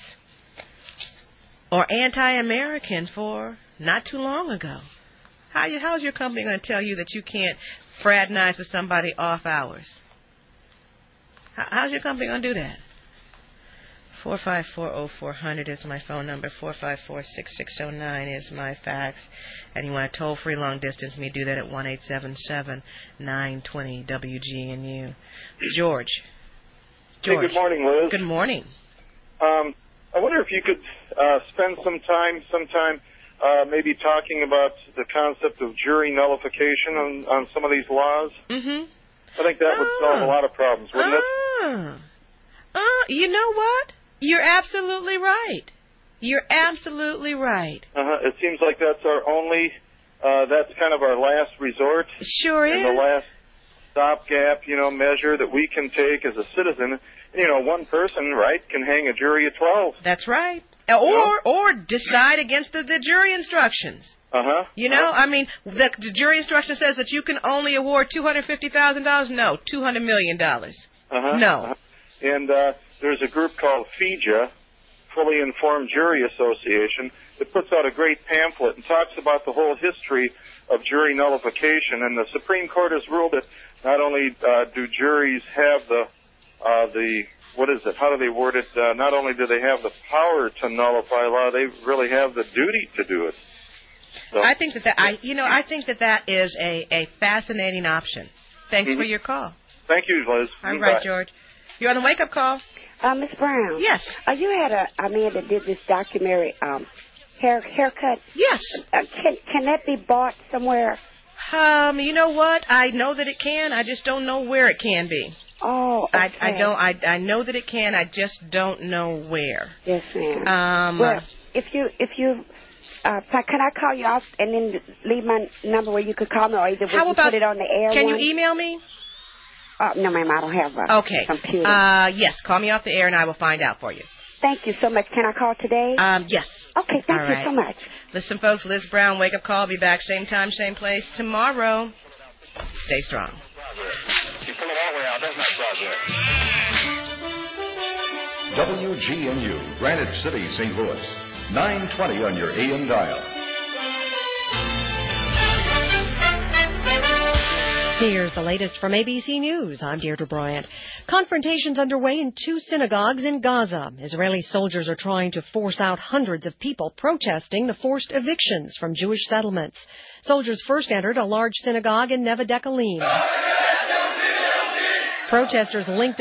or anti-American for not too long ago. How you, how is your company going to tell you that you can't fraternize with somebody off hours? How, how's your company going to do that? four five four, oh four hundred is my phone number. four five four, six six oh nine is my fax. And you want to toll-free long distance me, do that at one eight seven seven, nine two zero, W G N U. George. George. Hey, good morning, Liz. Good morning. Um, I wonder if you could uh, spend some time, sometime, uh, maybe talking about the concept of jury nullification on, on some of these laws. Mm-hmm. I think that would solve a lot of problems, wouldn't it? Ah. Uh, you know what? You're absolutely right. You're absolutely right. Uh-huh. It seems like that's our only, uh, that's kind of our last resort. Sure and is. the last stopgap, you know, measure that we can take as a citizen. You know, one person, right, can hang a jury of twelve. That's right. Or or decide against the, the jury instructions. Uh-huh. You know, I mean, the, the jury instruction says that you can only award two hundred fifty thousand dollars. No, two hundred million dollars. Uh-huh. No. Uh-huh. And uh, there's a group called FIJA, Fully Informed Jury Association, that puts out a great pamphlet and talks about the whole history of jury nullification. And the Supreme Court has ruled that not only uh, do juries have the, uh, the, what is it, how do they word it, uh, not only do they have the power to nullify law, they really have the duty to do it. So, I think that, that I, you know, I think that that is a, a fascinating option. Thanks Mhm. for your call. Thank you, Liz. All Bye. right, George. You're on the wake-up call. Uh, Miss Brown. Yes. Uh, you had a, a man that did this documentary, um, hair haircut. Yes. Uh, can can that be bought somewhere? Um, you know what? I know that it can. I just don't know where it can be. Oh, okay. I, I don't. I, I know that it can. I just don't know where. Yes, ma'am. Um, well, if you if you. Uh, can I call you off and then leave my number where you could call me, or either we How can about- put it on the air? Can one? you email me? Uh, no, ma'am, I don't have a Okay. computer. Uh, yes. Call me off the air, and I will find out for you. Thank you so much. Can I call today? Um, yes. Okay, thank All you right. so much. Listen, folks. Liz Brown, wake up call. Be back same time, same place tomorrow. Stay strong. You pull it all the way out, doesn't that project? W G N U, Granite City, Saint Louis. nine twenty on your A M dial. Here's the latest from A B C News. I'm Deirdre Bryant. Confrontations underway in two synagogues in Gaza. Israeli soldiers are trying to force out hundreds of people protesting the forced evictions from Jewish settlements. Soldiers first entered a large synagogue in Neve Dekalim. Protesters linked